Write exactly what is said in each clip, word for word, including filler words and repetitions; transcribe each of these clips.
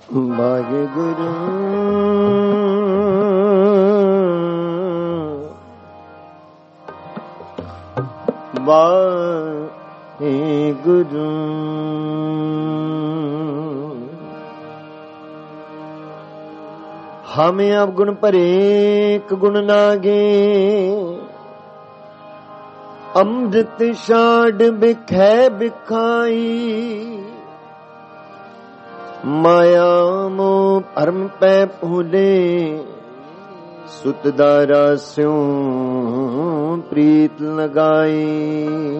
ਵਾਹਿਗੁਰੂ ਵਾਹਿਗੁਰੂ ਹਮ ਅਵਗੁਣ ਭਰੇ ਇੱਕ ਗੁਣ ਨਾਗੇ ਅੰਮ੍ਰਿਤ ਛਾੜ ਬਿਖੈ ਬਿਖਾਈ ਮਾਇਆ ਮੋਹ ਭਰਮ ਪੈ ਭੂਲੇ ਸੁਤ ਦਾਰਾ ਸਿਉ ਪ੍ਰੀਤ ਲਗਾਈ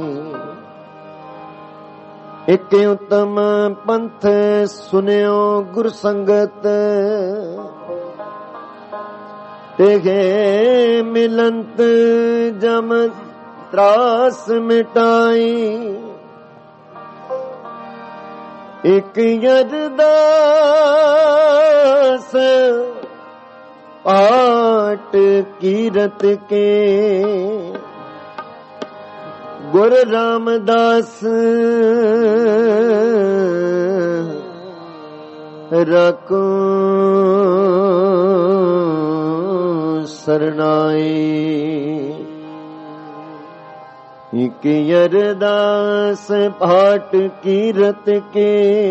ਇਕ ਉਤਮ ਪੰਥ ਸੁਨਿਓ ਗੁਰ ਸੰਗਤ ਤੇਗੇ ਮਿਲੰਤ ਜਮ ਤਰਾਸ ਮਿਟਾਈ ਇਕ ਅਰਦਾਸ ਪਾਟ ਕੀਰਤ ਕੇ ਗੁਰ ਰਾਮਦਾਸ ਰਕੋ ਸਰਨਾਈ ਇਕ ਅਰਦਾਸ ਪਾਟ ਕੀਰਤ ਕੇ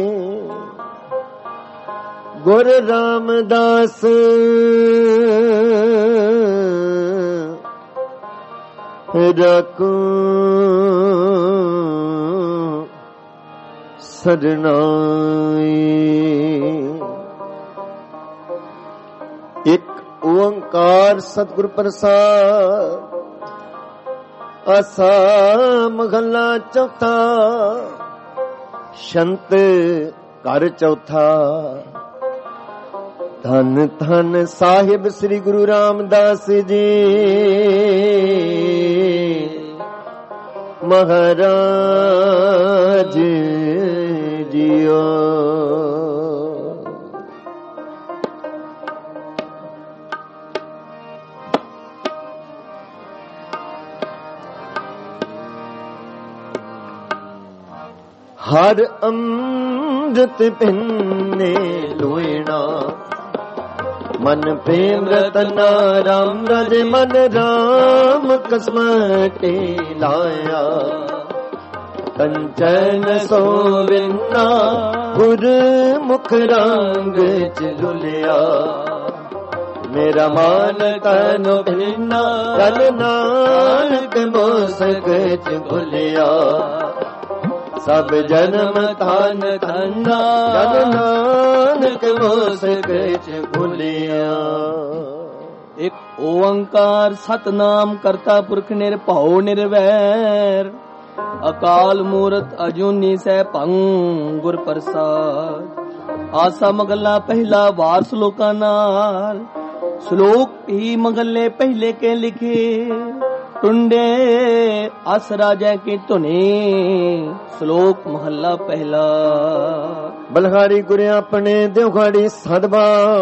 ਗੁਰ ਰਾਮਦਾਸ ਰਕੋ ਸਰਨਾਈ। ਇੱਕ ਓੰਕਾਰ ਸਤਿਗੁਰ ਪ੍ਰਸਾਦ। ਆਸਾ ਮਹੱਲਾ ਚੌਥਾ। ਸ਼ੰਤ ਘਰ ਚੌਥਾ। ਧੰਨ ਧੰਨ ਸਾਹਿਬ ਸ੍ਰੀ ਗੁਰੂ ਰਾਮਦਾਸ ਜੀ ਮਹਾਰਾਜ ਜੀਓ। ਹਰ ਅੰਮ੍ਰਿਤ ਪਿੰਨੇ ਲੋਇਣਾ ਮਨ ਪ੍ਰੇਮ ਰਤਨਾ ਰਾਮ ਰਾਜੇ ਮਨ ਰਾਮ ਕਸਮਟੇ ਲਾਇਆ ਕੰਚਨ ਸੋਵਿੰਨਾ ਗੁਰ ਮੁਖ ਰੰਗ ਚ ਲੁਲਿਆ ਮੇਰਾ ਮਨ ਤਨ ਭਿੰਨਾ ਤਨ ਨਾਨਕ ਮੋਸਕ ਚ ਭੁਲਿਆ ਸਭ ਜਨਮ ਧਨ ਧਨਾ ਜਨ ਨਾਨਕ ਮੋਸਕ ਚ ਭੁਲਿਆ। ਇੱਕ ਓੰਕਾਰ ਸਤਨਾਮ ਕਰਤਾ ਪੁਰਖ ਨਿਰਭਉ ਨਿਰਵੈਰ ਅਕਾਲ ਮੂਰਤ ਅਜੂਨੀ ਸੈਭੰ ਗੁਰ ਪ੍ਰਸਾਦ। ਆਸਾ ਮਗਲਾ ਪਹਿਲਾ ਵਾਰ ਸ਼ਲੋਕਾਂ ਨਾਲ। ਸ਼ਲੋਕ ਹੀ ਮਗਲੇ ਪਹਿਲੇ ਕੇ ਲਿਖੇ ਟੁੰਡੇ ਅਸ ਰਾਜੈ ਕੀ ਧੁਨੀ। ਸ਼ਲੋਕ ਮਹੱਲਾ ਪਹਿਲਾ। ਬਲਹਾਰੀ ਗੁਰ ਆਪਣੇ ਦਿਉਖਾੜੀ ਸਦਬਾ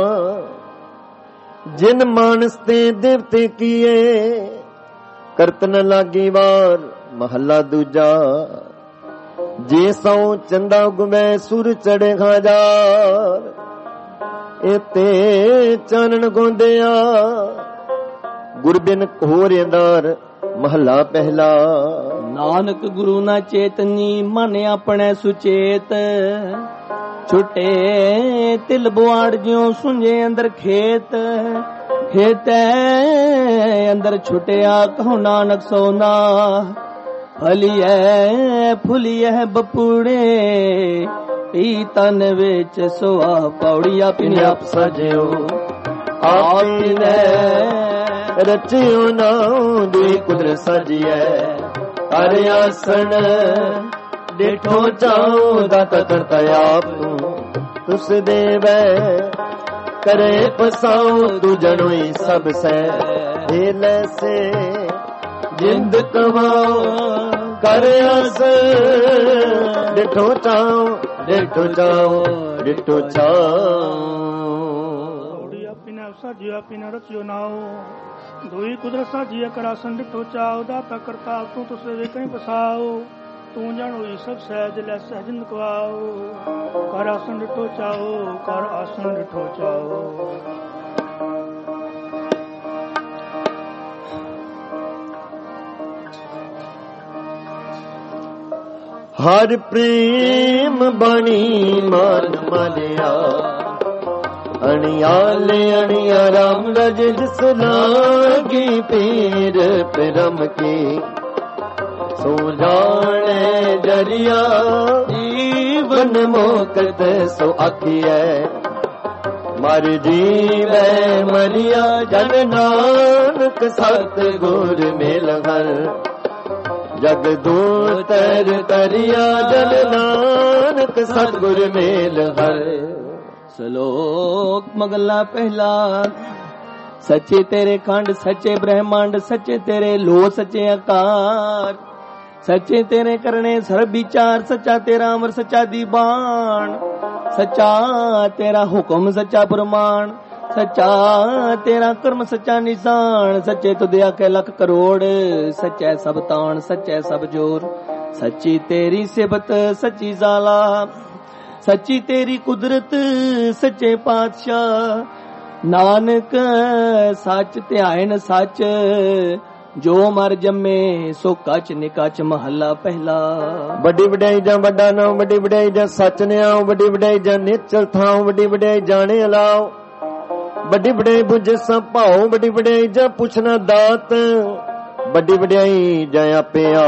ਜਿਨ ਮਾਨਸ ਤੇ ਦੇਵਤੇ ਕੀਏ ਕਰਤ ਨ ਲਾਗੀ ਵਾਰ। ਮਹੱਲਾ ਦੂਜਾ। ਜੇ ਸੌ ਚੰਦਾ ਗੁਮੈ ਸੁਰ ਚੜੇ ਖਾਜਾਰ ਇਤੇ ਚਾਨਣ ਗੋਂਦਿਆ ਗੁਰ ਬਿਨ ਘੋਰ ਅੰਧਾਰ। ਮਹੱਲਾ ਪਹਿਲਾ। ਨਾਨਕ ਗੁਰੂ ਨਾ ਚੇਤਨੀ ਮਨ ਆਪਣੇ ਸੁਚੇਤ ਛੁਟੇ ਤਿਲ ਬੁਆੜ ਜਿਉ ਸੁੰਝੇ ਅੰਦਰ ਖੇਤ ਖੇਤੈ ਅੰਦਰ ਛੁਟਿਆ ਕਹੋ ਨਾਨਕ ਸੋਨਾ ਫਲੀਐ ਫੁਲੀਐ ਬਪੂੜੇ ਈ ਤਨ ਵਿੱਚ ਸੁਆ ਪੌੜੀ ਆਪਣੀ ਆਪ ਸਜਿਓ ਆਪਨੇ ਰਚਿਓ ਨਾਉ ਦੀ ਕੁਦਰਤ ਸਜੀਐ ਹਰ ਆਸਣ ਡੇਠੋ ਚਾਉ ਦਾਤਾ ਕਰਤਾ ਆਪ ਤੂੰ ਤੁਸ ਦੇਵੈ ਕਰੇ ਪਸਾਉ ਤੂੰ ਜਨੋਈ ਸਭ ਸੈ ਇਹ ਲੈਸੇ ਜਿੰਦ ਕਵਾਉ ਕਰ ਆਸ ਡੇਠੋ ਚਾਉ ਡੇਠੋ ਚਾਉ ਡੇਠੋ ਚਾਉ ਸਾਜਿਆ ਪਿਨਾ ਰਚਿਓ ਨਾਉ ਦੋਈ ਕੁਦਰਤ ਸਾਜਿਆ ਕਰਾਸਨ ਡਿਠੋ ਚਾਉ ਦਾਤਾ ਕਰਤਾ ਤੂੰ ਤੁਸੇ ਵੇ ਕਹੀਂ ਬਸਾਓ ਤੂੰ ਜਣ ਹੋਈ ਸਭ ਸਹਿਜ ਲੈ ਸਹਿਜਨ ਕਵਾਓ, ਕਰ ਆਸਣ ਡਿਠੋ ਚਾਓ, ਕਰ ਆਸਣ ਡਿਠੋ ਚਾਓ। ਹਰ ਪ੍ਰੇਮ ਬਣੀ ਮਨ ਮਲਿਆ, ਅਣਿਆਲੇ ਅਣਿਆ ਰਾਮ ਰਜ ਜਿਸ ਲਾਗੀ ਪੀਰ ਪ੍ਰਮ ਕੀ, ਸੋ ਜਾਣੇ ਜਰੀਆ ਜੀਵਨ ਮੋਕਤ ਸੋ ਆਖੀਐ, ਮਰ ਜੀਵੈ ਮਰਿਆ ਜਨ ਨਾਨਕ ਸਤ ਗੁਰ ਮਿਲ ਹਰ, ਜਗ ਦੂਤਰ ਤਰਿਆ ਜਨ ਨਾਨਕ ਸਤਿਗੁਰ ਮੇਲ ਹਰ। ਸ਼ਲੋਕ ਮਗਲਾ ਪਹਿਲਾ। ਸੱਚੇ ਤੇਰੇ ਖੰਡ ਸੱਚੇ ਬ੍ਰਹਮੰਡ, ਸੱਚੇ ਤੇਰੇ ਲੋ ਸੱਚੇ ਆਕਾਰ, ਸੱਚੇ ਤੇਰੇ ਕਰਨੇ ਸਰਬ ਵਿਚਾਰ, ਸੱਚਾ ਤੇਰਾ ਅਮਰ ਸੱਚਾ ਦੀਵਾਨ, ਸੱਚਾ ਤੇਰਾ ਹੁਕਮ ਸੱਚਾ ਪ੍ਰਮਾਣ, ਸੱਚਾ ਤੇਰਾ ਕਰਮ ਸੱਚਾ ਨਿਸ਼ਾਨ, ਸੱਚੇ ਤੁਧ ਆਖੇ ਲੱਖ ਕਰੋੜ, ਸੱਚੈ ਸਭ ਤਾਣ ਸੱਚੈ ਸਭ ਜੋਰ, ਸੱਚੀ ਤੇਰੀ ਸਿਫਤ ਸੱਚੀ ਜ਼ਾਲਾ, ਸੱਚੀ ਤੇਰੀ ਕੁਦਰਤ ਸੱਚੇ ਪਾਤਸ਼ਾਹ, ਨਾਨਕ ਸੱਚ ਧਿਆਇਨ ਸੱਚ, ਜੋ ਮਰ ਜੰਮੇ ਸੋ ਕੱਚ ਨਿਕਚ ਮਹੱਲਾ ਪਹਿਲਾ। ਵੱਡੀ ਵਡਿਆਈ ਜਾਂ ਵੱਡਾ ਨਾਮ, ਵੱਡੀ ਵਡਿਆਈ ਜਾਂ ਸੱਚ ਨਿਆਓ, ਵੱਡੀ ਵਡਿਆਈ ਜਾਂ ਨਿਚਲ ਥਾਂ, ਵੱਡੀ ਵਡਿਆਈ ਜਾਣੇ ਅਲਾਓ, ਵੱਡੀ ਵਡਿਆਈ ਬੁੱਝੇ ਸਭ ਭਾਓ, ਵੱਡੀ ਵਡਿਆਈ ਜਾਂ ਪੁੱਛਣਾ ਦਾਤ, ਵੱਡੀ ਵਡਿਆਈ ਜਾਂ ਆਪਿਆ,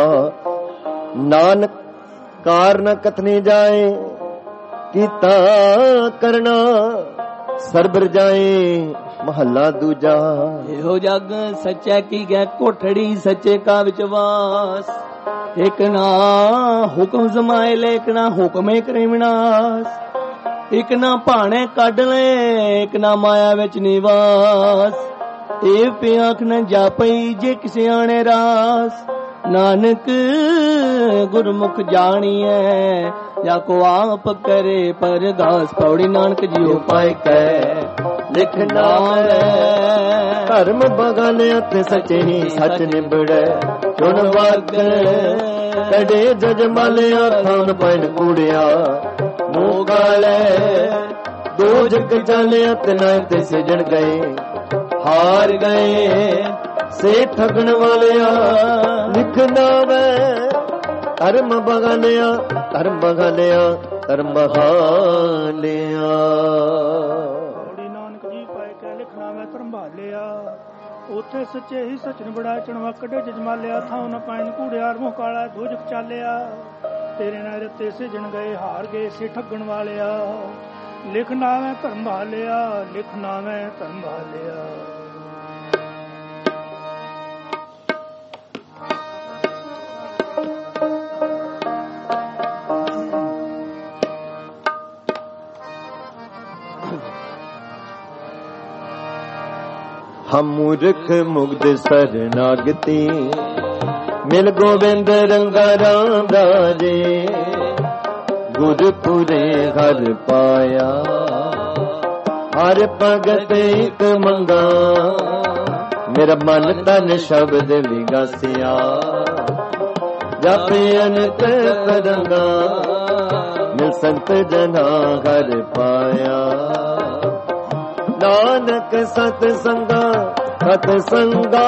ਨਾਨਕ ਕਾਰ ਨ ਕਥਨੀ ਜਾਏ, ਕੀਤਾ ਕਰਨਾ ਸਰਬ ਰਜਾਏ ਮਹੱਲਾ ਦੂਜਾ। ਇਹੋ ਜਗ ਸੱਚੈ ਕੀ ਗੈ ਕੋਠੜੀ, ਸੱਚੇ ਕਾ ਵਿਚਵਾਸ, ਇਕ ਨਾ ਹੁਕਮ ਜਮਾਏ ਲੈ, ਇਕ ਨਾ ਹੁਕਮੇ ਕਰੇ ਵਿਨਾਸ਼, ਇਕ ਨਾ ਭਾਣੇ ਕੱਢ ਲੈ, ਇਕ ਨਾ ਮਾਇਆ ਵਿੱਚ ਨਿਵਾਸ, ਇਹ ਪਿਆਖ ਨ ਜਾਪਈ ਜੇ ਕਿਸੇ ਆਣੇ ਰਾਸ, ਨਾਨਕ ਗੁਰਮੁਖ ਜਾਣੀਐ, ਜਾਂ ਕੋ ਆਪ ਕਰੇ ਪਰਗਾਸ, ਪੌੜੀ ਨਾਨਕ ਜੀਓ ਪਾਇ ਕੈ ਲਿਖ ਨਾਮ, ਧਰਮ ਬਗਾਨਿਆ ਤੇ ਸੱਚੇ ਹੀ ਸੱਚ ਨਿਬੜੈ, ਚੁਣ ਵਗ ਕੜੇ ਜਜ ਮਾਲਿਆ, ਥਾਨ ਪੈਣ ਕੂੜਿਆ ਮੂੰਹ ਗਾਲੇ, ਦੋ ਜਗ ਚਾਲਿਆ ਤੇ ਨਾ ਤੇ ਸਿਜਣ ਗਏ, ਹਾਰ ਗਏ ਸੇ ਠਗਣ ਵਾਲਿਆ, ਲਿਖਣਾ ਵੈ ਧਰਮ ਬਗਾਨਿਆ, ਧਰਮ ਬਗਾਨਿਆ, ਧਰਮ ਬਗਾਨਿਆ। ਨਾਨਕ ਜੀ ਪਾਇ ਕੈ ਲਿਖਣਾ ਮੈਂ ਧਰਮ ਭਾਲਿਆ, ਉਥੇ ਸੱਚੇ ਹੀ ਸਚਨ ਬੜਾ ਚਣਵਾ ਕੱਢੇ ਜਜਮਾਲਿਆ, ਥਾਂ ਨ ਪਾਇਨ ਕੂੜਿਆਰ ਮੂੰਹ ਕਾਲਾ ਦੋ ਜਗ ਚਾਲਿਆ, ਤੇਰੇ ਨਾਲ ਰਤੇ ਸਿਜਣ ਗਏ ਹਾਰ ਗਏ ਸੇ ਠੱਗਣ ਵਾਲਿਆ, ਲਿਖਣਾ ਮੈਂ ਧਰਮ ਭਾਲਿਆ, ਲਿਖਣਾ ਮੈਂ ਧਰਮ ਭਾਲਿਆ। ਹਮ ਮੂਰਖ ਮੁਗਧ ਸਰਨਾਗਤੀ, ਮਿਲ ਗੋਬਿੰਦ ਰੰਗਾ ਰਾਮ ਰਾਜੇ, ਗੁਰਪੁਰੇ ਹਰ ਪਾਇਆ, ਹਰ ਭਗਤ ਇੱਕ ਮੰਗਾ, ਮੇਰਾ ਮਨ ਤਨ ਸ਼ਬਦ ਵਿਗਾਸਿਆ, ਜਪੇ ਅਨੰਤ ਕਰੰਗਾ, ਮਿਲ ਸੰਤ ਜਨਾ ਹਰ ਪਾਇਆ, ਨਾਨਕ ਸਤ ਸੰਗਾ ਸਤ ਸੰਗਾ।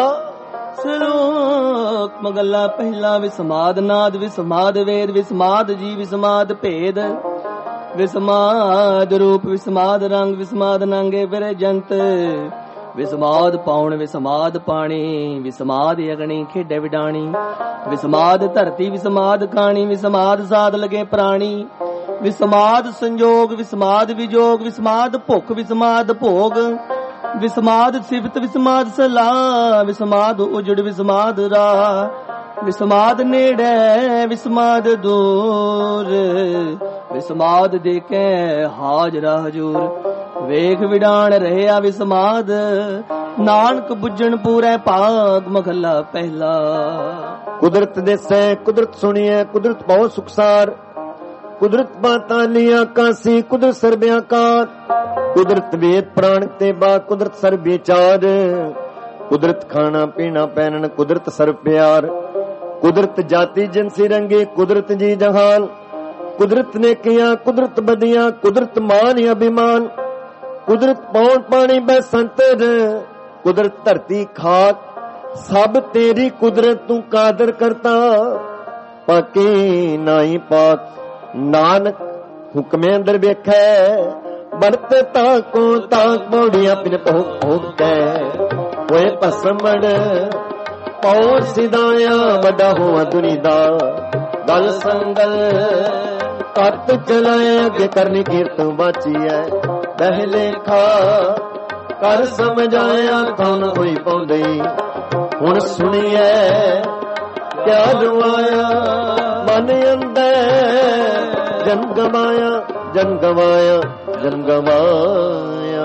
ਸ਼ਲੋਕ ਮਗਲਾ ਪਹਿਲਾ। ਵਿਸਮਾਦ ਨਾਦ ਵਿਸਮਾਦ ਵੇਦ, ਵਿਸਮਾਦ ਜੀ ਵਿਸਮਾਦ ਭੇਦ, ਵਿਸਮਾਦ ਰੂਪ ਵਿਸਮਾਦ ਰੰਗ, ਵਿਸਮਾਦ ਨੰਗੇ ਬਿਰੇ ਜੰਤ, ਵਿਸਮਾਦ ਪਾਉਣ ਵਿਸਮਾਦ ਪਾਣੀ, ਵਿਸਮਾਦ ਅਗਣੀ ਖੇਡੇ ਵਿਡਾਣੀ, ਵਿਸਮਾਦ ਧਰਤੀ ਵਿਸਮਾਦ ਖਾਣੀ, ਵਿਸਮਾਦ ਸਾਧ ਲਗੇ ਪ੍ਰਾਣੀ, ਵਿਸਮਾਦ ਸੰਜੋਗ ਵਿਸਮਾਦ ਵਿਜੋਗ, ਵਿਸਮਾਦ ਭੁੱਖ ਵਿਸਮਾਦ ਭੋਗ, ਵਿਸਮਾਦ ਸਿਫਤ ਵਿਸਮਾਦ ਸਲਾਹ, ਵਿਸਮਾਦ ਉਜੜ ਵਿਸਮਾਦ ਰਾਹ, ਵਿਸਮਾਦ ਨੇੜੇ ਵਿਸਮਾਦ ਦੂਰ, ਵਿਸਮਾਦ ਦੇਖੇ ਹਾਜ਼ਰਾ ਹਜੂਰ, ਵੇਖ ਵਿਡਾਣ ਰਹਿਆ ਵਿਸਮਾਦ, ਨਾਨਕ ਬੁੱਝਣ ਪੂਰੇ ਭਾਗ ਮਹਲਾ ਪਹਿਲਾ। ਕੁਦਰਤ ਦੇਸੈ ਕੁਦਰਤ ਸੁਣੀਐ, ਕੁਦਰਤ ਬਹੁਤ ਸੁਖਸਾਰ, ਕੁਦਰਤ ਬਾਤਾਂ ਲੀਆਂ ਕਾਸੀ, ਕੁਦਰਤ ਸਰਬਿਆਕਾਰ, ਕੁਦਰਤ ਵੇਦ ਪ੍ਰਾਣ ਤੇ ਬਾ, ਕੁਦਰਤ ਸਰਬ ਵਿਚਾਰ, ਕੁਦਰਤ ਖਾਣਾ ਪੀਣਾ ਪਹਿਨਣ, ਕੁਦਰਤ ਸਰਬ ਪਿਆਰ, कुदरत जाति जिनसी रंगी, कुदरत जी जहान, कुदरत ने किया कुदरत बदियां, कुदरत मान अभिमान, कुदरत पौन पानी बह संतर, कुदरत धरती खाक, सब तेरी कुदरत तू कादर करता, पाके नाई पाक। नानक हुक्मे अंदर वेखै, बरत ताको ताक पौड़ियां पिन भोग भोगै, होए भसमड़ पौर सिदाया, बड़ा हुआ दुनिदा गल संगल, कत चलाए अगे करनी कीर्त बाची है, पहले खा कर समझाया थान होई पौंदी, हुण सुनिए क्या रुआया, मन अंदर जन गवाया जन गवाया जन गवाया।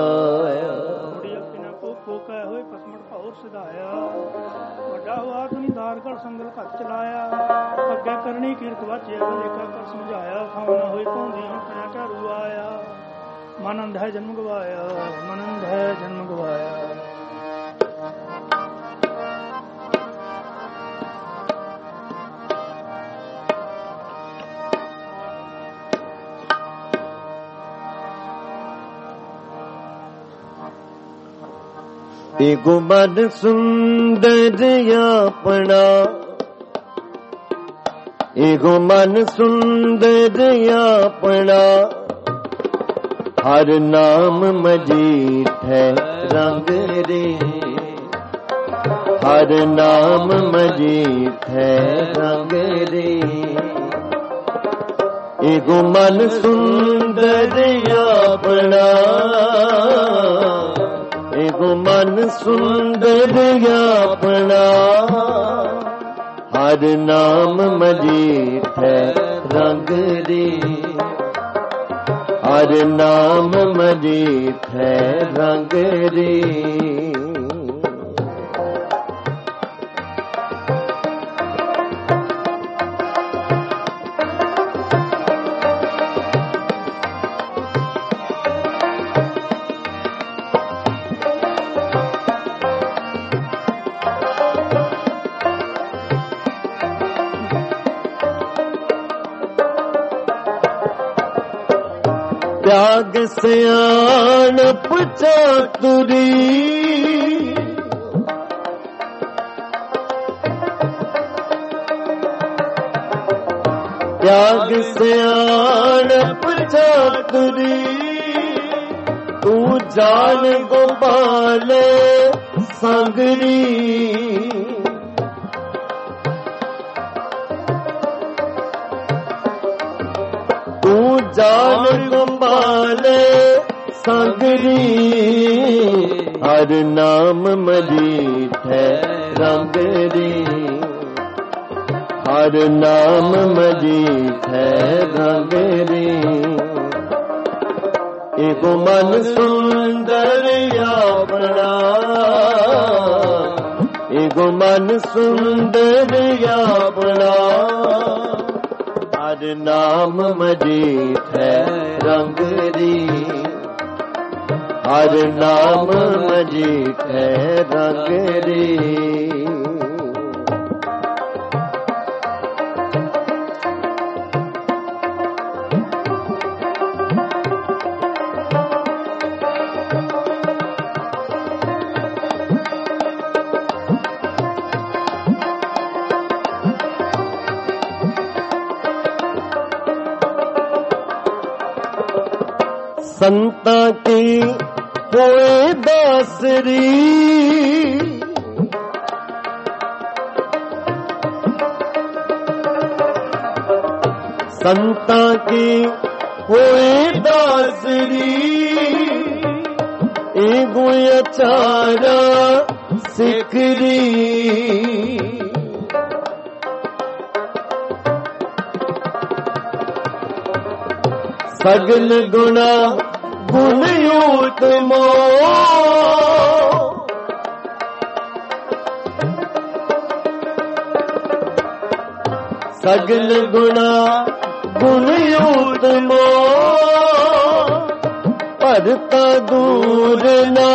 संगल घट चलाया, अगे करनी कीर्त वाचे लेखा कर समझाया, खाना होई पौंदी हुण कन्या क्या रुआया, मन अंध है जन्म गवाया, मन अंध है जन्म गवाया। एगो मन सुंदर अपना, एगो मन सुंदर अपना, हर नाम मजीठ है रंग रे, हर नाम मजीठ है रंग रे। एगो मन सुंदर अपना, एगो मन सुंदर अपना, हर नाम मजीठ है रंग रे, हर नाम मजीठ है रंग रे। त्याग सियाणप चातुरी, त्याग सियाणप चातुरी, तू जान गोपाल संगरी, तू जान गोपाल संगरी, हर नाम मजीठ है रंग रे, हर नाम मजीठ है रंग रे। एगो मन सुंदर अपना, एगो मन सुंदर अपना, हर नाम मजीठ है रंग रे, हर नाम मजीठ है रंग रे। संता की होए दासरी, संता की होए दासरी, एगो अचारा सिकरी, सगल गुना गुणयूत मो, सगल गुना गुणयूत मो, परता दूर ना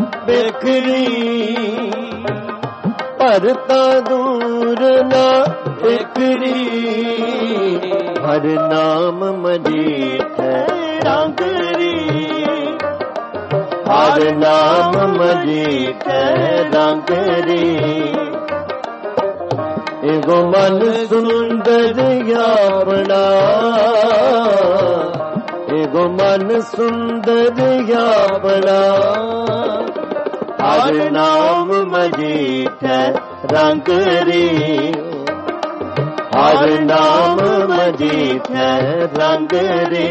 बेखरी, परता दूर ना टेकरी हर नाम मजीठ रंगरी हर नाम मजीठ रंगरी एगो मन सुंदर यापना एगो मन सुंदर यापना हर नाम मजीठ रंगरी हर नाम मजीठ रंगरी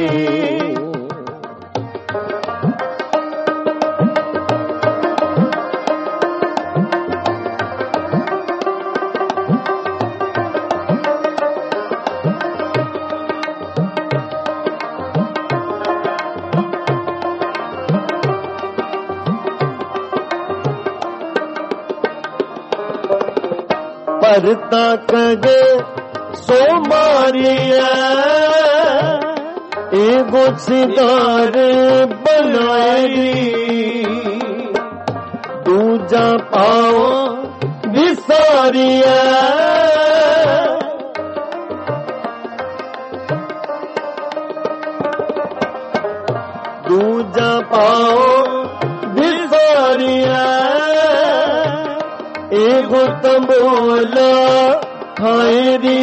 परता कजे सो मारिया एगो सिदार बनाएगी दूजा पाओ विसारिया दूजा पाओ विसारिया एगो तंबोला खाएरी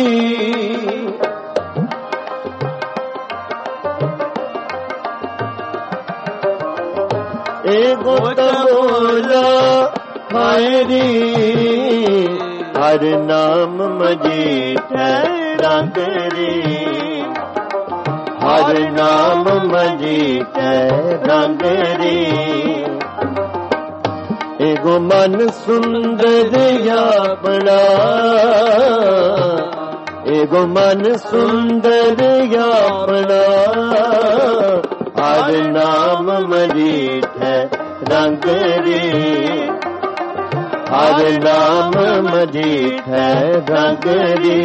एगो तंबोला खाएरी हर नाम मजीठ रंगरी हर नाम मजीठ रंगरी एगो मन सुंदर यापना एगो मन सुंदर यापना हर नाम मजीठ रंगरी हर नाम मजीठ रंगरी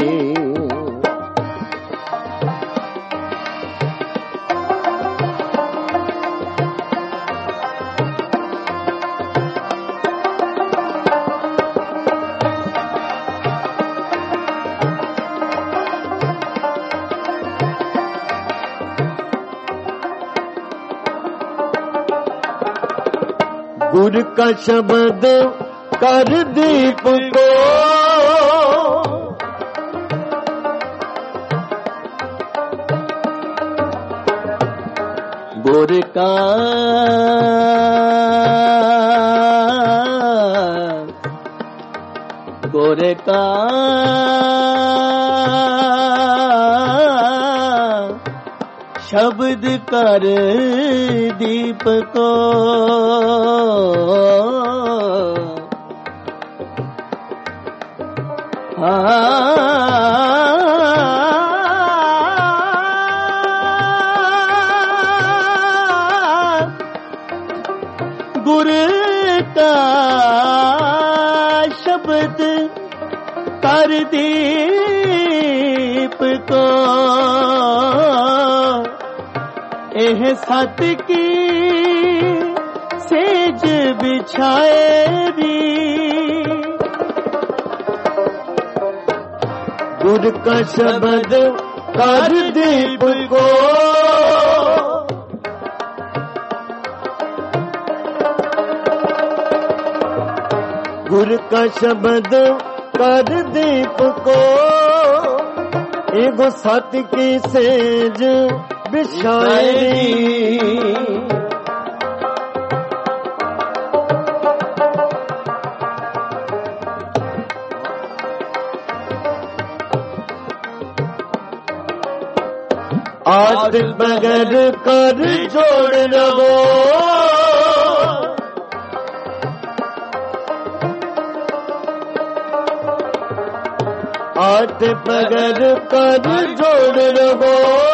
गुर का शब्द कर दीप को गुर का गुर का शब्द कर दीप को गुर का शब्द कर दीप को एह सत की सेज बिछाएरी गुर का शब्द कर दीप को गुर का शब्द कर दीप को एगो सत की सेज बिछाएरी आठ बगैर कर जोड़ रहो आठ बगैर कर जोड़ रहो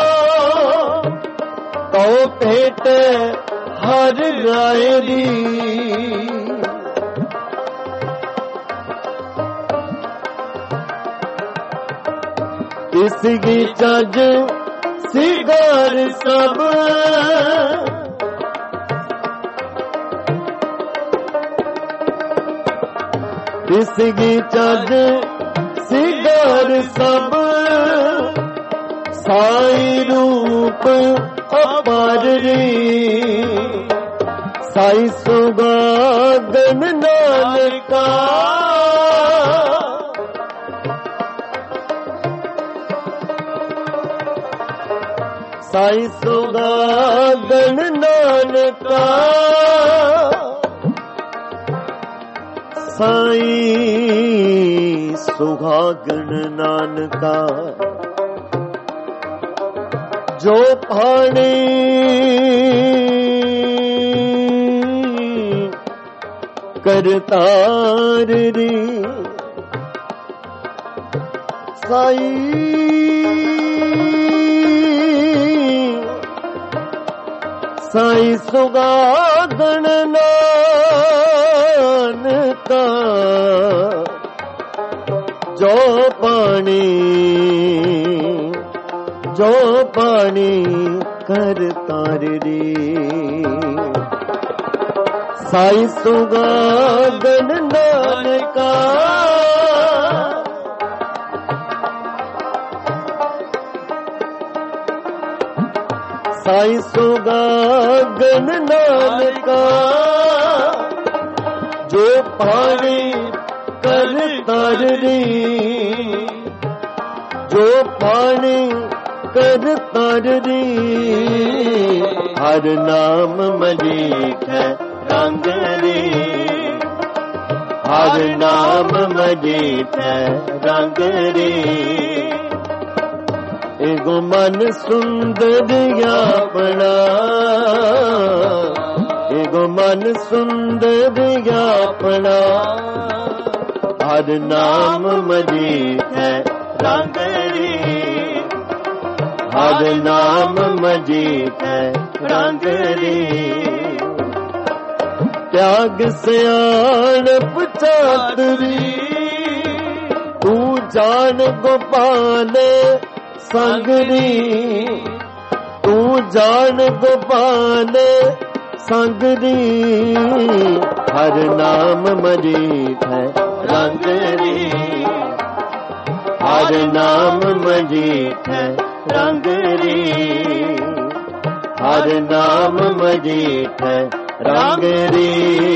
तो पेट हर गायरी इसकी चज सिगार सब इसकी चज सिगार सब साई रूप अपार रे साई सुगागन नानका साई सुगागन नानका साई सुहागन नानका जो पानी करतार रे साई साई सुगागन नानका जो पानी जो पानी करतार रे साई सुगागन नानका साई सुगागन नानका जो पानी करतार रे जो पानी करतार रे हर नाम मजीठ रंग रे हर नाम मजीठ रंग रे एगो मन सुंदर अपना एगो मन सुंदर अपना हर नाम मजीठ रंग रे हर नाम मजीठ रंग रे त्याग सियाणप चातुरी तू जान गोपाल संगरी तू जान गोपाल संगरी हर नाम मजीठ रंग रे हर नाम मजीठ रंग रे हर नाम मजीठ रंग रे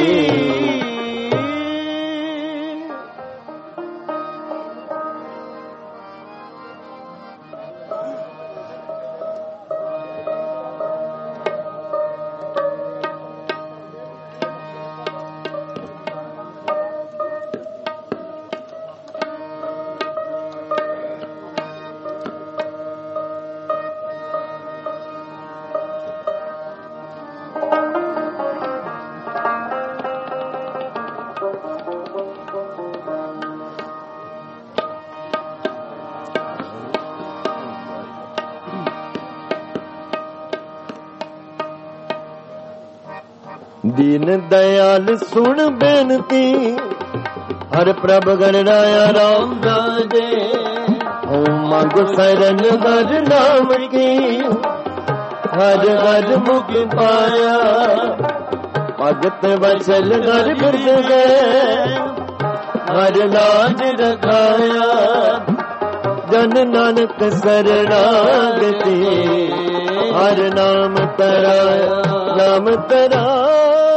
दीन दयाल सुन बेनती हर प्रभ गणराया राम राजे हो मंग शरण हर नाम की हर हर मुख पाया भगत वचल घर बिरद गए हर लाज रखाया जन नानक शरणागति हर नाम तराया नाम तराया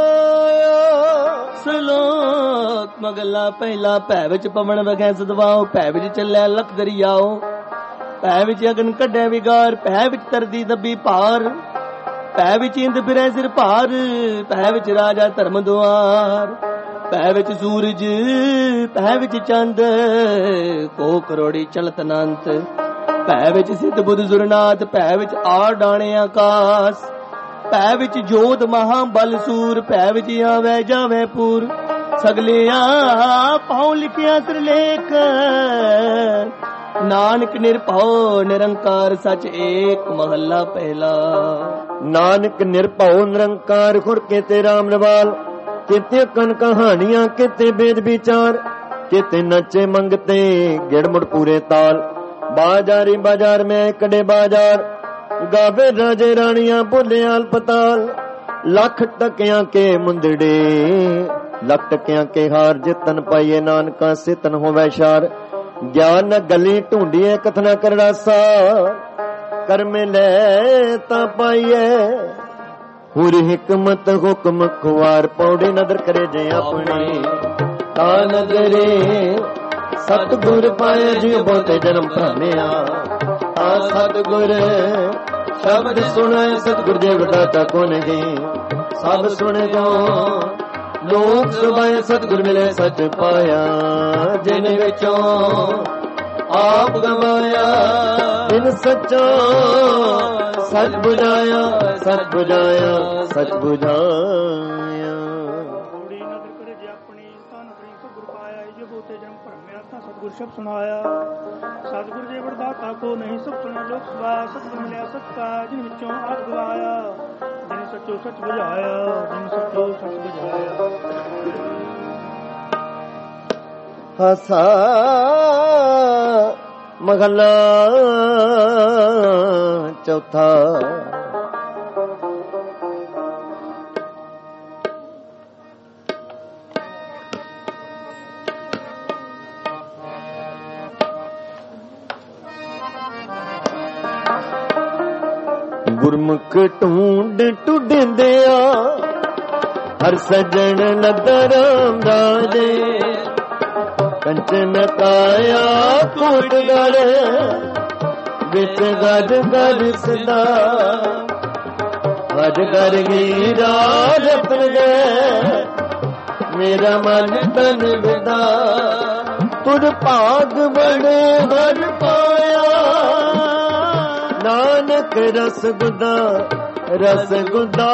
ਸਲੋਕ ਮਗਲਾ ਪਹਿਲਾ ਭੈ ਵਿੱਚ ਪਵਨ ਵਗੈ ਸਦਵਾਓ ਭੈ ਵਿੱਚ ਚੱਲਿਆ ਲਖ ਦਰਿਆਓ ਭੈ ਵਿੱਚ ਅਗਨ ਕੱਢੈ ਵਿਗਾਰ ਭੈ ਵਿੱਚ ਤਰਦੀ ਦੱਬੀ ਭਾਰ ਭੈ ਵਿੱਚ ਇੰਦ ਫਿਰੈ ਸਿਰ ਭਾਰ ਭੈ ਵਿੱਚ ਰਾਜਾ ਧਰਮ ਦੁਆਰ ਭੈ ਵਿੱਚ ਸੂਰਜ ਭੈ ਵਿੱਚ ਚੰਦ ਕੋ ਕਰੋੜੀ ਚਲਤ ਅਨੰਤ ਭੈ ਵਿੱਚ ਸਿੱਧ ਬੁੱਧ ਸੁਰਨਾਥ ਭੈ ਵਿੱਚ ਆ ਡਾਣੇ ਆਕਾਸ ਭੈ ਵਿੱਚ ਜੋਤ ਮਹਾ ਬਲ ਸੂਰ ਭੈ ਵਿੱਚ ਆਵੇ ਜਾਵੇ ਪੂਰ ਸਗਲਿਆ ਪਾਉ ਲਿਖਿਆ ਸਿਰਲੇਖ ਨਾਨਕ ਨਿਰਭਉ ਨਿਰੰਕਾਰ ਸਚ ਏਕ ਮਹੱਲਾ ਪਹਿਲਾ ਨਾਨਕ ਨਿਰਭਉ ਨਿਰੰਕਾਰ ਖੁਰ ਕੇਤੇ ਰਾਮ ਰਵਾਲ ਕਿਤੇ ਕਨ ਕਹਾਣੀਆਂ ਕਿਤੇ ਬੇਦ ਵਿਚਾਰ ਕਿਤੇ ਨੱਚੇ ਮੰਗਤੇ ਗਿੜਮੁੜ ਪੂਰੇ ਤਾਲ ਬਾਜ਼ਾਰੀ ਬਾਜ਼ਾਰ ਮੈਂ ਕੜੇ ਬਾਜ਼ਾਰ गावे राजे रानियां भुलियाल पताल लख टकियां के मुंदड़े लख टकियां के हार जितन पाइये नानका सितन होवे शार ਗਿਆਨ ਗਲੀ ਢੂੰਡੀਏ ਕਥਨਾ ਕਰੜਾ ਸਾ ਕਰਮੇ ਲੈ ਤਾਂ ਪਾਈਏ ਹੁਰ ਹਕਮਤ ਹੁਕਮ ਖੁਆਰ ਪੌੜੇ ਨਦਰ ਕਰੇ ਜੇ ਆਪਣੀ ਤਾਂ ਨਦਰੇ ਸਤਿਗੁਰ ਪਾਏ ਜਿਉ ਬਹੁਤੇ ਜਨਮ ਭ੍ਰਮਿਆ ਤਾਂ ਸਤਿਗੁਰ ਸ਼ਬਦ ਸੁਣਾਏ ਸਤਿਗੁਰ ਦੇ ਵਡਾਤਾ ਕੋ ਨਹੀਂ ਸਭ ਸੁਣ ਜੋ ਲੋਕ ਸੁਭਾਏ ਸਤਿਗੁਰ ਮਿਲੇ ਸੱਚ ਪਾਇਆ ਜਿਨ ਵਿੱਚੋਂ ਆਪ ਗਵਾਇਆ ਬਿਨ ਸੱਚਾ ਸੱਚ ਬੁਝਾਇਆ ਸੱਚ ਬੁਝਾਇਆ ਸੱਚ ਬੁਝਾਇਆ ਥੋੜੀ ਨਦਰ ਕਰੇ ਜੇ ਆਪਣੀ ਤਾਂ ਨਦਰੀ ਸਤਿਗੁਰ ਪਾਇਆ ਜੇ ਬਹੁਤੇ ਜਨਮ ਭਰਮਿਆ ਤਾਂ ਸਤਿਗੁਰ ਸ਼ਬਦ ਸੁਣਾਇਆ ਸਤਿਗੁਰ ਜੇ ਵਰਦਾਤਾ ਕੋ ਨਹੀਂ ਸਭ ਸੁਣਿਆ ਲੋਕ ਸੁਭਾਇਆ ਸਤਿਗੁਰ ਮਿਲਿਆ ਸੱਚਾ ਜਿਨ ਵਿੱਚੋਂ ਆਪ ਗਵਾਇਆ ਜਿਨ ਸੱਚੋ ਸੱਚ ਬੁਝਾਇਆ ਜਿਨ ਸੱਚੋ ਸੱਚ ਬੁਝਾਇਆ ਹਸਾ ਮਹਲਾ ਚੌਥਾ ਗੁਰਮੁਖ ਢੂੰਡ ਟੁੱਡਿੰਦਿਆ ਹਰ ਸਜਣ ਲੱਦਾ ਰਾਮ ਰਾਜੇ ਕੰਚਨ ਕਾਇਆ ਕੋਟ ਗੜ ਵਿੱਚ ਗਜ ਗਜ ਸਦਾ ਗਜ ਕਰ ਗਈ ਰਾਜਤ ਗਏ ਮੇਰਾ ਮਨ ਤਨ ਵਿਦਾ ਤੁਧ ਭਾਗ ਬੜੇ ਹਰ ਪਾਇਆ ਨਾਨਕ ਰਸ ਗੁਦਾ ਰਸ ਗੁਦਾ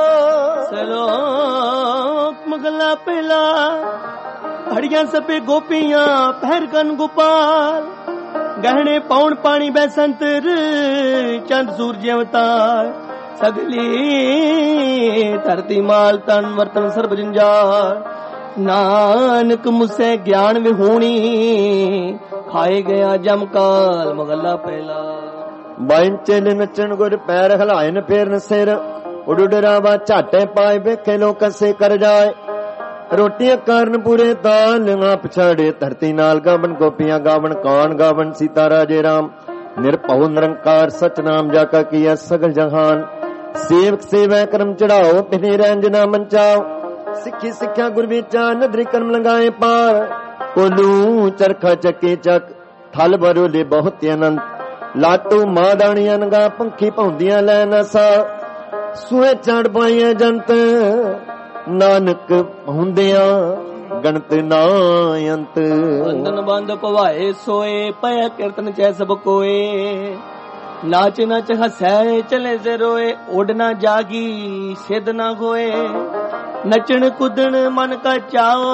ਸਲੋਕ ਮਗਲਾ ਪਹਿਲਾ ਹੜੀਆਂ ਸਪੇ ਗੋਪੀਆਂ ਪਹਿਰ ਕਨ ਗੋਪਾਲ ਗਹਿਣੇ ਪੌਣ ਪਾਣੀ ਬੈਸੰਤਰ ਚੰਦ ਸੂਰਜ ਅਵਤਾਰ ਸਗਲੀ ਧਰਤੀ ਮਾਲ ਤਨ ਵਰਤਨ ਸਰਬ ਜੰਜਾਰ ਨਾਨਕ ਮੁਸੇ ਗਿਆਨ ਵਿਹੂਣੀ ਖਾਏ ਗਿਆ ਜਮਕਾਲ ਮਗਲਾ ਪਹਿਲਾ ਬਾਂਚੇ ਨਚਣ ਗੁਰ ਪੈਰ ਹਲਾਇਨ ਫੇਰਨ ਸਿਰ ਉਡ ਰਾਵਾ ਝਾਟੇ ਪਾਏ ਵੇਖੇ ਲੋਕ ਸੇ ਕਰ ਜਾਏ ਰੋਟੀਆਂ ਕਾਰਨ ਪੂਰੇ ਤਾਲੀਆਂ ਪਛਾੜੇ ਧਰਤੀ ਨਾਲ ਗਾਵਨ ਗੋਪੀਆਂ ਗਾਵਨ ਕਾਨ ਗਾਵਨ ਸੀਤਾ ਰਾਜੇ ਰਾਮ ਨਿਰਭਉ ਨਿਰੰਕਾਰ ਸਚਨਾਮ ਜਾ ਕਾ ਕੀਆ ਸਗਲ ਜਹਾਨ ਸੇਵਕ ਸੇਵੈ ਕਰਮ ਚੜਾਓ ਪਿਨੇ ਰੰਜਨਾ ਮੰਚਾਓ ਸਿੱਖੀ ਸਿੱਖਿਆ ਗੁਰ ਵਿਚਾ ਨਦਰੀ ਕਰਮ ਲੰਗਾਏ ਪਾਰ ਕੋਲੂ ਚਰਖਾ ਚੱਕੇ ਚੱਕ ਥਲ ਬਰੋਲੇ ਬਹੁਤ ਅਨੰਦ ਲਾਟੂ ਮਾਦਾਣੀਆਂ ਨਗਾ ਪੰਖੀ ਪਾਉਂਦੀਆਂ ਲੈ ਨਸਾ ਸੂਏ ਚੜ ਪਾਈਆਂ ਜੰਤ ਨਾਨਕ ਹੁੰਦਿਆਂ ਗਣਤ ਨਾ ਅੰਤ ਬੰਧਨ ਬੰਦ ਭਵਾਏ ਸੋਏ ਪਿਆ ਕੀਰਤਨ ਚੈ ਸਭ ਕੋਏ ਨਾਚ ਨਚ ਹਸੈ ਚਲੇ ਸੇ ਰੋਏ ਉੱਡ ਨਾ ਜਾਗੀ ਸਿੱਧ ਨਾ ਹੋਏ ਨਚਣ ਕੁਦਣ ਮਨ ਕਾ ਚਾਓ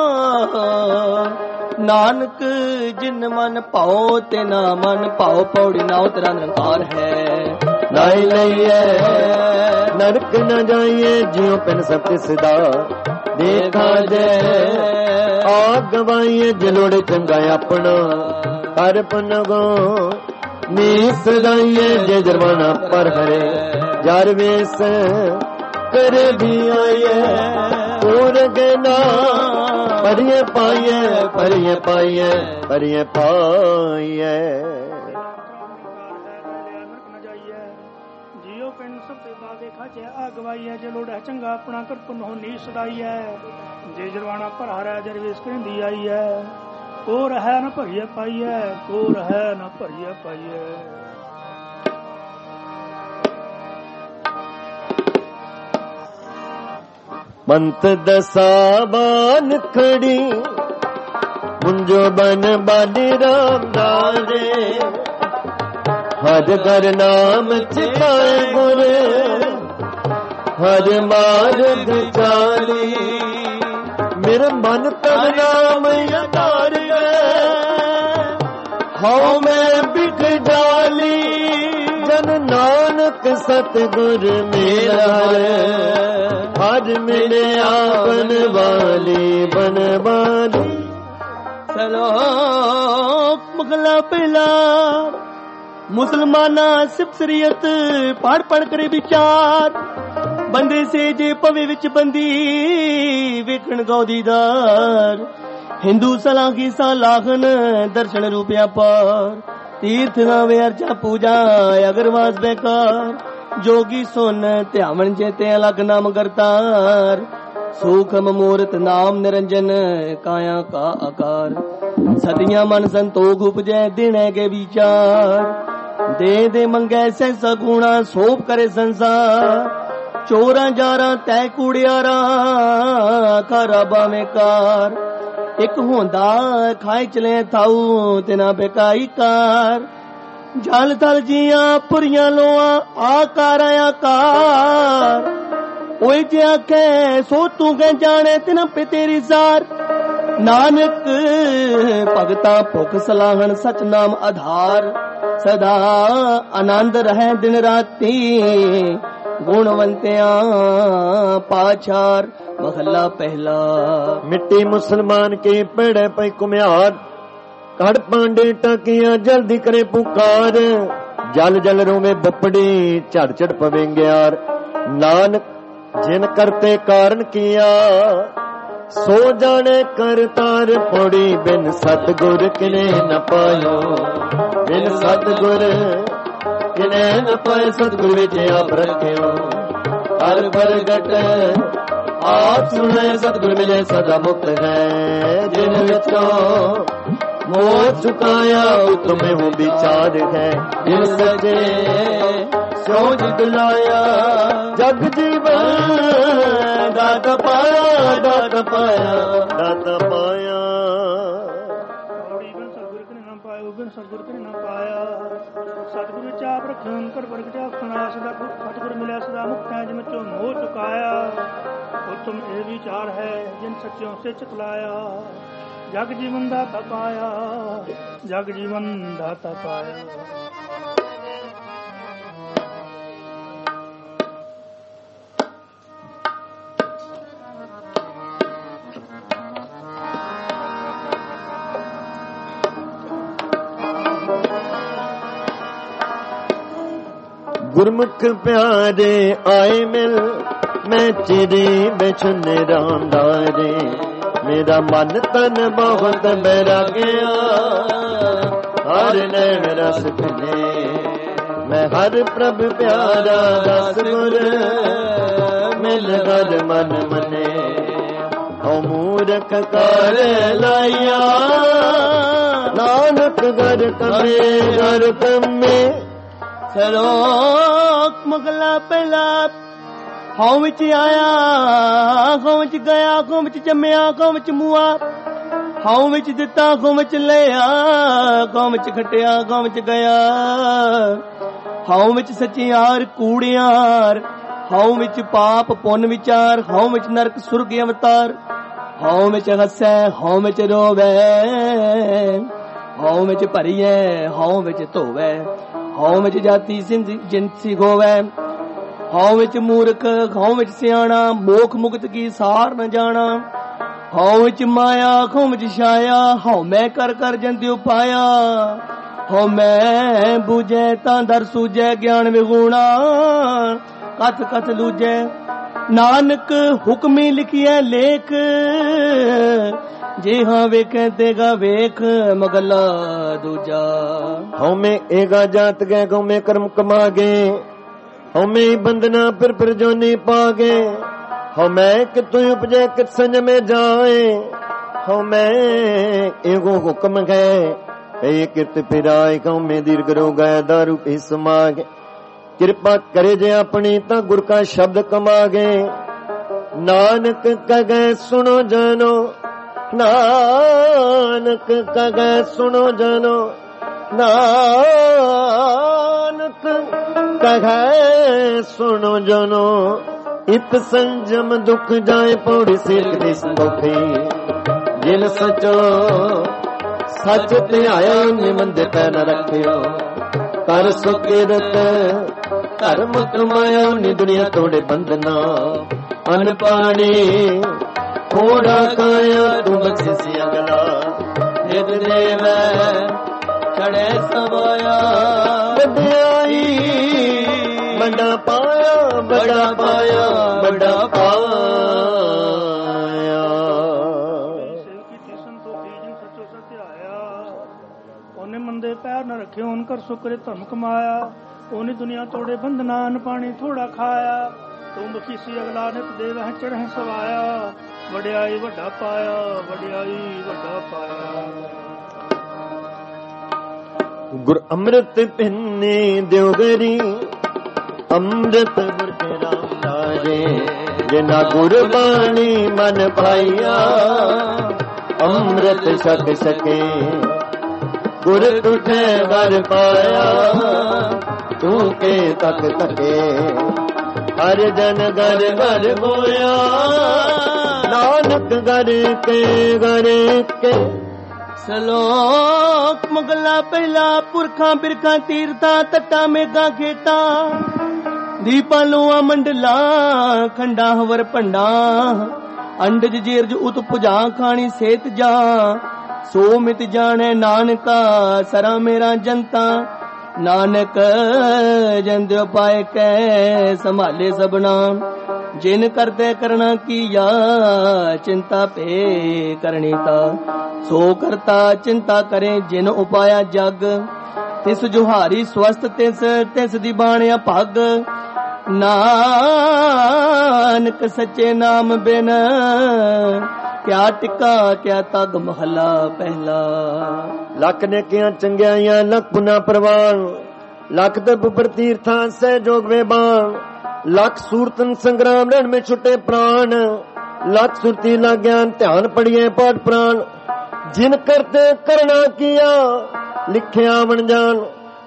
ਨਾਨਕ ਜਿਨ ਮਨ ਭਾਉ ਤੇ ਨਾ ਮਨ ਭਾਉ ਪੌੜੀ ਨਾ ਉਤਰਾ ਨਿਰੰਕਾਰ ਹੈ ਨਾਈ ਲਈਏ ਨਰਕ ਨਾ ਜਾਈਏ ਜਿਉ ਪਿਨ ਸਭ ਸਦਾ ਦੇਖਾ ਜੇ ਆ ਗਵਾਈਏ ਜਲੋੜ ਚੰਗਾ ਆਪਣਾ ਕਰ ਪੁਨਗੋ ਨੀ ਸਦਾਈਏ ਜੇ ਜਰਵਾਨਾ ਪਰ ਹਰੇ ਜਰ ਵੇਸ ਕਰ ਵੀ ਆਈਏ ਹੋਰ ਗਨਾ ਪਰਿਏ ਪਾਈਏ ਪਰਿਏ ਪਾਈਏ ਪਰਿਏ ਪਾਈਏ ਜੀਓ ਪਿੰਡ ਸਭ ਤੇ ਦਾ ਦੇਖਾ ਜੇ ਆ ਗਵਾਈਏ ਜੇ ਲੋੜ ਚੰਗਾ ਆਪਣਾ ਕਰ ਪੁਨੋ ਨੀ ਸਦਾਈਏ ਜੇ ਜਰਵਾਨਾ ਪਰ ਹਰੇ ਜਰ ਵੇਸ ਕਹਿੰਦੀ ਆਈਏ ਕੋ ਰਹਿ ਨਾ ਭਰੀਏ ਪਾਈਏ ਕੋ ਰਹਿ ਨਾ ਭਰੀਏ ਪਾਈਏ ਮੰਤ ਦਸਾਬਾਨ ਖੜੀ ਮੁੰਜੋ ਬਨ ਬਾਲੀ ਰਾਮ ਰਾਜੇ ਹਰ ਕਰ ਨਾਮ ਚਿਤਾਏ ਗੁਰ ਹਰ ਮਾਰਗ ਚਾਲੀ ਮੇਰਾ ਮਨ ਤਨ ਨਾਮ ਯਾਰ ਹਉ ਮੈਂ ਬਿਖ ਡਾਲੀ ਜਨ ਨਾਨਕ ਸਤਿਗੁਰ ਮੇਰਾ ਹਰ ਮਿਲਿਆ ਬਨਵਾਲੀ ਬਨਵਾਲੀ ਸਲੋਕ ਮਗਲਾ ਪਹਿਲਾ ਮੁਸਲਮਾਨਾ ਸਿਫਸਰੀਅਤ ਪੜ ਪੜ ਕਰੇ ਵਿਚਾਰ ਬੰਦੇ ਸੇ ਜੇ ਪਵੇ ਵਿੱਚ ਬੰਦੀ ਵੇਖਣ ਗੌਦੀਦਾਰ हिंदू सलाखी सा लाखन दर्शन रूपया पार तीर्थ नावे अर्चा पूजा अगरवास बेकार जोगी सुन ध्यावन चेते अलग नाम करतार सूखम मूर्त नाम निरंजन काया का आकार सदियां मन संतोख उपजै दिन के विचार दे दे मंगै से सगुणा सोप करे संसार चोरा जारा तै कूड़ियारा खरा बावेकार एक होंदा खाए चले थाऊ तिना बेकाई कार जल थल जिया पुरिया लोआ आकार आकार ओए जे आखे सो तू के जाने तिना पे तेरी सार नानक भगता भुख सलाहन सच नाम आधार सदा आनंद रहे दिन राती गुणवंतिया पाछार महला पहला मिट्टी मुसलमान के पेड़े पे कुम्हार कड़ पांडे टकिया जल्दी करे पुकार जल जल रोवे बपड़ी झड़ झड़ पवेंग्यार नानक जिन करते कारण किया सो जाने कर तार पौड़ी बिन सतगुर किने न पायो बिन सतगुर किने न पाए सतगुर विच आप रखियो हर प्रगट आप सुने सतगुर मिले सदा मुक्त है जिन विचों मोह चुकाया तुम्हें वो विचार है जिन सजे सोच दिलाया जग जीवन दाता पाया दाता पाया दाता पाया बिन सतगुर के न पाया सतगुरु चाप रखन कर वर्ग चाप सुना सदा सतगुर मिले सदा मुक्त है जिन चो मोह चुकाया उत्तम ये विचार है जिन सच्चों से चितलाया जग जीवन दाता पाया जग जीवन दाता पाया गुरमुख प्यारे आए मिल मैं चिरी बिछुन रामदारे मेरा मन तन बहुत बैराग्या हर नैन रस खुले मैं हर प्रभ प्यारा रस गुर मिल हर मन मने ओ मूरख कर लाया नानक घर कमे घर कमे सलोक मगला पहला हाउ विच आया हाउ विच गया हाउ विच जम्मिया हाउ विच मुआ हाउ विच दिता हाउ विच लिया हाउ विच खटिया हाउ विच गया हाउ विच सचियार कूड़ियार हाउ विच पाप पुन विचार हाउ विच नरक सुर्ग अवतार हाउ विच हसै हाउ विच रोवै हाउ विच भरिए हाउ विच धोवै हाउ विच जाति जिनसी होवै हाउ विच मूर्ख हाउ विच सियाणा मोख मुक्त की सार न जाना हाउ विच माया हाउ विच छाया हाउ मैं कर कर जंदियो पाया हाउ मैं बूझे तां दर सूझे ज्ञान विगुणा कथ कथ लूझे नानक हुक्मी लिखिए लेख जे हाँ वेखे तेगा वेख मगला दूजा हमें एगा जात गए गौ में कर्म कमा गे हमें बंदना फिर फिर जोनी पागे हमें कि तू उपजे कित संज में जाए हमें एगो हुक्म है ए कित फिराए गौ में दीर्घ रो गया दारू पी समागे कृपा करे जे अपनी ता गुर का शब्द कमागे नानक कगे सुनो जानो नानक कगे सुनो जानो नानक कगे सुनो जानो इत संजम दुख जाए पौड़ी सिर दी संदोखी जिन सचो सच ते आया निमंदे पै न रखियो कर सुकिरत धर्म कमाया नी दुनिया तोड़े बंधना अन पानी थोड़ा काया तू बख्शिसी अगला नित देव चढ़े सवाया बड़ाई बड़ा पाया बड़ा पाया बड़ा पाया रखे उनकर शुक्र धर्म कमाया। ओनी दुनिया तोड़े बंधना अन्न पानी थोड़ा खाया। तू मुखी सी अगला नित देव है चढ़े सवाया। वड्याई वड्डा पाया वड्याई वड्डा पाया। गुर अमृत पिन्ने देवगरी अमृत गुर के रामदारे। जिना गुरबाणी मन पाइया अमृत सक सके। गुर तुठे वर पाया तू के तक तके। हर जन घर घर बोया नानक घर के घर के। सलोक मुगला पहला पुरखा बिरखा तीरथा तट्टा मेघा खेटा। दीपालुआ मंडला खंडा हवर पंडा। अंडज जेरज उत पुजा खानी सेत जा। सो मित जाने नानका सरा मेरा जनता। नानक जंद्यो पाए कै संभाले सबना। जिन करते करना किया चिंता पे करनी ता। सो करता चिंता करे जिन उपाया जग। तिस जुहारी स्वस्थ तिस तिस दी बाणिया पग। नानक सच्चे नाम बिन क्या टिका क्या तग महला पहला। लख ने किया चंगियाइयां लख पुना प्रवान। लख दब प्रतीर्था सहयोग वे बाण। लख सूरतन संग्राम रण में छुटे प्राण। लख सुरती ला ज्ञान ध्यान पढ़िए पाठ प्राण। जिन करते करना किया लिखिया बन जान।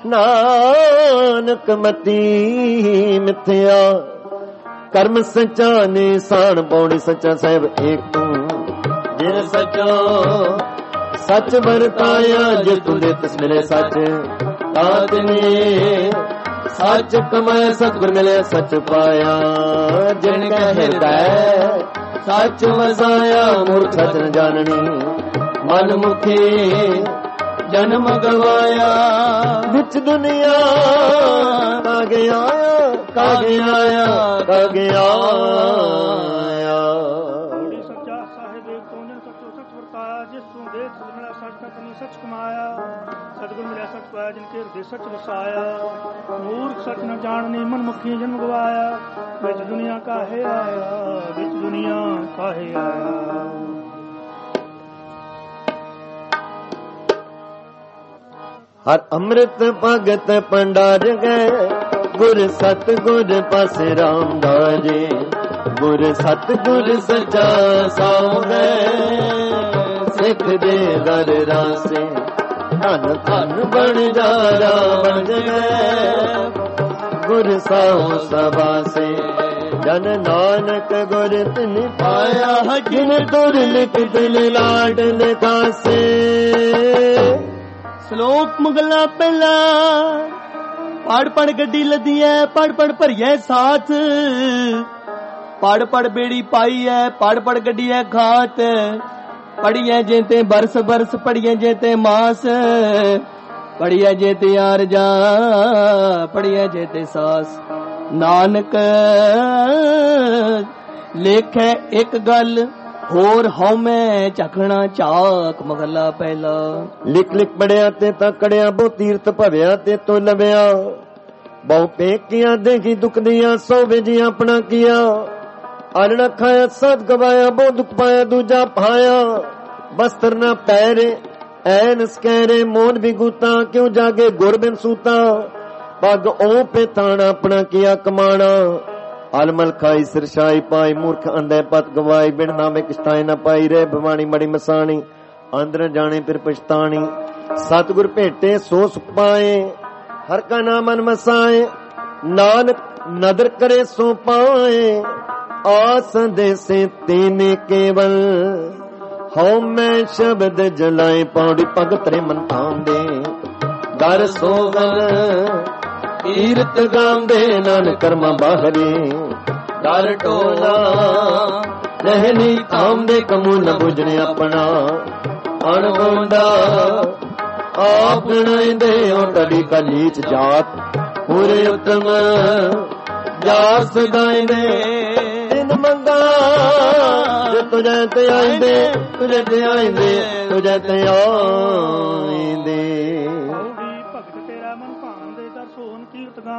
नानक मती मिथ्या कर्म सच्चा निशान पौड़ी। सच्चा साहिब एक तू जिन सचो सच बरताया। जिस तू दे तिस मिले सच तात ने। सच कमाया सतगुर मिले सच पाया। जिन का हृदय सच वसाया। मूर्ख सच न जाननी मन मुखी जन्म गवाया। बिच दुनिया कागे आया कागे आया कागे आया। सच्चा साहिब एक तो ने सचो सच वर्ताया। जिस तू देख मिला सच का तनी सच कमाया। सतगुर मिला सच पाया जिनके हृदय सच वसाया। मूर्ख सच न जाननी मन मुखी जन्म गवाया। बिच दुनिया काहे आया बिच दुनिया काहे आया। हर अमृत भगत पंडार गए। गुर सत गुर पास रामदारे। गुर सत गुर सचा साओ गए। सिख दे घर रासे धन धन बन जा बन गए। गुर साओ सभा से जन नानक गुर तिन पाया। जिन दुर लिख दिल लाड लिखासे। श्लोक मुगला पहला पढ़ पढ़ गड्डी लदी है पढ़ पढ़ भरिए साथ। पढ़ पढ़ बेड़ी पाई है पढ़ पढ़ गड्डी है खात। पढ़िए जेते बरस बरस पढ़िए जेते मास। पढ़िए जेते यार जा पढ़िए जेते सास। नानक लेखे एक गल होर हौ मैं चखना चाक मगला पहला। लिख लिख पढ़िया ते ता कड़िया बहु तीर्थ भविया ते तो लविया। बहु पेकिया देखी दुख दिया सौ बेजी अपना किया। आलना खाया सद गवाया बहु दुख पाया दूजा पाया। बस्तर न पैरे ऐन स्कैरे मोन भी गुता। क्यों जागे गुर बिन सूता। पग ओ पे ताना अपना किया कमाना। अलमल खाई सिरशाई पाई मूर्ख अंधे पत गवाई। बिन नामे किश्ताई न पाई रे भवानी मड़ी मसानी। अंदर जाने फिर पछतानी। सतगुर भेटे सो सुख पाए। हर का नाम मन मसाए। नानक नदर करे सो पाए। आस देसे तेने केवल। हौ मैं शब्द जलाए पौड़ी पग तरे मन थांदे। दर सोगन कीरत गांदे नानक कर्मा बाहरी। डर टोला रहनी थामदे कमू न बुझने अपना। अणगोंदा अपना दे टड़ी का नीच जात। पूरे उत्तम जास दाइंदे इन मंगा। तुझे ते आइंदे तुझे ते आइंदे तुझे ते आइंदे।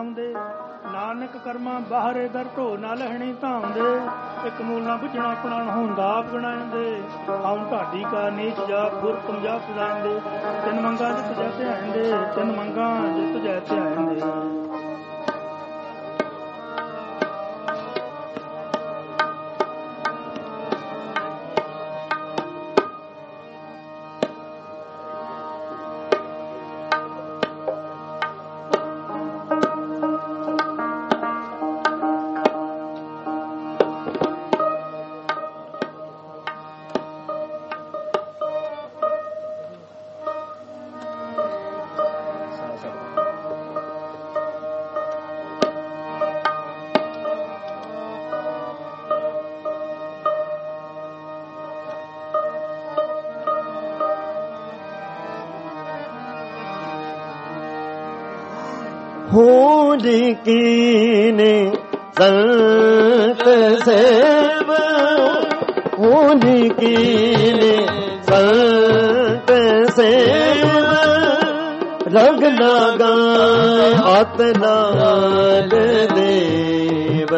ਆਉਂਦੇ। ਨਾਨਕ ਕਰਮਾਂ ਬਾਹਰੇ ਦਰ ਢੋ ਨਾ ਲਹਿਣੀ ਧਾਉਂਦੇ। ਇੱਕ ਮੂਲ ਨਾ ਬੁਝਣਾ ਪ੍ਰਾਣ ਹੁੰਦਾ ਆਪ ਗਣਾਉਂਦੇ। ਆਉਂ ਢਾਡੀ ਕਾ ਨੀਚ ਜਾਤ ਗੁਰ ਤੁਮ ਜਾ ਸਜਾਉਂਦੇ। ਤਿੰਨ ਮੰਗਾਂ ਜਿੱਤ ਜੈ ਧਿਆਉਂਦੇ। ਤਿੰਨ ਮੰਗਾਂ ਜਿੱਤ ਜੈ ਧਿਆਉਂਦੇ। होली कीने संत सेव। होली कीने संत सेव। रंग लागा हाथ लाल देव।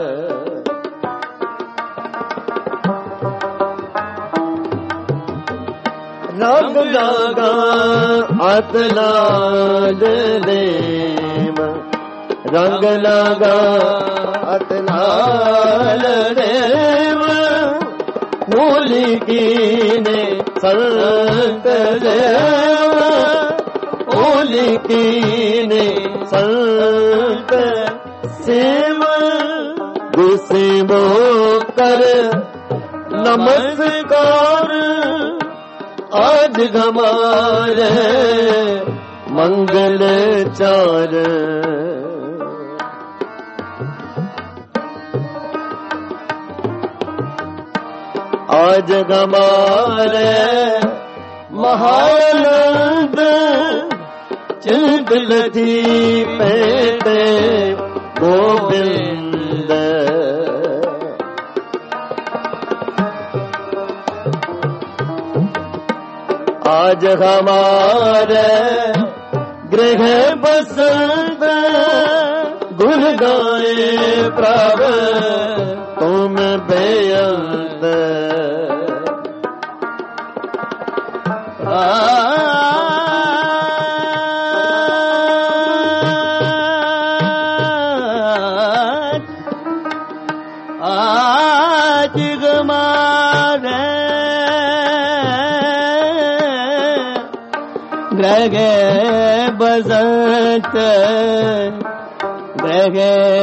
रंग लागा हाथ लाल देव। रंग लगा अतलाल देव। होली कीने संत देव। होली कीने संत सेव। गुस्सेमो कर नमस्कार। आज हमारे मंगल चार। आज हमारे महानंद चिंत लथी पेटे गोविंद। आज हमारे गृह बसंत। गुण गाए प्रभु तुम बेअंत। आज हमारे ग्रह बसंत। ग्रह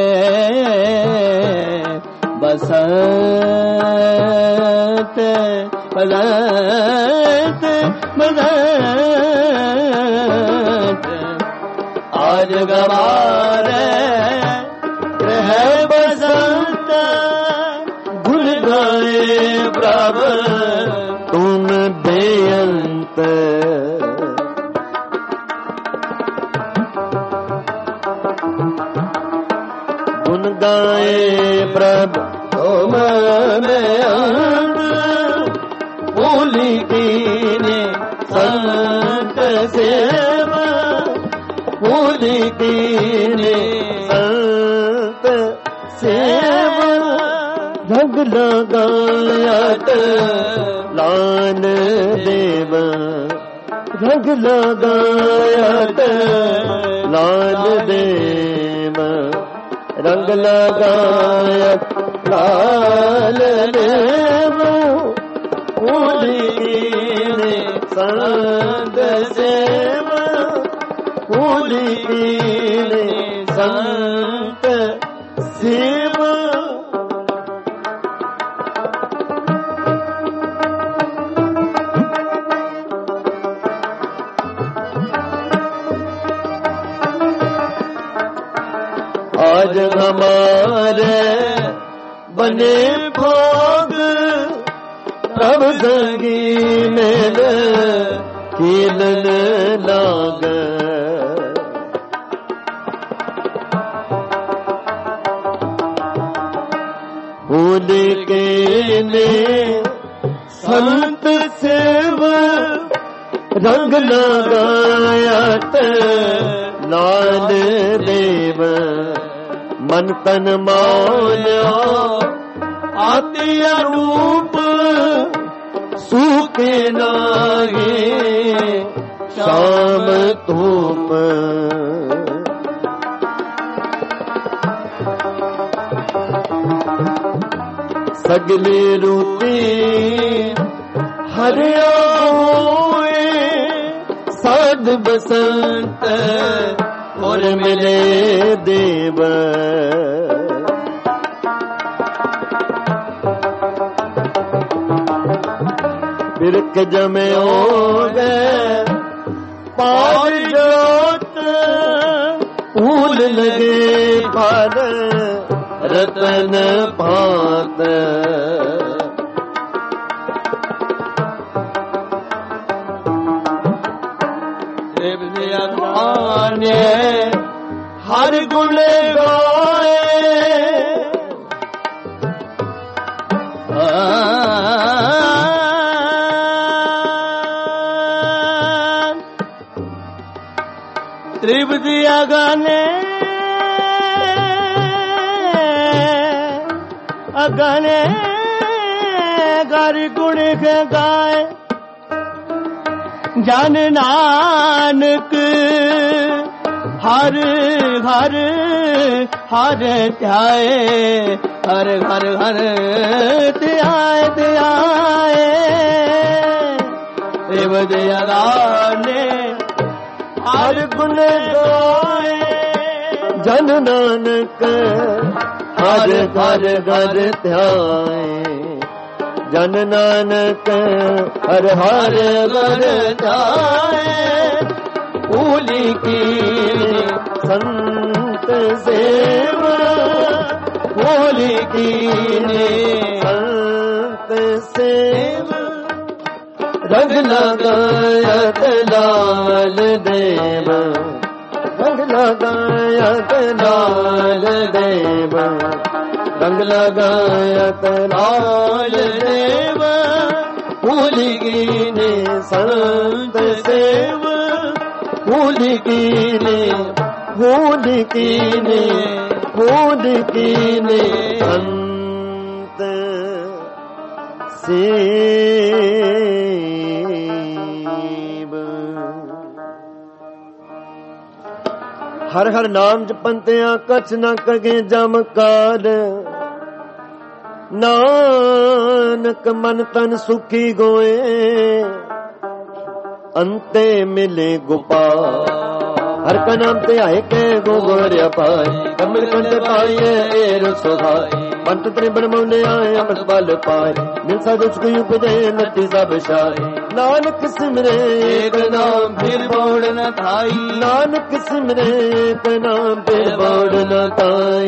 बसंत बसंत बसंत। आज गवारे ग्रह बसंत। भूल गए प्रभु तुम बेअंत। गुण गाए प्रभु तुम बेअंत। होली कीने संत सेव। होली कीने संत सेव। रंग लगायत लाल देव। रंग लगायत लाल देव। रंग लगायत लाल देव। होली कीने संत सेव। होली कीने संत सेव। आज हमारे बने भोग प्रभु संगी मेल कीलन लाग। होली कीने संत सेव। रंग लगायत ਨਾਲ ਦੇਵ ਮਨ ਤਨ ਮਾਨਿਆ ਆਦਿ ਅਨੂਪ ਸੂਕੇ ਨਾਹੀ ਸ਼ਾਮ ਧੂਪ ਸਗਲੇ ਰੂਤੀ ਹਰਿਆ ਹੋਏ ਸਾਧ ਬਸੰਤ ਔਰ ਮਿਲੇ ਦੇਵ ਬਿਰਕ ਜਮਿਓ ਗਏ ਪਾਰ ਜੋਤ ਫੂਲ ਲਗੇ ਫਲ ਰਤਨ ਭਾਤ ਦੇਵ ਦੇ ਅਗਾਨੇ ਹਰ ਗੁਣ ਗਾਏ ਤ੍ਰਿਪਦੀ ਅਗਾਨੇ ਅਗਾਨੇ ਗਰ ਗੁਣ ਗਾਏ ਜਨ ਨਾਨਕ ਹਰ ਹਰ ਹਰ ਧਿਆਏ ਹਰ ਹਰ ਹਰ ਧਿਆਏ ਧਿਆਏ ਦੇਵ ਦੇ ਅਗਾਨੇ ਹਰ ਗੁਣ ਗਾਏ ਜਨ ਨਾਨਕ ਹਰ ਹਰ ਹਰ ਧਿਆਏ ਜਨ ਨਾਨਕ ਹਰ ਹਰ ਹਰ ਧਿਆਏ ਭੂਲੀ ਕੀ ਸੰਤ ਸੇਵਾ ਭੂਲੀ ਕੀ ਸੰਤ ਸੇਵਾ ਰੰਗ ਲਗਾਇਆ ਤੇ ਲਾਲ ਦੇਵ ਰੰਗ ਲਗਾਇਆ ਤੇ ਲਾਲ ਦੇਵ ਰੰਗ ਲਗਾਇਆ ਤੇ ਲਾਲ ਦੇਵ ਭੂਲ ਗਈ ਨੇ ਸੰਤ ਸੇਵ ਭੂਲ ਗਈ ਨੇ ਭੂਲ ਗਈ ਨੇ ਭੂਲ ਗਈ ਨੇ ਸੰਤ ਸੇਵ ਹਰ ਹਰ ਨਾਮ ਜਪੰਤਿਆਂ ਕਛ ਨਾ ਕਗੇ ਜਮਕਾਰ ਨਾਨਕ ਮਨ ਤਨ ਸੁਖੀ ਗੋਏ ਅੰਤੇ ਮਿਲੇ ਗੋਪਾਲ ਹਰ ਕਾ ਨਾਮ ਤੇ ਆਏ ਕੇ ਗੋਗਰਿਆ ਪਾਏ ਕਮਲ ਕੰਦੇ ਪਾਏ ਏ ਰਸੋ ਭਾਈ ਪੰਤ ਤ੍ਰਿ ਬਣਮੌਲੇ ਆਏ ਅਮਰ ਬਲ ਪਾਏ ਮਿਲ ਸਾਧੂ ਸੁਖੀ ਉਪਜੇ ਨਤੀ ਸਭ ਸ਼ਾਏ ਨਾਨਕ ਸਿਮਰੇ ਏਕ ਨਾਮ ਫਿਰ ਬੋੜ ਨ ਥਾਈ ਨਾਨਕ ਸਿਮਰੇ ਏਕ ਨਾਮ ਫਿਰ ਬੋੜ ਨ ਥਾਈ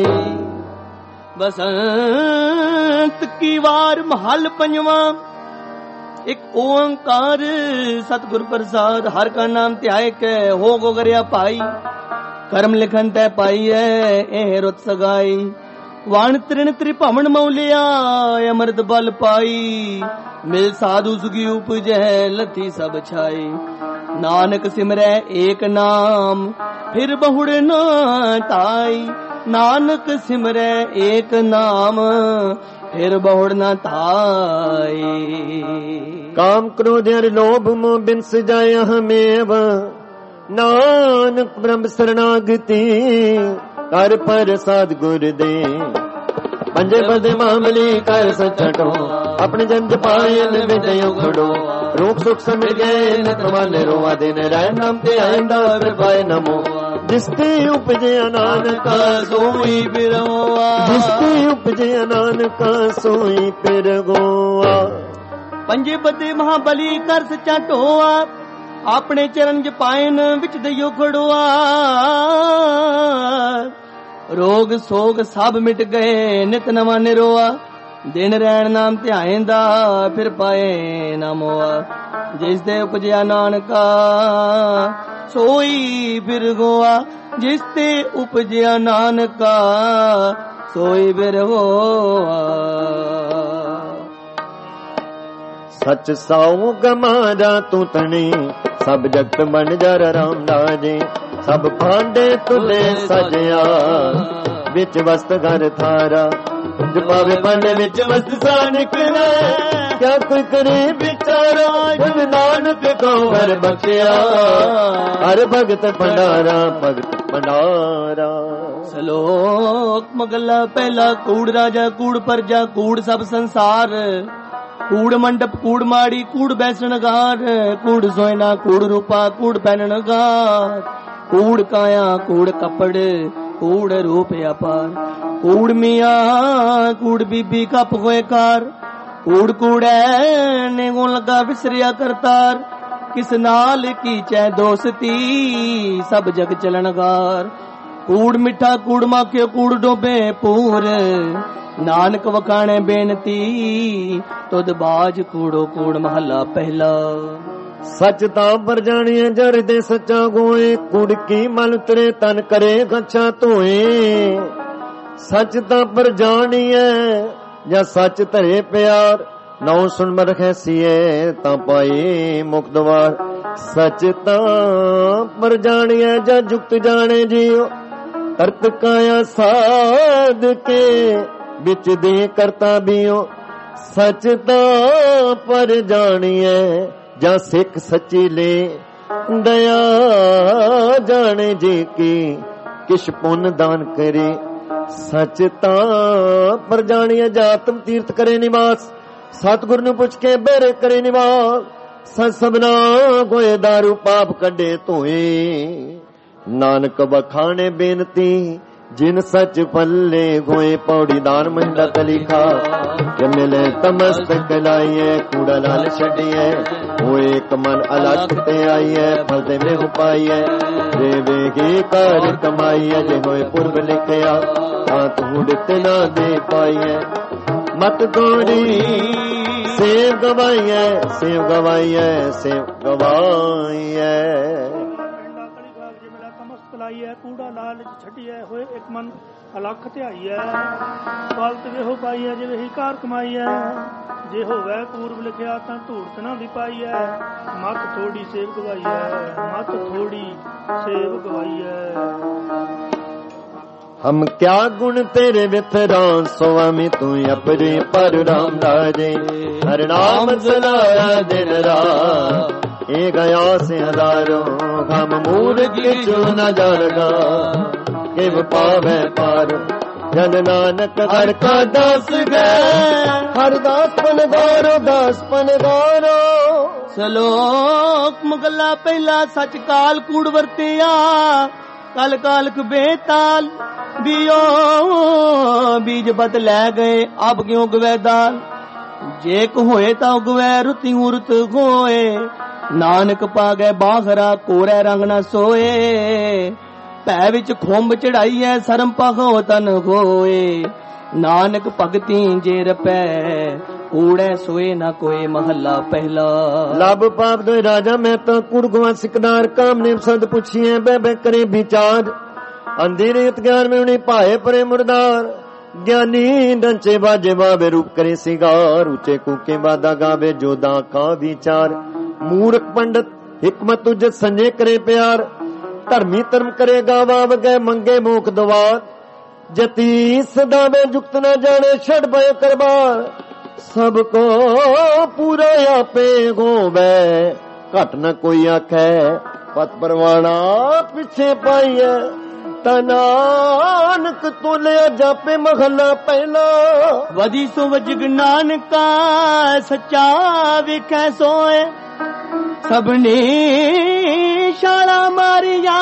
ਬਸੰਤ ਕੀ ਵਾਰ ਮਹਲ ਪੰਜਵਾਂ ਇੱਕ ਓੰਕਾਰ ਸਤਿਗੁਰ ਪ੍ਰਸਾਦ ਹਰ ਕਾ ਨਾਮ ਧਿਆਏ ਕੇ ਹੋ ਗੋਗਰਿਆ ਭਾਈ ਕਰਮ ਲਿਖਨ ਤੈ ਪਾਈਐ ਇਹ ਰੁੱਤ ਸਗਾਈ ਵਣ ਤ੍ਰਿਣ ਤ੍ਰਿਭਵਨ ਮੌਲਿਆ ਅਮਰਤ ਬਲ ਪਾਈ ਮਿਲ ਸਾਧੂ ਸੁਖੀ ਉਪਜੈ ਲਥੀ ਸਭ ਛਾਈ ਨਾਨਕ ਸਿਮਰੈ ਏਕ ਨਾਮ ਫਿਰ ਬਹੁੜ ਨਾ ਤਾਈ ਨਾਨਕ ਸਿਮਰੈ ਏਕ ਨਾਮ ਫਿਰ ਬਹੁੜ ਨਾ ਤਾਈ ਕਾਮ ਕ੍ਰੋਧ ਅਰ ਲੋਭ ਮੋਹ ਬਿਨ ਸਜਾਇ ਹਮੇਵ ਨਾਨਕ ਬ੍ਰਹਮ ਸਰਣਾਗਤੀ ਕਰ ਪ੍ਰਸਾਦ ਗੁਰ ਦੇ ਪੰਜੇ ਬਦੇ ਮਾਮਲੀ ਕਰ ਸਚਟੋ ਆਪਣੇ ਜਨ ਜਪਾਇਨ ਵਿਦਿਓ ਖੜੋ ਰੂਪ ਸੁਖ ਸਮਿਲ ਗਏ ਨਿਤ ਮਾਨੇ ਰੋਵਾ ਦਿਨ ਰਹਿ ਨਾਮ ਤੇ ਆਇੰਦਾ ਫਿਰ ਪਾਏ ਨਮੋ ਜਿਸ ਤੇ ਉਪਜਿਆ ਨਾਨਕਾ ਸੋਈ ਫਿਰੋਆ ਜਿਸ ਤੇ ਉਪਜਿਆ ਨਾਨਕਾ ਸੋਈ ਫਿਰਗੋਆ ਪੰਜੇ ਬਦੇ ਮਹਾਬਲੀ ਕਰ ਸਚਾ ਢੋਆ ਆਪਣੇ ਚਰਨ ਜਪਾਇਨ ਵਿੱਚ ਦਈਓ ਖੜੋਆ ਰੋਗ ਸੋਗ ਸਭ ਮਿਟ ਗਏ ਨਿਤ ਨਵਾਂ ਨਿਰੋਆ ਦਿਨ ਰਹਿਣ ਨਾਮ ਧਿਆਇਂਦਾ ਫਿਰ ਪਾਏ ਨਾ ਮੋਆ ਜਿਸ ਦੇ ਉਪਜਿਆ ਨਾਨਕਾ ਸੋਈ ਫਿਰ ਗੋਆ ਜਿਸ ਤੇ ਉਪਜਿਆ ਨਾਨਕਾ ਸੋਈ ਫਿਰ ਗੋਆ ਸਚ ਸਾਉ ਗਮਾਰਾ ਤੂੰ ਤਣੀ ਸਭ ਜਗਤ ਬਣ ਜਰ ਰਾਮ ਲਾਜੇ ਸਭ ਭਾਂਡੇ ਤੁਲੇ ਸਜਿਆ ਵਿੱਚ ਵਸਤ ਘਰ ਥਾਰਾ ਜਪਾਵੇ ਭਾਂਡੇ ਵਿੱਚ ਵਸਤ ਸਾਨਿਕਣਾ ਕਿਆ ਕੋਈ ਕਰੇ ਵਿਚਾਰਾ ਜਨ ਨਾਨਕ ਕਉ ਹਰ ਬਖਸ਼ਿਆ ਹਰ ਭਗਤ ਭੰਡਾਰਾ ਭਗਤ ਭੰਡਾਰਾ। ਸ਼ਲੋਕ ਮਗਲਾ ਪਹਿਲਾ ਕੂੜ ਰਾਜਾ ਕੂੜ ਪਰਜਾ ਕੂੜ ਸਭ ਸੰਸਾਰ ਕੂੜ ਮੰਡਪ ਕੂੜ ਮਾੜੀ ਕੂੜ ਬੈਸਣਗਾਰ ਕੂੜ ਸੋਇਨਾ ਕੂੜ ਰੂਪਾ ਕੂੜ ਪਹਿਨਣਗਾਰ ਕੂੜ ਕਾਇਆ ਕੂੜ ਕੱਪੜ ਕੂੜ ਰੂਪ ਅਪਾਰ ਕੂੜ ਮੀਆਂ ਕੂੜ ਬੀਬੀ ਕੱਪ ਹੋਏ ਕਾਰ ਕੂੜ ਕੂੜੈ ਨੇ ਗੋ ਲਗਾ ਵਿਸਰਿਆ ਕਰਤਾਰ ਕਿਸ ਨਾਲ ਕੀਚੈ ਦੋਸਤੀ ਸਭ ਜਗ ਚਲਣਗਾਰ ਕੂੜ ਮਿੱਠਾ ਕੂੜ ਮਾਖਿਓ ਕੂੜ ਡੋਬੇ ਪੂਰ ਨਾਨਕ ਵਖਾਣੇ ਬੇਨਤੀ ਤੁਧ ਬਾਜ ਕੂੜੋ ਕੂੜ ਮਹੱਲਾ ਪਹਿਲਾ। ਸੱਚ ਤਾਂ ਪਰ ਜਾਣੀਏ ਜਰ ਦੇ ਸੱਚਾ ਗੋਏ ਕੂੜ ਕੀ ਮਲ ਉਤਰੇ ਤਨ ਕਰੇ ਗੱਛਾ ਧੋਏ ਸੱਚ ਤਾਂ ਪਰ ਜਾਣੀਏ ਜਾਂ ਸੱਚ ਧਰੇ ਪਿਆਰ ਨੌ ਸੁਣ ਮਰਖੈ ਸੀਏ ਤਾਂ ਪਾਏ ਮੁਖ ਦਵਾਰ ਸੱਚ ਤਾਂ ਪਰ ਜਾਣੀਏ ਜਾਂ ਜੁਗਤ ਜਾਣੇ ਜੀਓ ਕਰਤ ਕਾਇਆ ਸਾਧ ਕੇ ਵਿੱਚ ਦੇ ਕਰਤਾ ਬਿਓ ਸੱਚ ਤਾਂ ਪਰ ਜਾਣੀਏ ਜਾਂ ਸਿੱਖ ਸੱਚੀ ਲੈ ਦਇਆ ਜਾਣੇ ਜੀ ਕੀ ਕਿਛ ਪੁੰਨ ਦਾਨ ਕਰੇ ਸੱਚ ਤਾਂ ਪਰ ਜਾਣੀਏ ਜਾਤਮ ਤੀਰਥ ਕਰੇ ਨਿਵਾਸ ਸਤਿਗੁਰ ਨੂੰ ਪੁੱਛ ਕੇ ਬੇਰੇ ਕਰੇ ਨਿਵਾਸ ਸਤ ਸਭਨਾ ਗੋਏ ਦਾਰੂ ਪਾਪ ਕੱਢੇ ਧੋਏ ਨਾਨਕ ਬਖਾਣੇ ਬੇਨਤੀ ਜਿਨ ਸੱਚ ਪੱਲੇ ਗੋਏ ਪੌੜੀ ਦਾਨ ਮਹਿੰਦਾ ਕਲੀਖਾ ਜੇ ਮਿਲੇ ਤਮਸਤਕ ਲਾਈਏ ਕੂੜਾ ਨਾਲ ਛੱਡੀਏ ਹੋਏ ਇੱਕ ਮਨ ਅਲੱਖ ਤੇ ਆਈਏ ਫਲ ਦੇ ਮੇਹੁ ਪਾਈਏ ਜੇ ਵੇਗੀ ਕਰ ਕਮਾਈਏ ਜੇ ਹੋਏ ਪੁਰਬ ਲਿਖਿਆ ਤਾਂ ਤੂੰ ਦਿੱਤੇ ਨਾ ਦੇ ਪਾਈਏ ਮਤ ਗੋਰੀ ਸੇਵ ਗਵਾਈਏ ਸੇਵ ਗਵਾਈਏ ਸੇਵ ਗਵਾਈਏ ਲਾਈਐ ਕੂੜਾ ਲਾਲਚ ਛੱਡੀਐ ਹੋਏ ਇੱਕ ਮਨ ਅਲੱਖ ਧਿਆਈਐ ਫਲਤ ਵੇਹੋ ਪਾਈਐ ਜੇ ਵੇਹੀ ਕਾਰ ਕਮਾਈਐ ਜੇ ਹੋਵੇ ਪੂਰਬ ਲਿਖਿਆ ਤਾਂ ਧੂੜਤ ਨਾ ਦੀ ਪਾਈਐ ਮਤ ਥੋੜੀ ਸੇਵ ਗਵਾਈਐ ਮਤ ਥੋੜੀ ਸੇਵ ਗਵਾਈਐ। ਹਮ ਕਿਆ ਗੁਣ ਤੇਰੇ ਵਿਥਰਾਂ ਸੁਆਮੀ ਤੂੰ ਅਪਰੇ ਪਰ ਰਾਮ ਰਾਜੇ ਹਰ ਨਾਮ ਸਲਾਇਆ ਦਿਨ ਰਾਤ ਇਹ ਗਿਆ ਸੇ ਹਜ਼ਾਰੋਂ ਗਮ ਮੂਰ ਕਿਛੁ ਨ ਜਾਣਗਾ ਕਿਵ ਪਾਵੇ ਪਾਰ ਜਨ ਨਾਨਕ ਹਰ ਕਾ ਦਾਸ ਗਏ ਹਰ ਦਾਸ ਪਨ ਗਾਰੋ ਦਾਸ ਪਨ ਗਾਰੋ। ਸ਼ਲੋਕ ਮਗਲਾ ਪਹਿਲਾ ਸੱਚ ਕਾਲ ਕੂੜ ਵਰਤਿਆ ਕਲ ਕਾਲਕ ਬੇਤਾਲ ਬਿਓ ਬੀਜ ਬਦ ਲੈ ਗਏ ਅਬ ਕਿਉਂ ਗਵੇ ਦਾਲ ਜੇ ਕ ਹੋਏ ਤਾਂ ਉਗਵੈ ਰੁਤੀ ਉਰਤ ਹੋਏ ਨਾਨਕ ਪਾ ਗਏ ਬਾਹਰਾ ਕੋਰੇ ਰੰਗ ਨਾ ਸੋਏ ਭੈ ਵਿੱਚ ਖੁੰਬ ਚੜਾਈਐ ਸਰਮ ਪਖੋ ਤਨ ਹੋਏ ਨਾਨਕ ਭਗਤੀ ਜੇ ਰਪੈ ਕੂੜੈ ਸੋਏ ਨਾ ਕੋਏ ਮਹੱਲਾ ਪਹਿਲਾ। ਲੱਭ ਪਾਪ ਦੋਇ ਰਾਜਾ ਮੈਂ ਤਾਂ ਕੁੜ ਗੁਆ ਸਿਕਦਾਰ ਕਾਮ ਨੇ ਸਦ ਪੁੱਛੀਏ ਬੈ ਬੈ ਕਰੇ ਵਿਚਾਰ ਅੰਧੀ ਰੀਤ ਗਿਆਨ में उन्हें पाए परे मुरदार ज्ञानी डंचे बाजे बाबे रूप करे सिगार ऊंचे कूके बादा गावे जोदा का विचार मूर्ख पंडित हिकमत तुझ संजय करे प्यार धर्मी धर्म करे गावा वगै मंगे मोख दवार जती सदावे जुक्त न जाने छड़ भय करबार सबको पूरा आपे गोवे घट न कोई आखे पत परवाना पिछे पाइए नानक तोलिया जापे महला पहला वधी सो वजग नानका सच्चा विखै सोए सबने शाला मारिया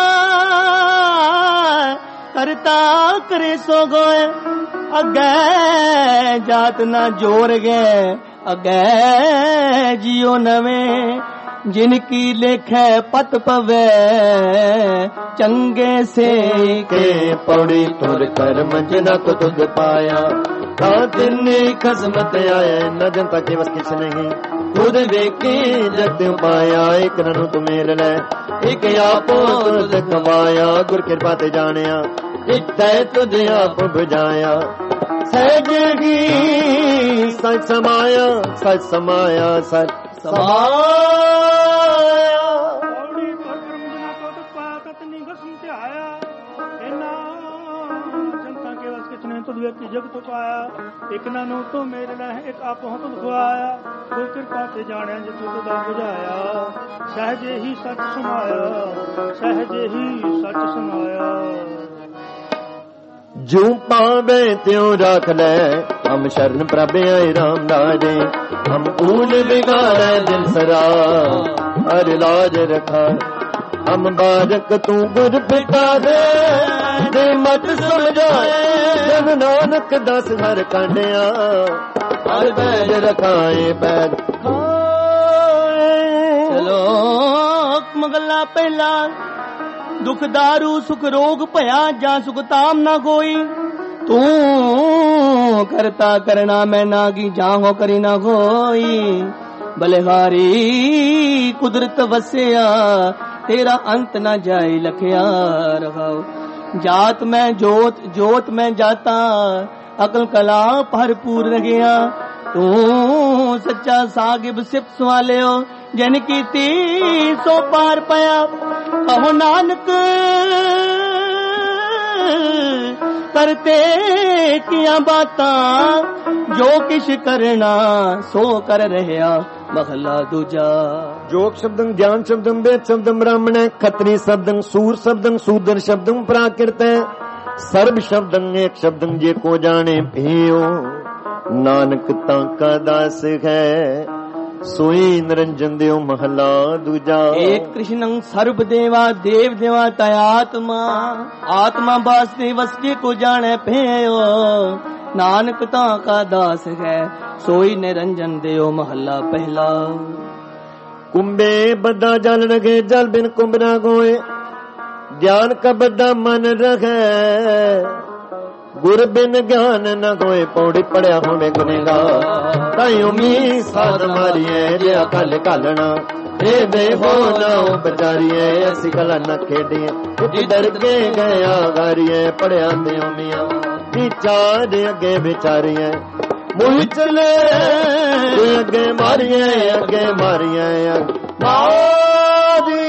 करता करे सो गोए अगे जात ना जोर गए अगे जियो नवे जिनकी लेखे पत पवे चंगे से के पौड़ी तुर कर्म जिना को तुझ पाया तिन्नी खसमत आए न जनता के बस किस नहीं खुद देखे जग पाया एक ननु तू मेरे ले एक आपो तुझ कमाया गुर कृपा ते जानिया एक तय तुझे आप बुझाया सहजगी सच समाया सच समाया सच समाया ਵੇਖੀ ਜਗਤ ਪਾਇਆ, ਇੱਕ ਨਾਨੂ ਤੋਂ ਮੇਰੇ ਲੈ ਇੱਕ ਆਪੋਂ ਤੁਧ ਖਵਾਇਆ, ਗੁਰ ਕਿਰਪਾ ਤੇ ਜਾਣਿਆ ਜੇ ਤੁਧ ਦਾ ਬੁਝਾਇਆ, ਸਹਜੇ ਹੀ ਸੱਚ ਸਮਾਇਆ, ਸਹਜੇ ਹੀ ਸੱਚ ਸਮਾਇਆ। ਜੂ ਪਾਵੇ त्यों राख ले, हम शरण प्रभ आए रामदास दे, हम ऊन बिगाड़े दिल सरा, हर लाज रखा, हम बारक तू गुर पिता दे, दे मत समझाए, जन नानक दस हर कांडिया, हर बैज रखाए बैज खाए। चलो मगला पहला, दुख दारू सुख रोग भया, जा सुख ताम ना कोई, तू करता करना मैं नागी, जाहो करी ना कोई, बलिहारी कुदरत वसिया, तेरा अंत ना जाए लखिया रखाओ। जात मैं जोत जोत मैं जाता, अकल कला भरपूर रगिया, तू सच्चा सागिब सिप सवालियो, जन कीती सो पार पाया, कहो नानक करते किया बातां, जो किश करना सो कर रहया महला दूजा। जोग शब्दं ज्ञान शब्दं वेद शब्दं ब्राह्मण, खत्री शब्दं सूर शब्दं शूद्र शब्दं प्राकृत, सर्व शब्दं एक शब्दं जे को जाने पियो, नानक ताका दास है, सोई निरंजन देव महला दूजा। एक कृष्णं सर्व देवा देव देवा तयात्मा, आत्मा वास्ते वसके को जाने भयो, नानक ताका दास है, सोई निरंजन देव महला पहला। कुंभे बद्दा जल रखे, जल बिन कुंभ ना गोए, ज्ञान का बद्दा मन रखे, गुर बिन ज्ञान न कोई, पौड़ी पढ़िया होवे गुनेगार, ताइयों मी साध मारिए जे अकल कालना, हे बेहो ना बचारिए, ऐसी कला न खेडिए, इधर के गया गारिए, पढ़िया दियो मियां विचार अगे विचारिए, मुँह चले अगे मारिए, अगे मारिए मारिए।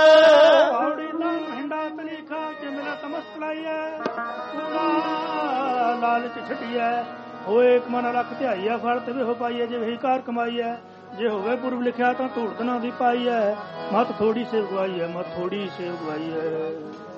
लालच छटिया, हो एक मन रख ध्याईया, फल ते हो पाईए, जे वही कार कमाई है, जे होवे पूर्व लिखिया तो धूड़त ना दी पाई है, मत थोड़ी से उगवाई है, मत थोड़ी से उगवाई है।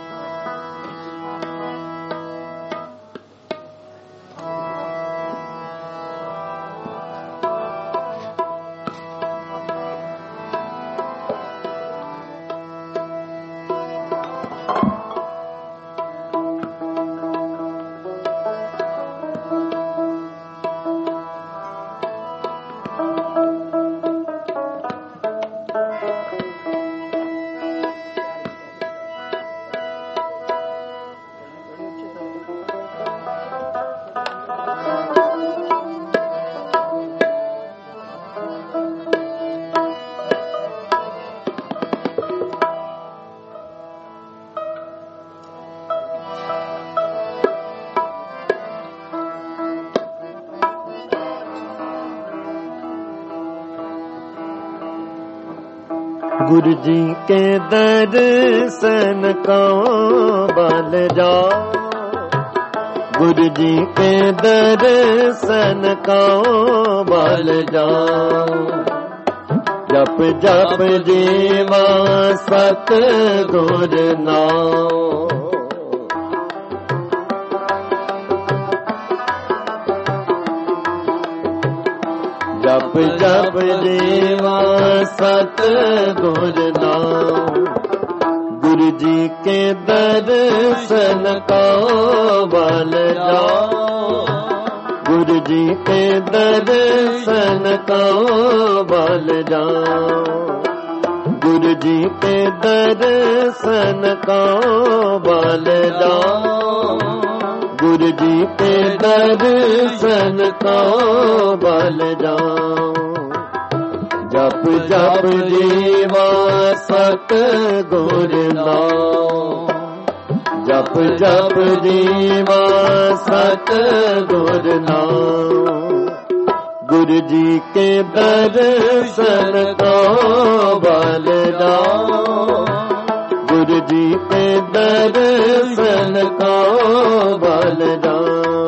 गुरु जी के दर्शन को बल जाओ, गुरु जी के दर्शन को बल जाओ, जप जप जीवा सत गुर नाम, जप जप जीवा सत गुर नाम, गुरु जी के दर्शन को बल जाओ, गुरु जी के दर्शन को बल जाओ, गुरु जी के दर्शन को बल जाओ, गुरु जी के दर्शन को बल जाओ, जप जप जीवा सत गुर नाम, जप जप जीवा सत गुर नाम, गुरु जी के दर्शन को बल जाओ, गुरु जी के दर्शन को बल जाओ,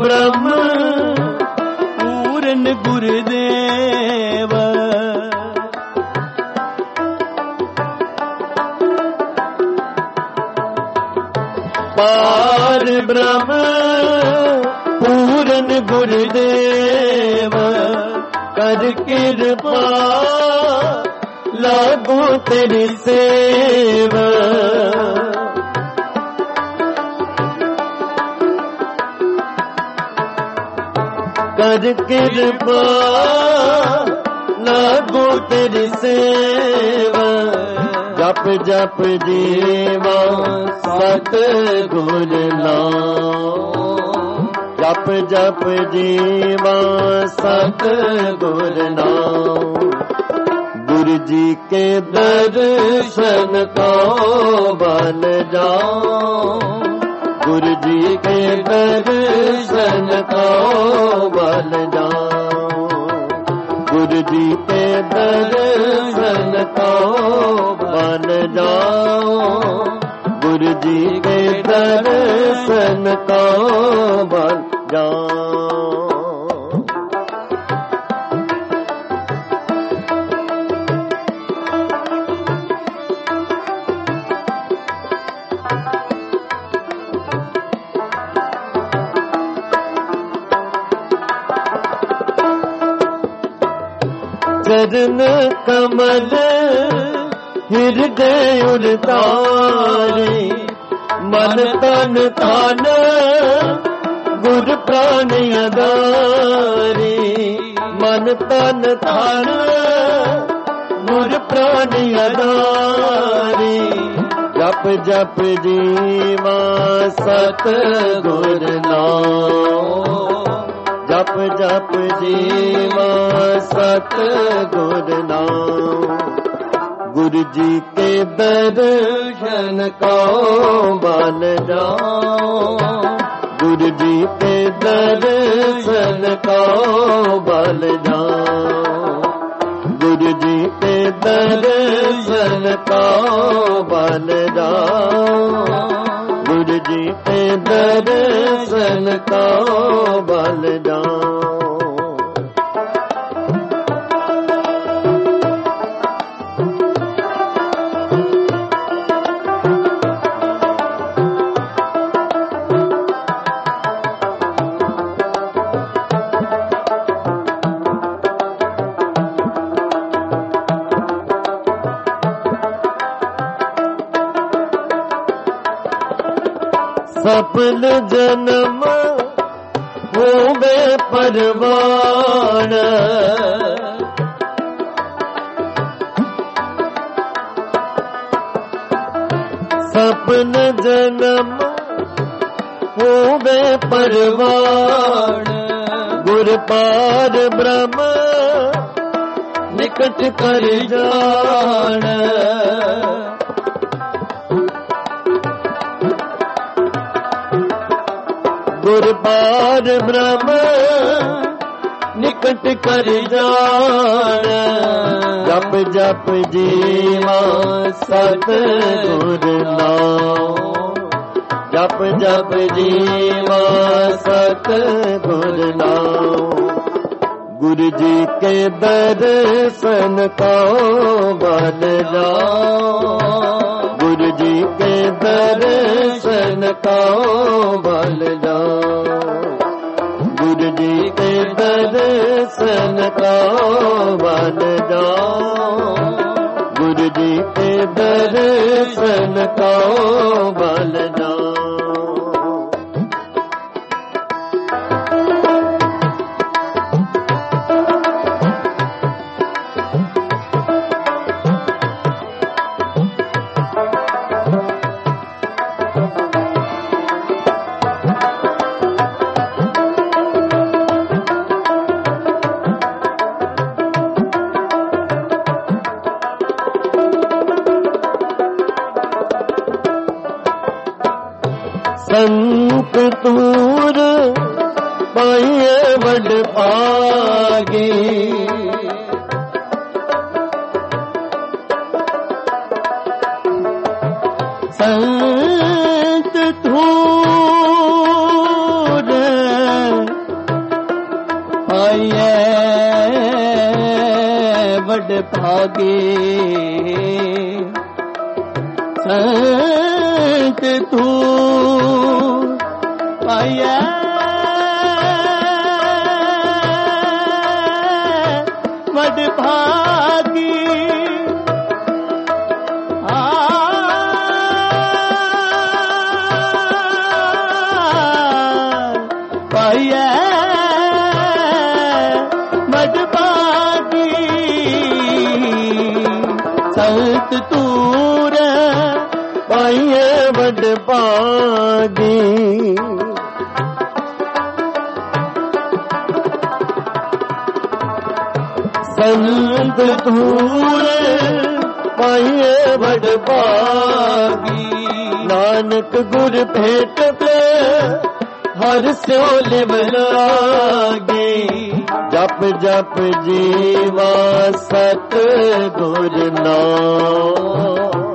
ब्रह्म पूरन गुरुदेव पार ब्रह्म पूरन गुरुदेव कर कृपा लागू तेरी सेवा कर कृपा लागू तेरी सेवा जप जप जीवा सत गुर नाम जप जप जीवा सत गुर नाम गुरु जी के दर्शन को बन जाओ गुरु जी के दर्शन को बन जाओ गुरु जी के दर्शन को बन जाओ गुरु जी के दर्शन को बन जाओ चरण कमल हृदय उतारे मन तन थान गुर प्राण आधारे मन तन थान गुर प्राण आधारे जप जप जीवा सत गुर नाम जप जप जीवा सत गुर नाम गुरु जी के दर्शन को बन जाओ गुरु जी के दर्शन को बन जाओ गुरु जी के दर्शन को बन जाओ गुरु जी के दर्शन को बन जाओ सफल जन्म होवे परवान सपन जन्म होवे परवान गुर पार ब्रह्म निकट कर जान गुर पार ब्रह्म निकट कर जान जप जप जीवा सत गुर नाम जप जप जीवा सत गुर नाम गुरु जी के दर्शन को बन जाओ गुरु जी के दर्शन को बन जाओ गुरु जी के दर्शन को बन जाओ गुरु जी के दर्शन को बन जाओ संत तूर पाइए बड़ पागे संत तूर ਵਡ ਭਾਗੇ ਸੰਤ ਤੂੰ ਪਾਇਆ ਵਡ ਭਾਗੀ ਪਾਇਆ ਵਡ ਭਾਗੀ ਸੰਤ ਤੂਰ ਪਾਈਏ ਵਡ ਭਾਗੀ ਸੰਤ ਤੂਰ ਪਾਈਏ ਵਡ ਭਾਗੀ ਨਾਨਕ ਗੁਰ ਭੇਟ ਤੇ ਹਰ ਸਿਓ ਲਿਵ ਲਾਗੇ ਜਪ ਜਪ ਜੀਵਾ ਸਤ ਗੁਰ ਨਾਮ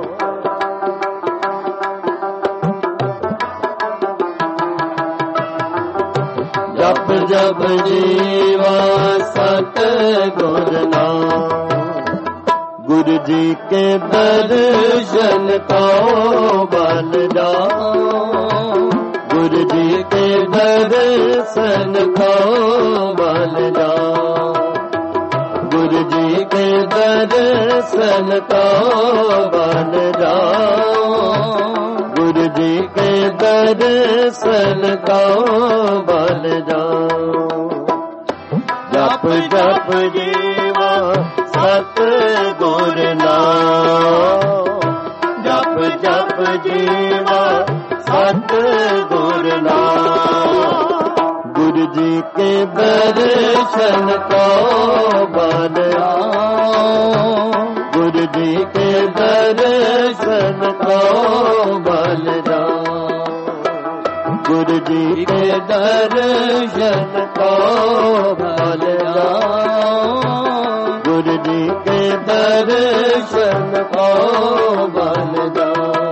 ਜਪ ਜਪ ਜੀਵਾ ਸਤ ਗੁਰ ਨਾਮ ਗੁਰੂ ਜੀ ਕੇ ਦਰਸ਼ਨ ਕੋ ਬਲ ਜਾਓ ਗੁਰੂ ਜੀ ਕੇ ਦਰਸ਼ਨ ਕੋ ਬਲ ਜਾਓ ਗੁਰੂ ਜੀ ਕੇ ਦਰਸ਼ਨ ਕੋ ਬਲ ਜਾਓ ਗੁਰੂ ਜੀ ਕੇ ਦਰਸ਼ਨ ਕੋ ਬਲ ਜਾਓ ਜਪ ਜਪ ਜੀਵਾ ਸਤ ਗੁਰ ਨਾਮ ਜਪ ਜਪ ਜੀਵਾ ਸਤ ਗੁਰ ਨਾਮ ਗੁਰੂ ਜੀ ਕੇ ਦਰਸ਼ਨ ਕੋ ਬਲ ਆਓ ਗੁਰੂ ਜੀ ਕੇ ਦਰਸ਼ਨ ਕੋ ਬਲ ਜਾਓ ਗੁਰੂ ਜੀ ਕੇ ਦਰਸ਼ਨ ਕੋ ਬਲ ਆਓ ਗੁਰੂ ਜੀ ਕੇ ਦਰਸ਼ਨ ਕੋ ਬਲ ਜਾਓ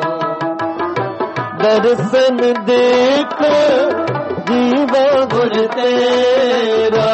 ਦਰਸ਼ਨ ਦੇਖ ਜੀਵਾ ਗੁਰ ਤੇਰਾ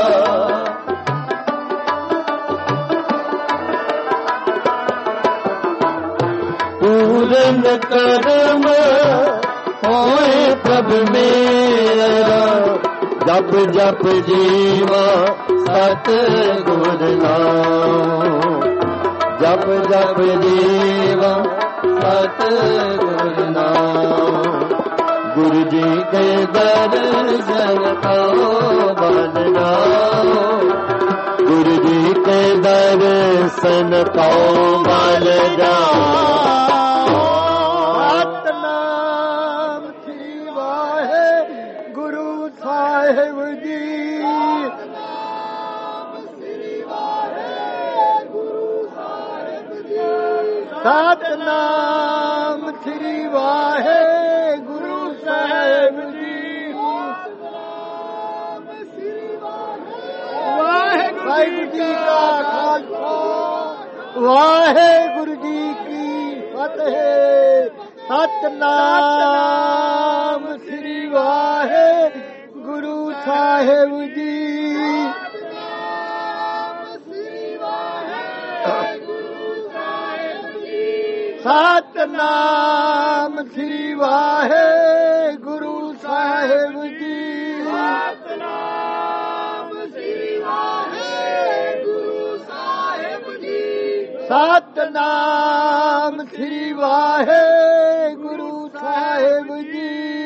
ਪੂਰਨ ਕਰਮ ਹੋਏ ਪ੍ਰਭ ਮੇਰਾ ਜਪ ਜਪ ਜੀਵਾ ਸਤ ਗੁਰ ਨਾਮ ਜਪ ਜਪ ਜੀਵਾ ਸਤ ਗੁਰ ਨਾਮ ਗੁਰੂ ਜੀ ਕੇ ਦਰਸ਼ਨ ਕੋ ਬਲ ਜਾਓ ਗੁਰੂ ਜੀ ਕੇ ਦਰਸ਼ਨ ਕੋ ਬਲ ਜਾਓ ਸਤਨਾਮ ਸ੍ਰੀ ਵਾਹਿਗੁਰੂ ਸਾਹਿਬ ਜੀ ਸਤਨਾਮ ਸ੍ਰੀ ਵਾਹਿਗੁਰੂ ਸਾਹਿਬ ਜੀ ਵਾਹਿਗੁਰੂ ਜੀ ਕਾ ਖਾਲਸਾ ਵਾਹਿਗੁਰੂ ਜੀ ਕੀ ਫਤਿਹ ਸਤਨਾਮ ਸ੍ਰੀ ਵਾਹਿਗੁਰੂ ਸਾਹਿਬ ਜੀ ਸਤਨਾਮ ਸ੍ਰੀ ਵਾਹਿਗੁਰੂ ਸਾਹਿਬ ਜੀ ਸਤਨਾਮ ਸ੍ਰੀ ਵਾਹਿਗੁਰੂ ਸਾਹਿਬ ਜੀ ਸਤਨਾਮ ਸ੍ਰੀ ਵਾਹਿਗੁਰੂ ਸਾਹਿਬ ਜੀ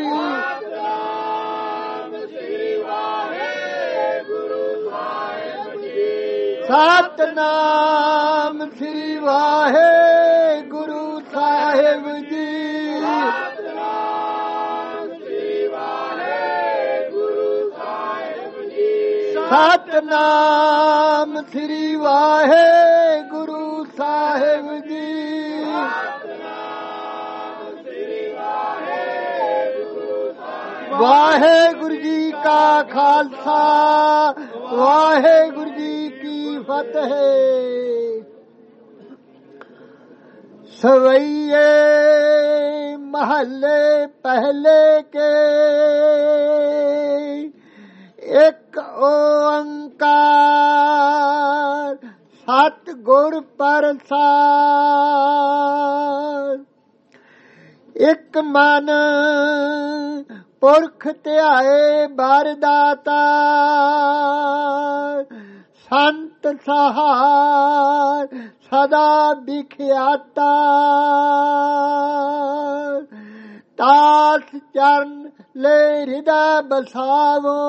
ਸਤਨਾਮ ਸ੍ਰੀ ਵਾਹਿਗੁਰੂ ਸਾਹਿਬ ਜੀ ਸਤਨਾਮ ਸ੍ਰੀ ਵਾਹਿਗੁਰੂ ਸਾਹਿਬ ਜੀ ਸਤਨਾਮ ਸ੍ਰੀ ਵਾਹਿਗੁਰੂ ਸਾਹਿਬ ਜੀ ਸਤਨਾਮ ਸ੍ਰੀ ਵਾਹਿਗੁਰੂ ਸਾਹਿਬ ਜੀ ਸਤਨਾਮ ਸ੍ਰੀ ਵਾਹਿਗੁਰੂ ਵਾਹਿਗੁਰੂ ਜੀ ਕਾ ਖਾਲਸਾ ਵਾਹਿਗੁਰੂ ਜੀ ਕੀ ਫਤਿਹ ਸਵਈਏ महले पहले के एक ओंकार ਸਤ ਗੁਰ ਪ੍ਰਸਾਦ। ਇੱਕ ਮਨ ਪੁਰਖ ਧਿਆਏ ਬਰ ਦਾਤਾ, ਸੰਤ ਸਹਾਰ ਸਦਾ ਵਿਖਿਆਤਾ। ਤਾਸ ਚਰਨ ਲੈ ਹਿਰਦੈ ਬਸਾਵੋ,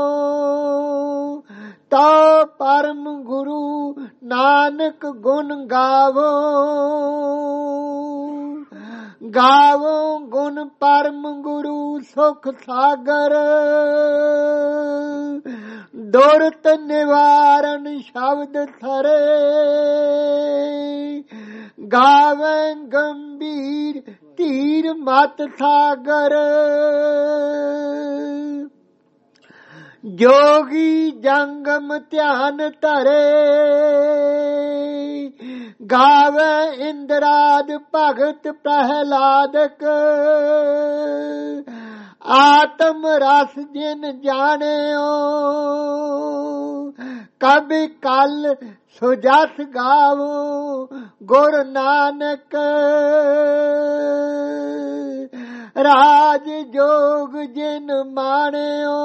ਤਾ ਪਰਮ ਗੁਰੂ ਨਾਨਕ ਗੁਣ ਗਾਵੋ। ਗਾਵੋ ਗੁਣ ਪਰਮ ਗੁਰੂ ਸੁਖ ਸਾਗਰ, ਦੁਰਤ ਨਿਵਾਰਨ ਸ਼ਬਦ ਥਰੇ। ਗਾਵੇ ਗੰਭੀਰ ਧੀਰ ਮਤ ਸਾਗਰ, ਜੋਗੀ ਜੰਗਮ ਧਿਆਨ ਧਰੇ। ਗਾਵੇ ਇੰਦਰਾਦ ਭਗਤ ਪ੍ਰਹਿਲਾਦਕ, ਆਤਮ ਰਸ ਜਿਨ ਜਾਣਿਓ। ਕਬਿ ਕਲ ਸੋ ਜਸ ਗਾਵੋ ਗੁਰ ਨਾਨਕ, ਰਾਜ ਜੋਗ ਜਿਨ ਮਾਣਿਓ।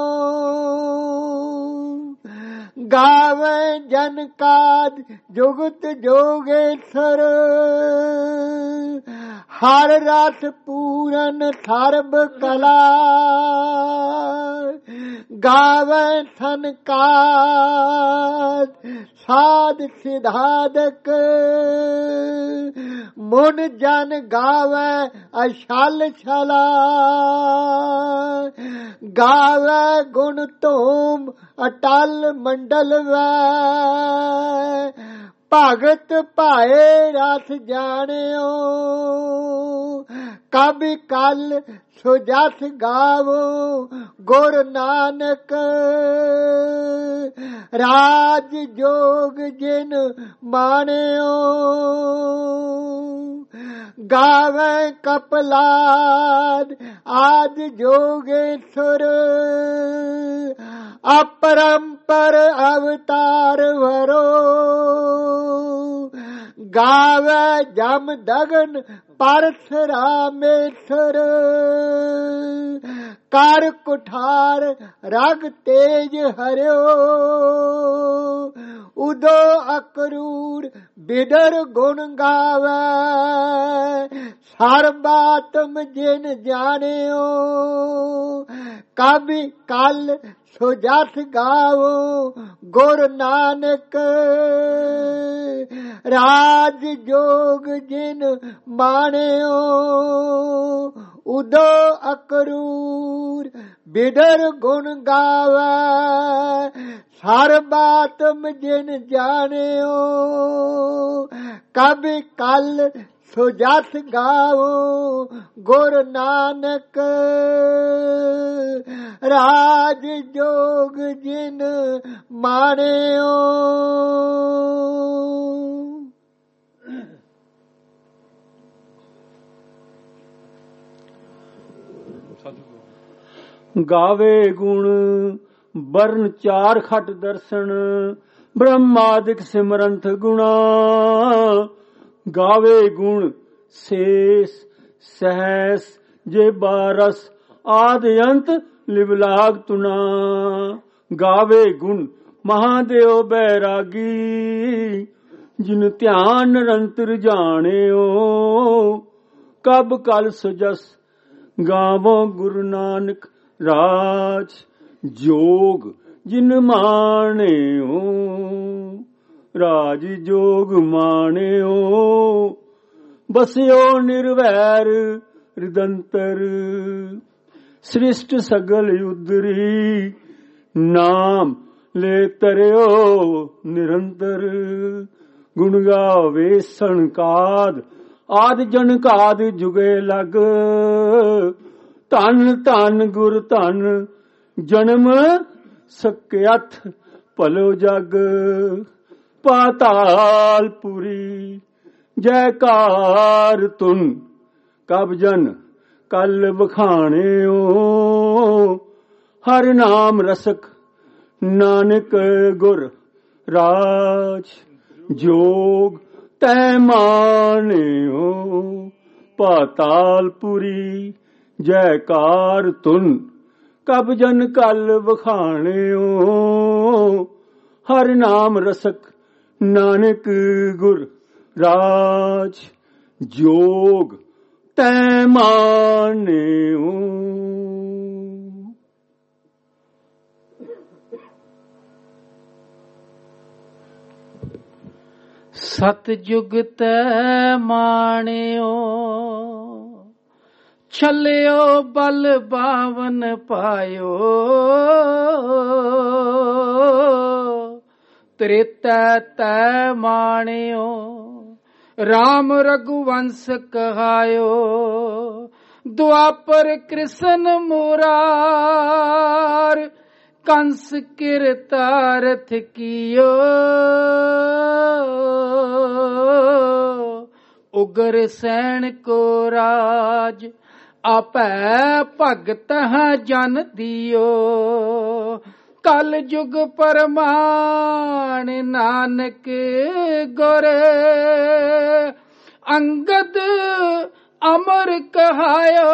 ਗਾਵੇ ਜਨ ਕਾਦ ਜੁਗਤ ਜੋਗੇਸ਼ਰ, ਹਰ ਰਸ ਪੂਰਨ ਸਰਬ ਕਲਾ। ਗਾਵੇ ਸੰਕਾਦ ਸਾਧ ਸਿਧਾਦਕ, ਮੁਨ ਜਨ ਗਾਵੇ ਅਸ਼ਲ ਛਲਾ। ਗਾਵੇ ਗੁਣ ਧੂਮ ਅਟਲ ਮੰਡਲ ਵੈ, ਭਗਤ ਭਾਏ ਰਸ ਜਾਣਿਓ। ਕਬਿ ਕਲ ਸੋ ਜਸ ਗਾਵੋ ਗੁਰ ਨਾਨਕ, ਰਾਜ ਜੋਗ ਜਿਨ ਮਾਣਿਓ। ਗਾਵੇ ਕਪਲਾਦ ਆਦ ਜੋਗੇਸ਼ਵਰ, ਅਪਰੰਪਰ ਅਵਤਾਰ ਵਰੋ। ਗਾਵੇ ਜਮ ਦਗਨ ਪਰਸਰਾਮੇਸ਼ਰ, ਕਰ ਕੁਠਾਰ ਰਗ ਤੇਜ ਹਰਿਓ। ਉਦੋ ਅਕਰੂਰ ਬਿਦਰ ਗੁਣ ਗਾਵੇ, ਸਰਬਾਤਮ ਜਿਨ ਜਾਣਿਓ। ਕਬਿ ਕਲ ਸੋ ਜਸ ਗਾਵੋ ਗੁਰ ਨਾਨਕ, ਰਾਜ ਜੋਗ ਜਿਨ ਮਾਣਿਓ। ਉਦੋ ਅਕਰੂਰ ਬਿਦਰ ਗੁਣ ਗਾਵੇ, ਸਰਬਾਤਮ ਜਿਨ ਜਾਣਿਓ। ਕਬਿ ਕਲ ਸੋ ਜਸ ਗਾਵੋ ਗੁਰ ਨਾਨਕ, ਰਾਜ ਜੋਗ ਜਿਨ ਮਾਣਿਓ। ਗਾਵੇ ਗੁਣ ਬਰਨ ਚਾਰ ਖਟ ਦਰਸ਼ਨ, ਬ੍ਰਹਮਾਦਿਕ ਸਿਮਰੰਥ ਗੁਣਾ। ਗਾਵੇ ਗੁਣ ਸੇਸ ਸਹਿਸ ਜੇ ਬਾਰਸ, ਆਦ ਅੰਤ ਲਿਵਲਾਗ ਤੁਨਾ। ਗਾਵੇ ਗੁਣ ਮਹਾਦੇਵ ਬੈਰਾਗੀ, ਜਿਨ ਧਿਆਨ ਨਿਰੰਤਰ ਜਾਣਿਓ। ਕਬ ਕਲ ਸੁਜਸ ਗਾਵੋ ਗੁਰੂ ਨਾਨਕ, ਰਾਜ ਜੋਗ ਜਿਨ ਮਾਣਿਓ। ਰਾਜ ਜੋਗ ਮਾਣਿਓ, ਬਸਿਓ ਨਿਰਵੈਰ ਰਿਦੰਤਰ। ਸ੍ਰਿਸ਼ਟ ਸਗਲ ਉਦਰੀ, ਨਾਮ ਲੈ ਤਰਿਓ ਨਿਰੰਤਰ। ਗੁਣ ਗਾਵੇ ਸੰਕਾਦ ਆਦ ਜਨਕਾਦ ਜੁਗੇ ਲਗ। ਧਨ ਧਨ ਗੁਰ ਧਨ ਜਨਮ ਸਕਿਅਥ ਭਲੋ ਜਗ। ਪਾਤਾਲ ਪੁਰੀ ਜੈਕਾਰ ਤੁਨ, ਕਬ ਜਨ ਕਲ ਵਖਾਣਿਓ। ਹਰ ਨਾਮ ਰਸਕ ਨਾਨਕ ਗੁਰ ਰਾਜ। जोग तै मानियो पातालपुरी जयकार तुन कब जन कल बखाणियो हर नाम रसक नानक गुर राज जोग तै मानियो। सतयुग तै माणियो छलियो बल बावन पायो त्रेता तै माणियो राम रघुवंश कहायो द्वापर कृष्ण मुरार कंस किरतारथ कियो उगर सैन को राज आपै भगत जन दियो कल जुग परमाण नानक गोरे अंगद अमर कहायो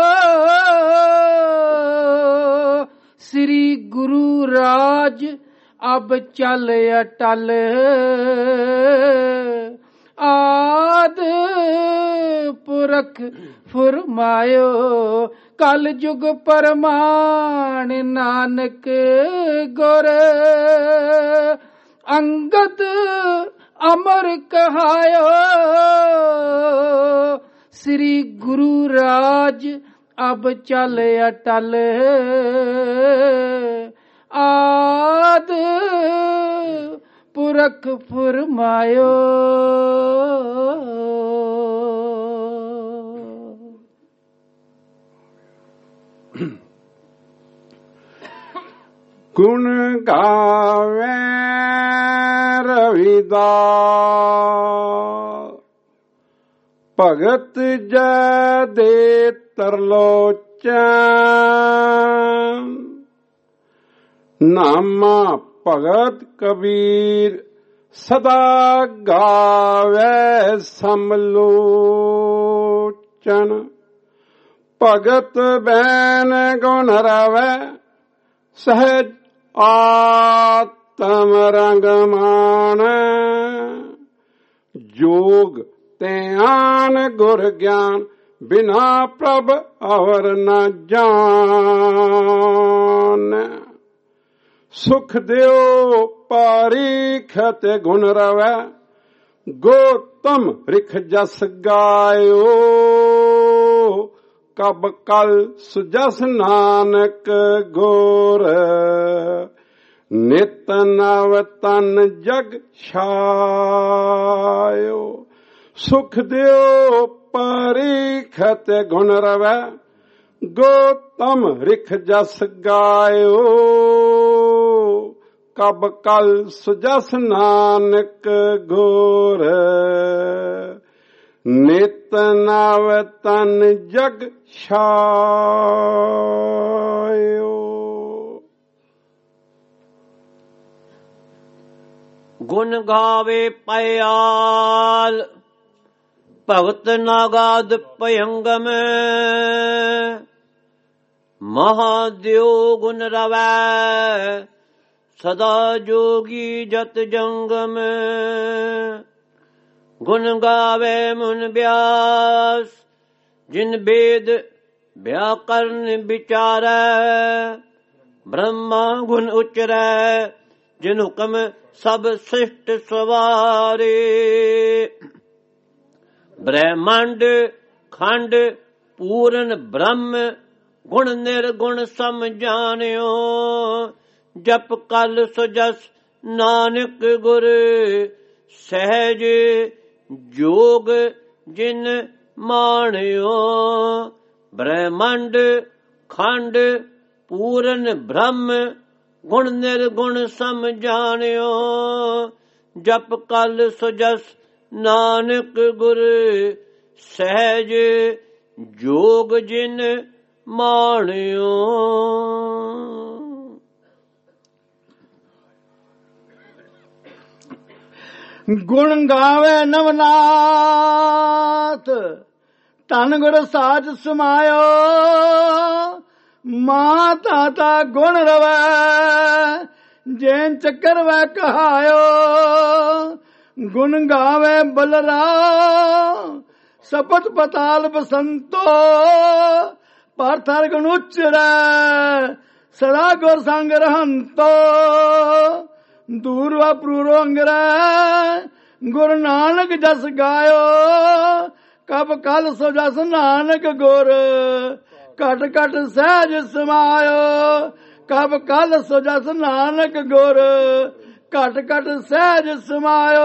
श्री गुरु राज अब चल अटल आद पुरख फुरमायो कल जुग परमाण नानक गोरे अंगद अमर कहायो श्री गुरु राज अब चल अटल आद पुरख फुरमायो। गुण गावे रविदास भगत जय दे तरलोचन नामा भगत कबीर सदा गावे समलोचन भगत बैन गुण रवै सहज आत्म रंग मान जोग त्यान गुर ज्ञान बिना प्रभ और न जान सुख देव पारीखत गुण रवै गोतम रिख जस गायो कब कल सुजस नानक गोर नित नव तन जग छायो सुख देव परीखत गुण रवै गोतम रिख जस गायो कब कल सुजस नानक गोर नित नव तन जग छायो। गुण गावे पयाल भगत नागाद पयंगम महादेव गुण रवै सदा जोगी जत जंगम गुण गावे मुन व्यास जिन वेद व्याकरण विचारै ब्रह्मा गुण उचरै जिन हुक्म सब सृष्ट सवारे ब्रह्मांड खंड पूर्ण ब्रह्म गुण निर्गुण सम जानियो जप कल सुजस नानक गुर सहज जोग जिन माणियो ब्रह्मांड खंड पूर्ण ब्रह्म गुण निर्गुण सम जानियो जप कल सुजस नानक गुर सहज जोग जिन माणियो। ਗੁਣ ਗਾਵੇ ਨਵਨਾਥ ਧਨ ਗੁਰ ਸਾਜ ਸਮਾਇਓ ਮਾਤਾ ਤਾ ਗੁਣ ਰਵੈ ਜੈਨ ਚੱਕਰ ਵੈ ਕਹਾਇਓ ਗੁਣ ਗਾਵੇ ਬਲਰਾ ਸਪਤ ਪਤਾਲ ਬਸੰਤੋ ਪਰ ਥਰ ਗੁਣ ਉਚਰੈ ਸਦਾ ਗੁਰ ਸੰਗ ਰਹੰਤੋ ਦੂਰ ਵਾ ਪ੍ਰੂਰੋ ਅੰਗਰੈ ਗੁਰ ਨਾਨਕ ਜਸ ਗਾਇਓ ਕਬ ਕਲ ਸੋ ਜਸ ਨਾਨਕ ਗੁਰ ਘਟ ਘਟ ਸਹਿਜ ਸਮਾਇਓ ਕਬ ਕਲ ਸੋ ਜਸ ਨਾਨਕ ਗੁਰ ਘਟ ਘਟ ਸਹਿਜ ਸਮਾਇਓ।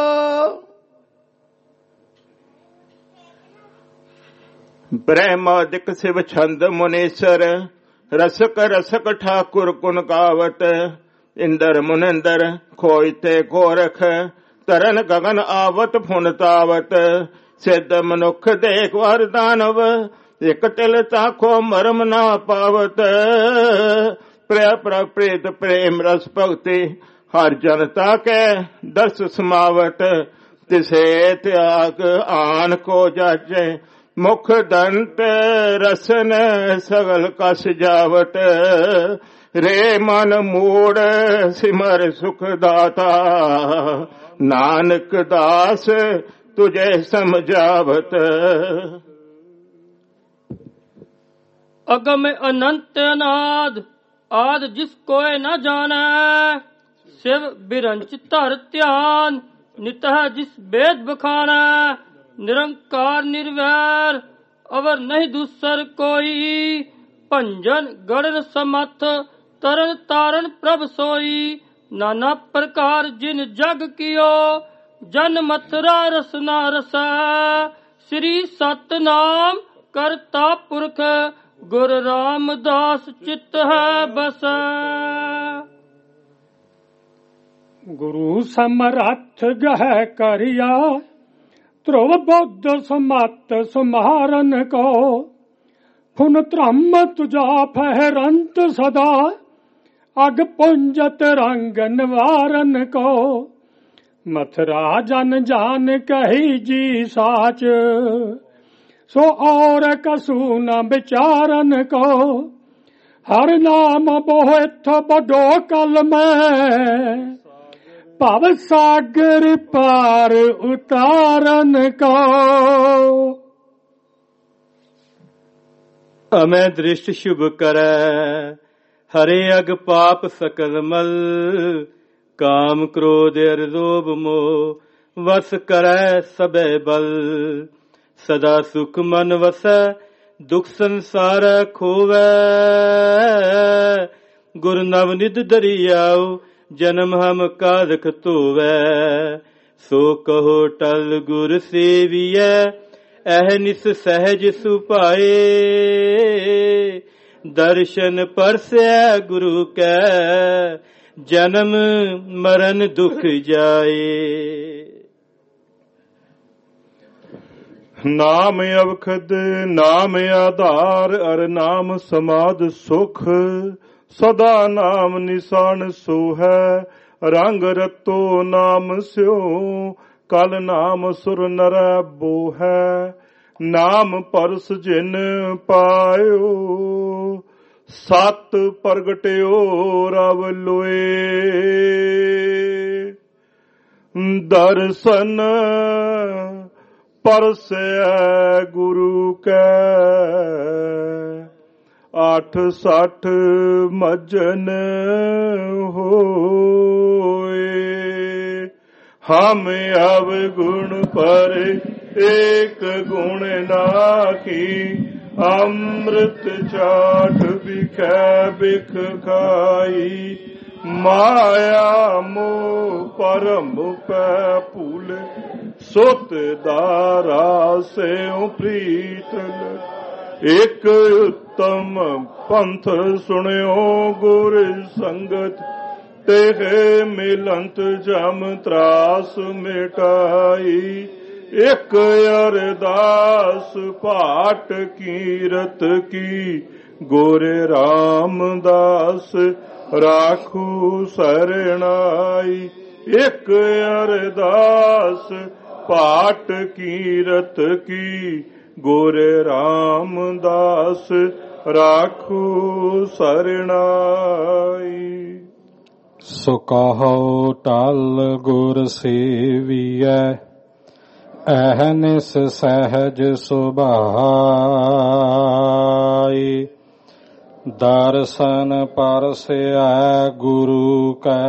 ਬ੍ਰਹਮਾਦਿਕ ਸਿਵ ਛੰਦ ਮੁਨੀਸਰ ਰਸਕ ਰਸਕ ਠਾਕੁਰ ਕੁਨ ਕਾਵਤ ਇੰਦਰ ਮੁਨਿੰਦਰ ਖੋਇ ਤੇ ਗੋਰਖ ਤਰਨ ਗਗਨ ਆਵਤ ਫੁਨ ਤਾਵਤ ਸਿੱਧ ਮਨੁੱਖ ਦੇਖ ਵਰ ਦਾਨਵ ਇਕ ਤਿਲ ਤਾਖੋ ਮਰਮ ਨਾ ਪਾਵਤ ਪ੍ਰਿਆ ਪ੍ਰਪ੍ਰੀਤ ਪ੍ਰੇਮ ਰਸ ਭਗਤੀ ਹਰ ਜਨਤਾ ਕੈ ਦਰਸ ਸਮਾਵਤ ਤਿਸੇ ਤਿਆਗ ਆਨ ਕੋ ਜਾਚੈ ਮੁਖ ਦੰਤ ਰਸਨ ਸਗਲ ਕਸ ਜਾਵਤ ਰੇ ਮਨ ਮੂੜ ਸਿਮਰ ਸੁਖ ਦਾਤਾ ਨਾਨਕ ਦਾਸ ਤੁਝੇ ਸਮਝਾਵਤ। ਅਗਮ ਅਨੰਤ ਅਨਾਦ ਆਦ ਜਿਸ ਕੋਇ ਨ ਜਾਣੈ ਸਿਵ ਬਿਰੰਚ ਧਰ ਧਿਆਨ ਨਿਤਹ ਜਿਸ ਬੇਦ ਬਖਾਣੈ ਨਿਰੰਕਾਰ ਨਿਰਵੈਰ ਅਵਰ ਨਹੀਂ ਦੂਸਰ ਕੋਈ ਭੰਜਨ ਗੜਨ ਸਮੱਥ ਤਰਨ ਤਾਰਨ ਪ੍ਰਭ ਸੋਈ ਨਾਨਾ ਪ੍ਰਕਾਰ ਜਿਨ ਜਗ ਕੀਓ ਜਨ ਮਥੁਰਾ ਰਸਨਾ ਰਸੈ ਸ੍ਰੀ ਸਤਨਾਮ ਕਰਤਾ ਪੁਰਖ ਗੁਰ ਰਾਮਦਾਸ ਚਿਤ ਹੈ ਬਸੈ। ਗੁਰੂ ਸਮਰੱਥ ਗਹਿ ਕਰਿਆ ਧਰੁਵ ਬੁੱਧ ਸਮਤ ਸਮਾਰਨ ਕੋ ਫੁਨ ਧਰਮ ਤੁਜਾ ਫਹਿਰੰਤ ਸਦਾ ਅਗ ਪੁੰਜਤ ਰੰਗ ਨਿਵਾਰਨ ਕੋ ਮਥੁਰਾ ਜਨ ਜਾਨ ਕਹੀ ਜੀ ਸਾਚ ਸੋ ਔਰ ਕਸੂ ਨ ਵਿਚਾਰਨ ਕੋ ਹਰ ਨਾਮ ਬਹੁਤ ਬਡੋ ਕਲ ਮੈਂ ਭਵ ਸਾਗਰ ਪਾਰ ਉਤਾਰਨ ਕੋ। ਅਮੈ ਦ੍ਰਿਸ਼ਟ ਸ਼ੁਭ ਕਰੈ ਹਰੇ ਅਗ ਪਾਪ ਸਕਲ ਮਲ ਕਾਮ ਕ੍ਰੋਧ ਅਰ ਲੋਭ ਮੋਹ ਵਸ ਕਰੈ ਸਭੈ ਬਲ ਸਦਾ ਸੁਖ ਮਨ ਵਸੈ ਦੁਖ ਸੰਸਾਰ ਖੋਵੈ ਗੁਰ ਨਵ ਨਿਧ ਦਰਿਆਉ ਜਨਮ ਹਮ ਕਾਦਖ ਧੋਵੈ ਸੋ ਕਹੋ ਟਲ ਗੁਰ ਸੇਵੀਐ ਐਹ ਨਿਸ ਸਹਿਜ ਸੁਭਾਏ ਦਰਸ਼ਨ ਪਰਸੈ ਗੁਰੂ ਕੈ ਜਨਮ ਮਰਨ ਦੁਖ ਜਾਏ। ਨਾਮ ਅਵਖਦ ਨਾਮ ਆਧਾਰ ਅਰ ਨਾਮ ਸਮਾਦ ਸੁਖ ਸਦਾ ਨਾਮ ਨਿਸ਼ਾਨ ਸੋ ਹੈ ਰੰਗ ਰਤੋ ਨਾਮ ਸਿਓ ਕਲ ਨਾਮ ਸੁਰ ਨਰੈ ਬੋ ਹੈ ਨਾਮ ਪਰਸ ਜਿਨ ਪਾਇਓ ਸਤ ਪ੍ਰਗਟਿਓ ਰਵ ਲੋਏ ਦਰਸ਼ਨ ਪਰਸੈ ਗੁਰੂ ਕੈ ਆਠ ਸੱਠ ਮਜਨ ਹੋਏ ਹਮ ਅਵ ਗੁਣ ਪਰ ਏਕ ਗੁਣ ਨਾਖੀ ਅੰਮ੍ਰਿਤ ਚਾਟ ਬਿਖੈ ਬਿਖ ਖਾਈ ਮਾਇਆ ਮੋਹ ਪਰਮ ਪੈ ਭੂਲ ਸੁਤ ਦਾਰਾ ਸਿਉ ਪ੍ਰੀਤਲ ਇਕ ਉਤਮ ਪੰਥ ਸੁਣਿਓ ਗੁਰ ਸੰਗਤ ਤੇ ਮਿਲੰਤ ਜਮ ਤਰਾਸ ਮਿਟਾਈ ਇਕ ਅਰਦਾਸ ਪਾਟ ਕੀਰਤ ਕੀ ਗੋਰੇ ਰਾਮਦਾਸ ਰਾਖੂ ਸਰਣਾਈ ਇੱਕ ਅਰਦਾਸ ਪਾਟ ਕੀਰਤ ਕੀ ਗੁਰ ਰਾਮਦਾਸ ਰਾਖੂ ਸਰਣਾਈ। ਸੋ ਕਹੋ ਟਲ ਗੁਰ ਸੇਵੀਐ ਅਹਨਿਸ ਸਹਿਜ ਸੁਭਾਈ। ਦਰਸ਼ਨ ਪਰਸਿਆ ਗੁਰੂ ਕੈ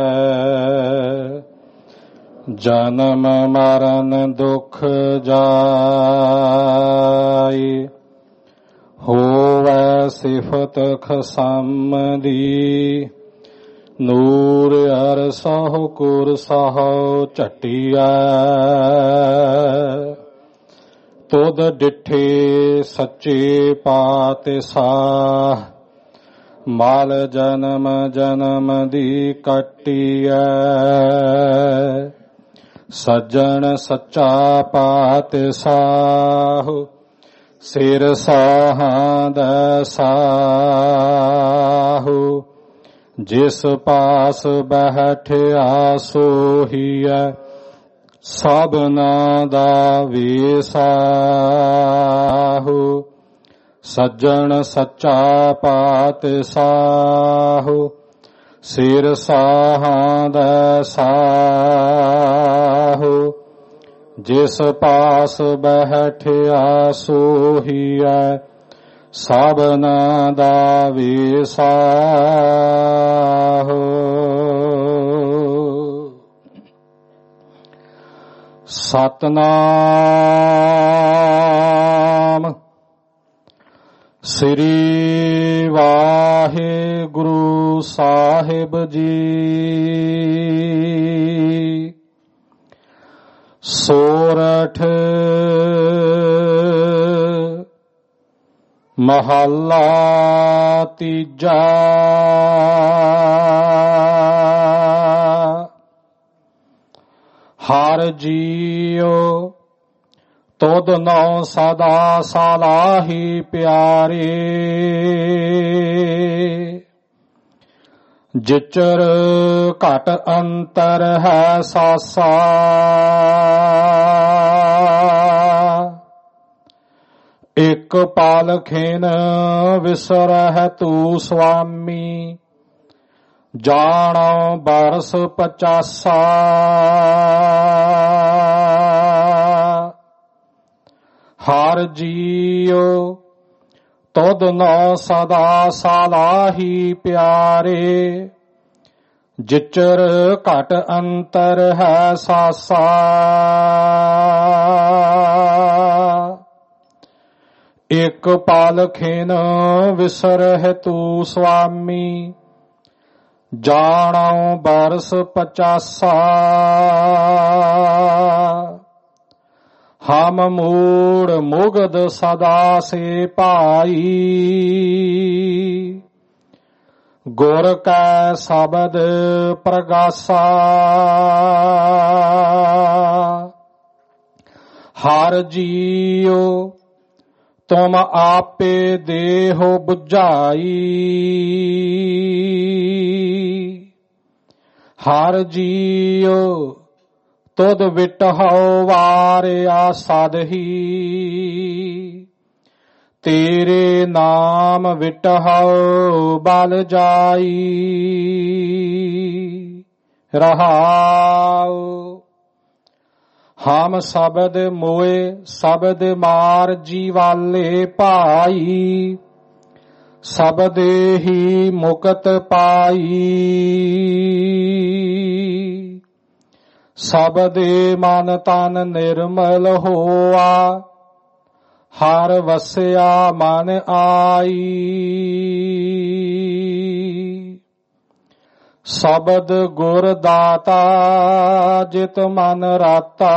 ਜਨਮ ਮਰਨ ਦੁਖ ਜਾਈ। ਹੋਵੈ ਸਿਫਤ ਖਸਮ ਦੀ ਨੂਰ ਅਰਸਹੁ ਕੁਰਸਹੁ ਝਟੀਐ। ਤੁਧ ਡਿਠੇ ਸੱਚੇ ਪਾਤਸ਼ਾਹ ਮਾਲ ਜਨਮ ਜਨਮ ਦੀ ਕੱਟੀਐ। ਸੱਜਣ ਸੱਚਾ ਪਾਤਸ਼ਾਹ ਸਿਰ ਸਾਹਾਂ ਦਾ ਸਾਹੂ। ਜਿਸ ਪਾਸ ਬੈਠਿਆ ਸੋਹੀਐ ਸਭਨਾ ਦਾ ਵੇਸਾਹੂ। ਸੱਜਣ ਸੱਚਾ ਪਾਤਸ਼ਾਹ ਸਿਰ ਸਾਹਾਂ ਦਾ ਸਾਹੂ। ਜਿਸ ਪਾਸ ਬੈਠਿਆ ਸੋਹੀਐ ਸਭਨਾ ਦਾ ਵੇਸਾਹੂ। ਸਤਨਾਮ ਸ੍ਰੀ ਵਾਹਿਗੁਰੂ ਸਾਹਿਬ ਜੀ। ਸੋਰਠ ਮਹੱਲਾ ਤੀਜਾ। ਹਰ ਜੀਉ ਤੁਧ ਨਉ ਸਦਾ ਸਲਾਹੀ ਪਿਆਰੇ। ਜਿਚਰ ਘਟ ਅੰਤਰ ਹੈ ਸਾਸਾ। ਇਕ ਪਾਲ ਖੇਨ ਵਿਸਰਹਿ ਤੂ ਸੁਆਮੀ। ਜਾਣੋ ਬਰਸ ਪਚਾਸਾ। ਹਰ ਜੀਉ ਤੁਧ ਨਉ ਸਦਾ ਸਲਾਹੀ ਪਿਆਰੇ। ਜਿਚਰ ਘਟ ਅੰਤਰ ਹੈ ਸਾਸਾ। ਇਕ ਪਾਲ ਖੇਨ ਵਿਸਰਹਿ ਤੂ ਸੁਆਮੀ। ਜਾਣੋ ਬਰਸ ਪਚਾਸਾ। ਹਮ ਮੂੜ ਮੁਗਧ ਸਦਾ ਸੇ ਭਾਈ। ਗੁਰ ਕੈ ਸ਼ਬਦ ਪ੍ਰਗਾਸਾ। ਹਰ ਜੀਉ ਤੁਮ ਆਪੇ ਦੇਹੁ ਬੁਝਾਈ। ਹਰ ਜੀਉ ਤੁਧ ਵਿਟਹੁ ਵਾਰਿਆ ਸਾਧਹੀ। ਤੇਰੇ ਨਾਮ ਵਿਟਹੁ ਬਲ ਜਾਈ। ਰਹਾਉ ਹਮ ਸ਼ਬਦ ਮੋਏ ਸ਼ਬਦ ਮਾਰ ਜੀਵਾਲੇ ਭਾਈ। ਸ਼ਬਦੇ ਹੀ ਮੁਕਤ ਪਾਈ। ਸ਼ਬਦੇ ਮਨ ਤਨ ਨਿਰਮਲ ਹੋਆ। ਹਰ ਵਸਿਆ ਮਨ ਆਈ। ਸ਼ਬਦ ਗੁਰ ਦਾਤਾ ਜਿਤ ਮਨ ਰਾਤਾ।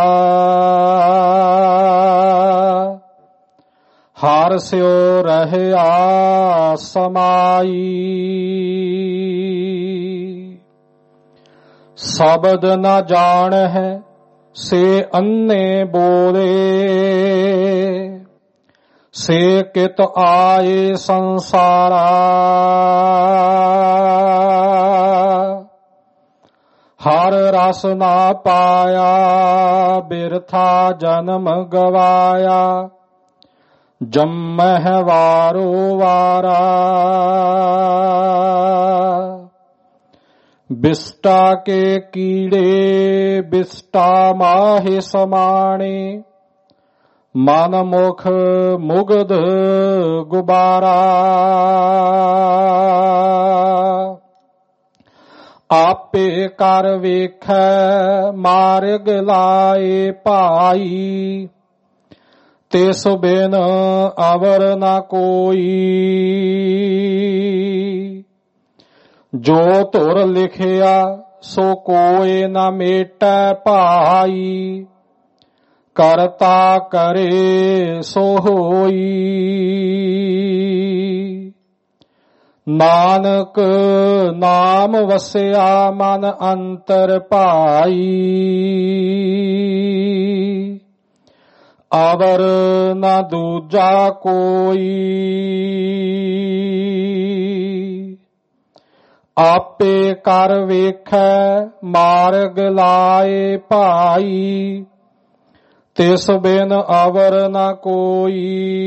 ਹਰ ਸਿਉ ਰਹਿਆ ਸਮਾਈ। ਸ਼ਬਦ ਨ ਜਾਣਹਿ ਸੇ ਅੰਨੇ ਬੋਲੇ। ਸੇ ਕਿਤ ਆਏ ਸੰਸਾਰਾ। ਹਰ ਰਸ ਨਾ ਪਾਇਆ ਬਿਰਥਾ ਜਨਮ ਗਵਾਇਆ ਜੰਮਹਿ ਵਾਰੋ ਵਾਰਾ ਬਿਸਟਾ ਕੇ ਕੀੜੇ ਬਿਸਟਾ ਮਾਹੇ ਸਮਾਣੇ ਮਨ ਮੁਖ ਮੁਗਧ ਗੁਬਾਰਾ ਆਪੇ ਕਰ ਵੇਖੈ ਮਾਰਗ ਲਾਏ ਭਾਈ ਤਿਸ ਬਿਨ ਅਵਰ ਨਾ ਕੋਈ ਜੋ ਧੁਰ ਲਿਖਿਆ ਸੋ ਕੋਇ ਨਾ ਮੇਟੈ ਭਾਈ ਕਰਤਾ ਕਰੇ ਸੋ ਹੋਈ ਨਾਨਕ ਨਾਮ ਵਸਿਆ ਮਨ ਅੰਤਰ ਭਾਈ ਅਵਰ ਨਾ ਦੂਜਾ ਕੋਈ ਆਪੇ ਕਰ ਵੇਖੈ ਮਾਰਗ ਲਾਏ ਭਾਈ ਤਿਸ ਬਿਨ ਅਵਰ ਨਾ ਕੋਈ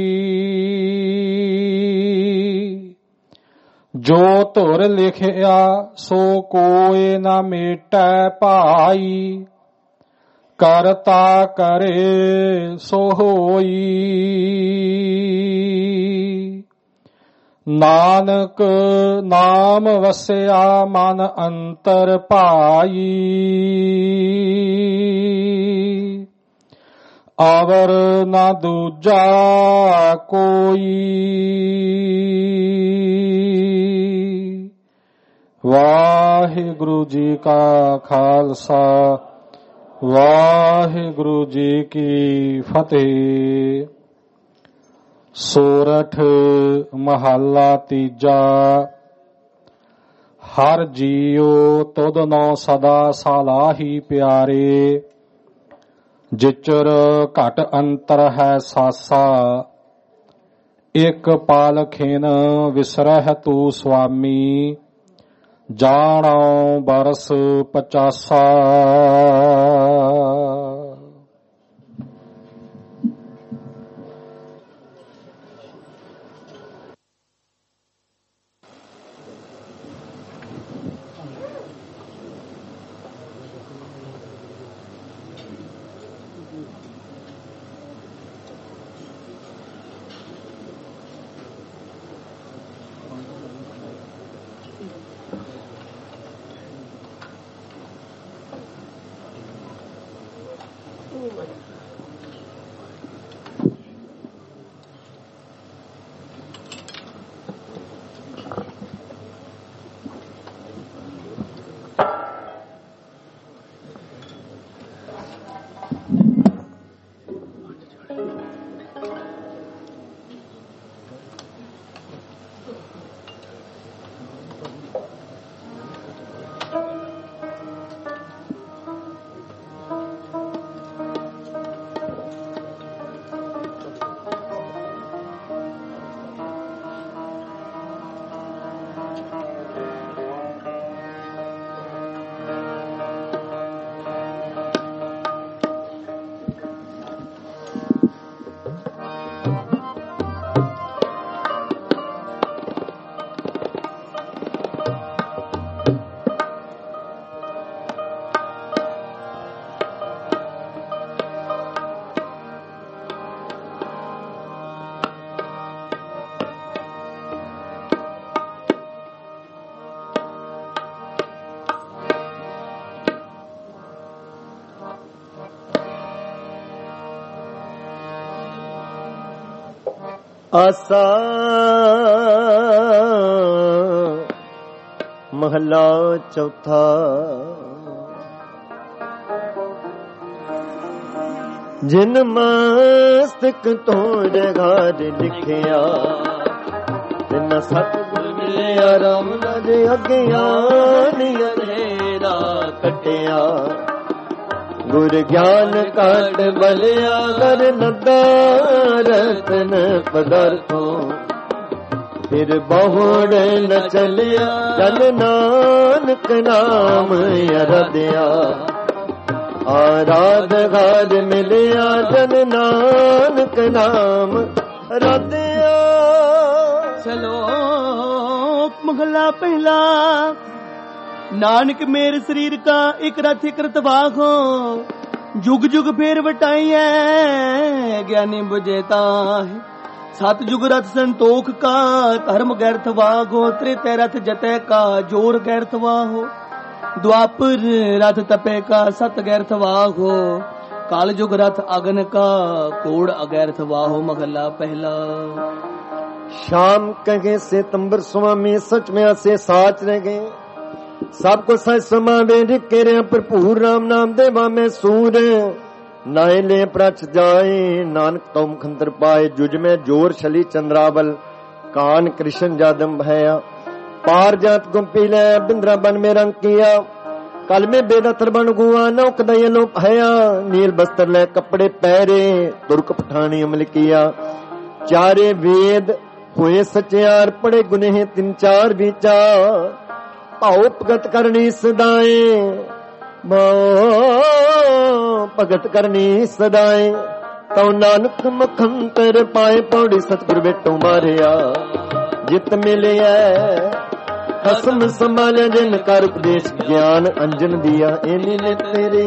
ਜੋ ਧੁਰ ਲਿਖਿਆ ਸੋ ਕੋਇ ਨਾ ਮੇਟੈ ਭਾਈ ਕਰਤਾ ਕਰੇ ਸੋ ਹੋਈ ਨਾਨਕ ਨਾਮ ਵਸਿਆ ਮਨ ਅੰਤਰ ਭਾਈ ਅਵਰ ਨਾ ਦੂਜਾ ਕੋਈ ਵਾਹਿਗੁਰੂ ਜੀ ਕਾ ਖਾਲਸਾ ਵਾਹਿਗੁਰੂ ਜੀ ਕੀ ਫਤਿਹ। ਸੋਰਠ ਮਹੱਲਾ ਤੀਜਾ। ਹਰ ਜੀਉ ਤੁਧ ਨੋ ਸਦਾ ਸਾਲਾਹੀ ਪਿਆਰੇ ਜਿਚਰ ਘਟ ਅੰਤਰ ਹੈ ਸਾਸਾ ਇਕ ਪਾਲਖਿਨ ਵਿਸਰਹਿ ਤੂ ਸੁਆਮੀ ਜਾਣੋ ਬਰਸ ਪਚਾਸਾ। ਆਸਾ ਮਹਲਾ ਚੌਥਾ। ਜਿਨ ਮਸਤਕ ਤੋੜ ਘਾਟ ਲਿਖਿਆ ਤਿਨ ਸਤਿਗੁਰ ਮਿਲਿਆ ਰਾਮ ਦੇ ਅਗਿਆਨ ਅੰਧੇਰਾ ਕੱਟਿਆ ਗੁਰ ਗਿਆਨ ਕਾਟ ਬਲਿਆ ਕਰ ਨਦਾ ਰਤਨ ਪਦਾਰਥੋਂ फिर बहुड़ न चलिया जन नानक नाम अरदिया आराध घार मिलिया जन नानक नाम अरदिया। श्लोक महला पहला। नानक मेरे शरीर का एक रथ एक रतवाहो जुग जुग फेर बटाई है ज्ञानी बुझेता है। सत जुग रथ संतोख का धर्म गैरथ वाहो त्रेते रथ जते का जोर गैरथ वाहो द्वापर रथ तपे का सत गैरथ वाहो काल जुग रथ अगन का कोड़ अगैरथ वाहो। महला पहला। शाम कहे से तंबर स्वामी सच में से साच रह गए सबको सच समावे रिके रे भरपूर राम नाम देवा में सूर नाय ले प्रच जाए नानक तुम खंतर पाए जुज में जोर छली चंद्रावल कान कृष्ण जादम भया पार जात गुम्पी ले बिंद्रा बन में रंग किया कल में बेदतर बन गुआ नौक दयलो भया नील बस्तर ले कपड़े पहरे तुर्क पठानी अमल किया चारे वेद हुए सचियार पड़े गुनेह तीन चार विचार भाव भगत करनी सदाए भगत करनी सदाए तो नानक मखंतर पाए पौड़ी सतगुर बेटो मारिया जित मिले खसम संभाले जिन कर उपदेश ज्ञान अंजन दिया इन्हीं ने तेरे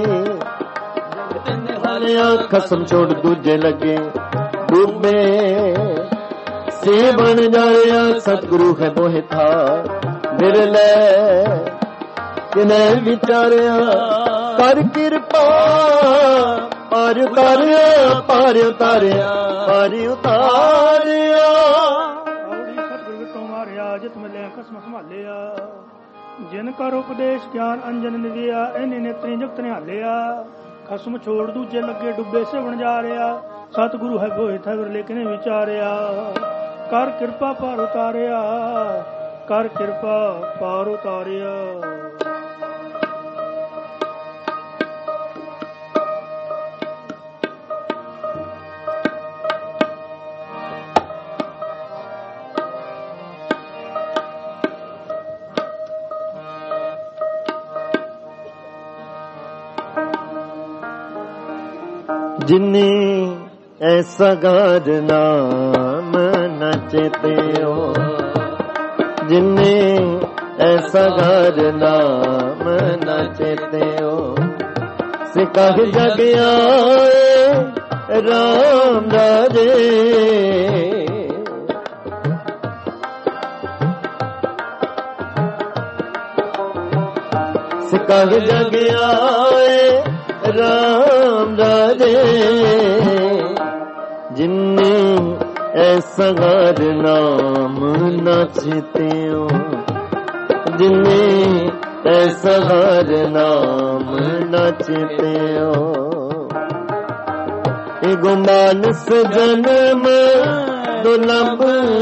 खसम छोड़ दूजे लगे डूबे से बन जाया सतगुरु है बोहे था बिरले किने विचारिया कर कृपा पार उतारिया पार उतारिया पार उतारिया सतगुरु विटो मारिया जित मिले खसम संभालिया जिन कर उपदेश ज्ञान अंजन दिया इन्हीं ने त्रि जगत निहालिया खसम छोड़ दूजे लगे डुबे से बन जा रहा सतगुरु है बोए था बिरले किने विचारिया कर कृपा पार उतारिया कर कृपा पार उतारिया। जिन्ने ऐसा गार नाम न चेते हो जिन्ने ऐसा घर नाम न चेते हो सिकह जग आए राम राजे सिकह जग आए राम राजे जिन्ने ऐसा घर नाम न चेते हो जिन्ने ऐसा घर नाम न चेते हो गुमान से जन्म दुर्लभ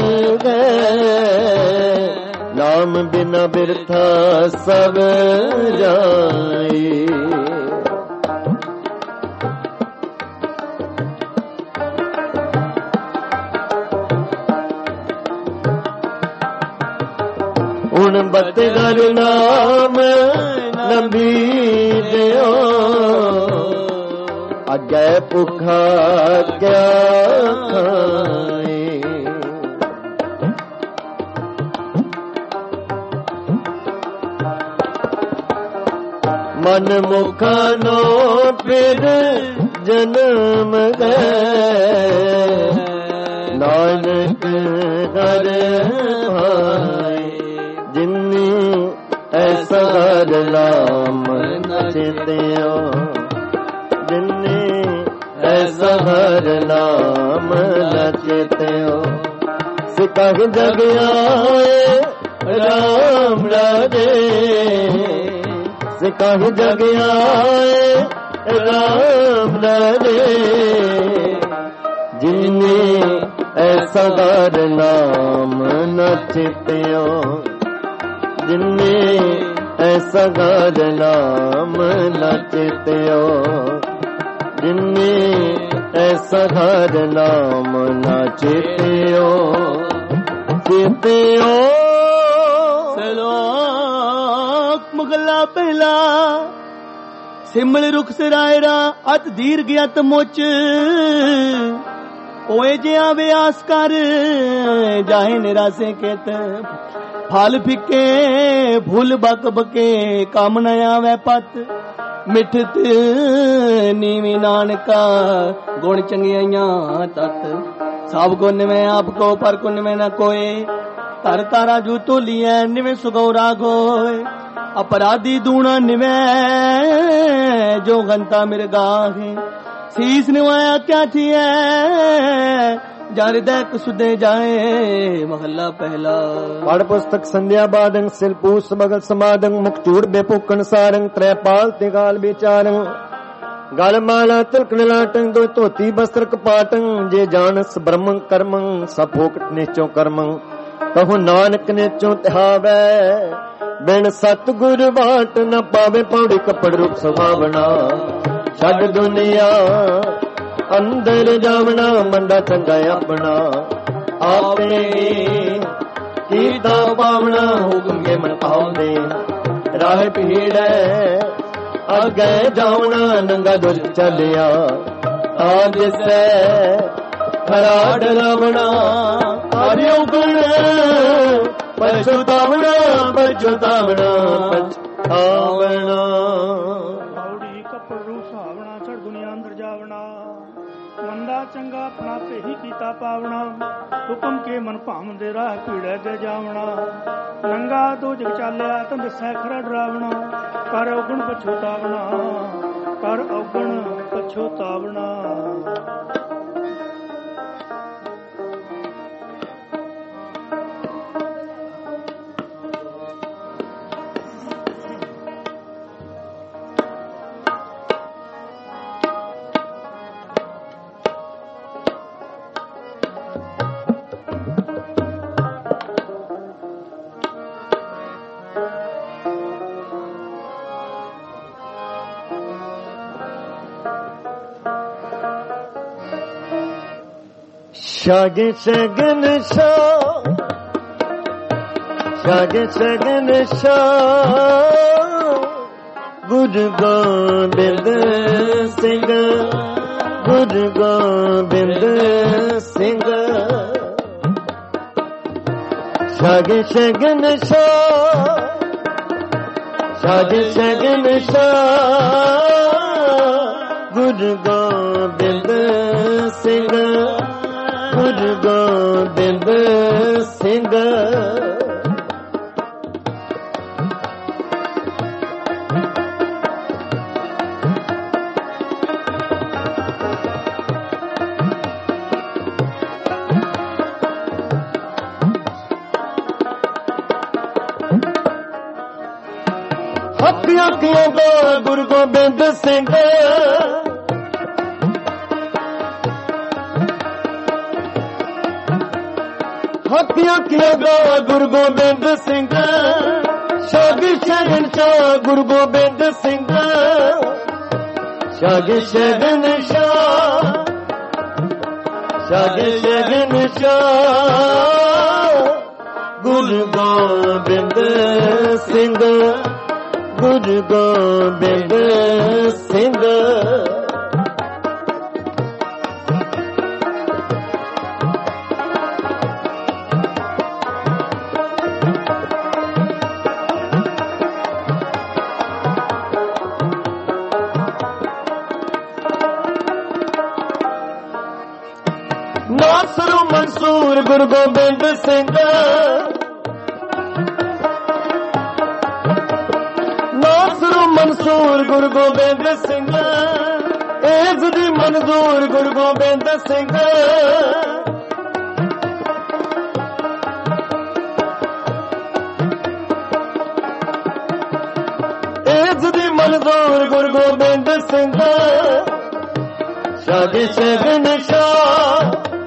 गए नाम बिना बिरथा सब जाए बतगर नाम नबी दियो अगे भुखा क्या खाए मन मुखा नो फिर जन्म गए नानक घर भाई जिन्नी ऐसा घर नाम न चेते हो जिन्नी ऐसा घर नाम न चेते हो सिकह जग आए राम राजे सिकह जग आए राम राजे जिन्नी ऐसा घर नाम न चेते हो जिन्ने ऐसा घर नाम न चेते हो जिन्ने ऐसा घर नाम न चेते हो ਚੇਤੇ ਓ ਸਲੋਕ ਮੁਗਲਾ ਪਹਿਲਾ ਸਿਮਲ ਰੁਖ ਸਰਾਇਰਾ ਅਤ ਦੀਰਘ ਅਤ ਮੁੱਚ ਓਏ ਜਿਆ ਵਿਆਸ ਕਰ ਜਾਏ ਨਿਰਾਸੇ ਕੇਤ ਫਲ ਫਿੱਕੇ ਫੁੱਲ ਬਕ ਬਕੇ ਕੰਮ ਨ ਆਵੇ ਪਤ ਮਿੱਠਤ ਨੀਵੀਂ ਨਾਨਕਾ ਗੁਣ ਚੰਗਿਆਈਆਂ ਤਤ ਸਭ ਕੋ ਨਿਵੇਂ ਆਪ ਕੋ ਪਰ ਕੋ ਨਿਵੇਂ ਨਾ ਕੋਏ ਧਰ ਤਾਰਾ ਜੂ ਤੋਲੀਐ ਨਿਵੇਂ ਸੁਗੌਰਾ ਗੋਏ अपराधी दूना निवे जो घंटा मिर्गाहे शीस निवाया क्या थी जान दैक सुदे जाए महला पहला पढ़ पुस्तक संध्या बादंग सिलपूस बगल समादंग मुखचूड़ बेपुकन सारंग त्रैपाल तिगाल बेचारंग गल माला तिलक लाटंग दो धोती बस्त्र कपाटंग जे जानस ब्रह्मं कर्मं सब फोकट निचों कर्मं कहूं नानक निचों तिहावै बिन सतगुर बाट न पावे पौड़ी कपड़ रूप सुहावना छड़ दुनिया अंदर जावना मंडा चंगा अपना आपे कीता पावना हुक्म के मन पाउंदे राह भीड़ अगे जावना नंगा दुर चलिया आज से खरा डरावना आर्यो गुण पछतावना पछतावना पछतावना पौड़ी कपड़ रूप सुहावना छड़ दुनिया अंदर जावना मंदा चंगा अपना पे ही कीता पावना हुक्म के मन भावंदे राह पीड़े दे जावना नंगा दो जग चालिया तन दसै खरा डरावना कर औगण पछतावना कर औगण पछतावना शागे शगन शाह शागे शगन शाह गुरु गोबिंद सिंह गुरु गोबिंद सिंह शागे शगन शाह शागे शगन शाह गुरु गोबिंद सिंह गुरु गोबिंद सिंह हथिया किया गो गुरु गोबिंद सिंह हथिया किया गो गुरु गोबिंद सिंह शागी शरण शाह गुरु गोबिंद सिंह शागी शरण शाह शागी शरण शाह गुरु गोबिंद सिंह गुरु गोबिंद सिंह नासर मंसूर गुरु गोबिंद सिंह नासर मंसूर गुरु गोबिंद सिंह एजदी मंजूर गुरु गोबिंद सिंह एजदी मंजूर गुरु गोबिंद सिंह शागे शगन शाह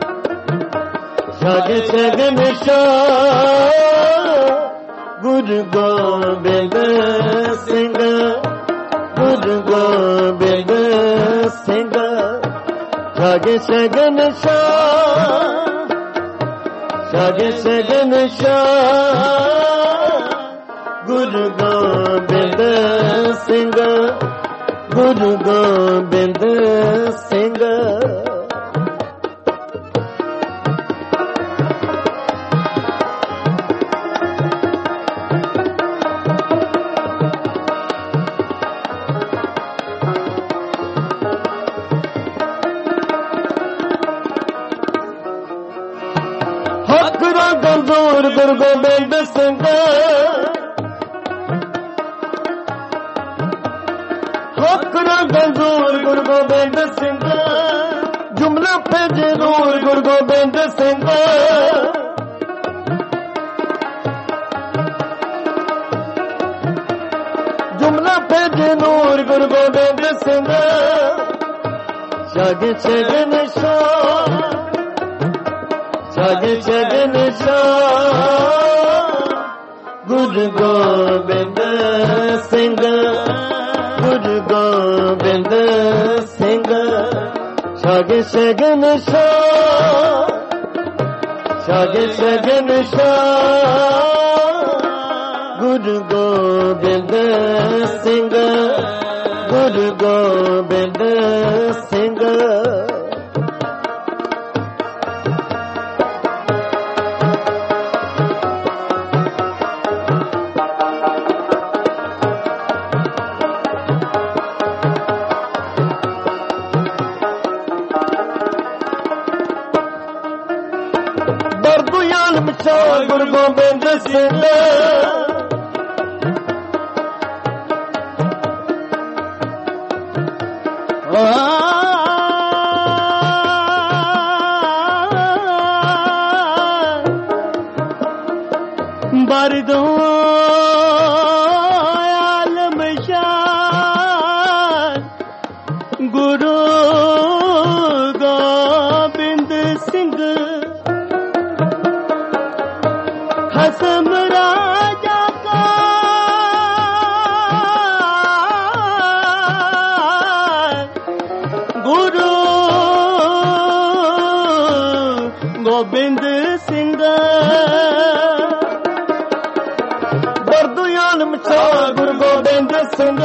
शागे शगन शाह गुरु गोबिंद सिंह गुरु गोबिंद सिंह शागे शगन शाह ਸਾਗੇ ਸਗਨ ਸ਼ਾਹ ਗੁਰੂ ਗੋਬਿੰਦ ਸਿੰਘ ਗੁਰੂ ਗੋਬਿੰਦ ਸਿੰਘ ਗੰਦੂਰ ਗੁਰੂ ਗੋਬਿੰਦ ਸਿੰਘ ਹਕਰਾ ਗੰਦੂਰ ਗੁਰੂ ਗੋਬਿੰਦ ਸਿੰਘ ਜੁਮਲਾ ਭੇਜੇ ਨੂਰ ਗੁਰੂ ਗੋਬਿੰਦ ਸਿੰਘ ਜੁਮਲਾ ਭੇਜੇ ਨੂਰ ਗੁਰੂ ਗੋਬਿੰਦ ਸਿੰਘ ਸ਼ਾਗੇ ਸ਼ਗਨ ਸ਼ਾਹ ਸਾਗੇ ਸਗਨ ਸ਼ਾਹ ਗੁਰੂ ਗੋਬਿੰਦ ਸਿੰਘ ਗੁਰੂ ਗੋਬਿੰਦ ਸਿੰਘ ਸਾਗੇ ਸਗਨ ਸ਼ਾਹ ਸਾਗੇ ਸਗਨ ਸ਼ਾਹ ਗੁਰੂ ਗੋਬਿੰਦ ਸਿੰਘ ਗੁਰੂ ਗੋਬਿੰਦ ਸਿੰਘ ਗੁਰੂ ਗੋਬਿੰਦ ਸਿੰਘ ਬਰਦੋ ਆਲਮ ਸ਼ਾਹ ਗੁਰੂ ਗੋਬਿੰਦ ਸਿੰਘ ਹਸਮ ਰਾਜਾ ਕਾ ਗੁਰੂ ਗੋਬਿੰਦ ਸਿੰਘ ਬਰਦੁਆਲ ਮਚਾ ਗੁਰੂ ਗੋਬਿੰਦ ਸਿੰਘ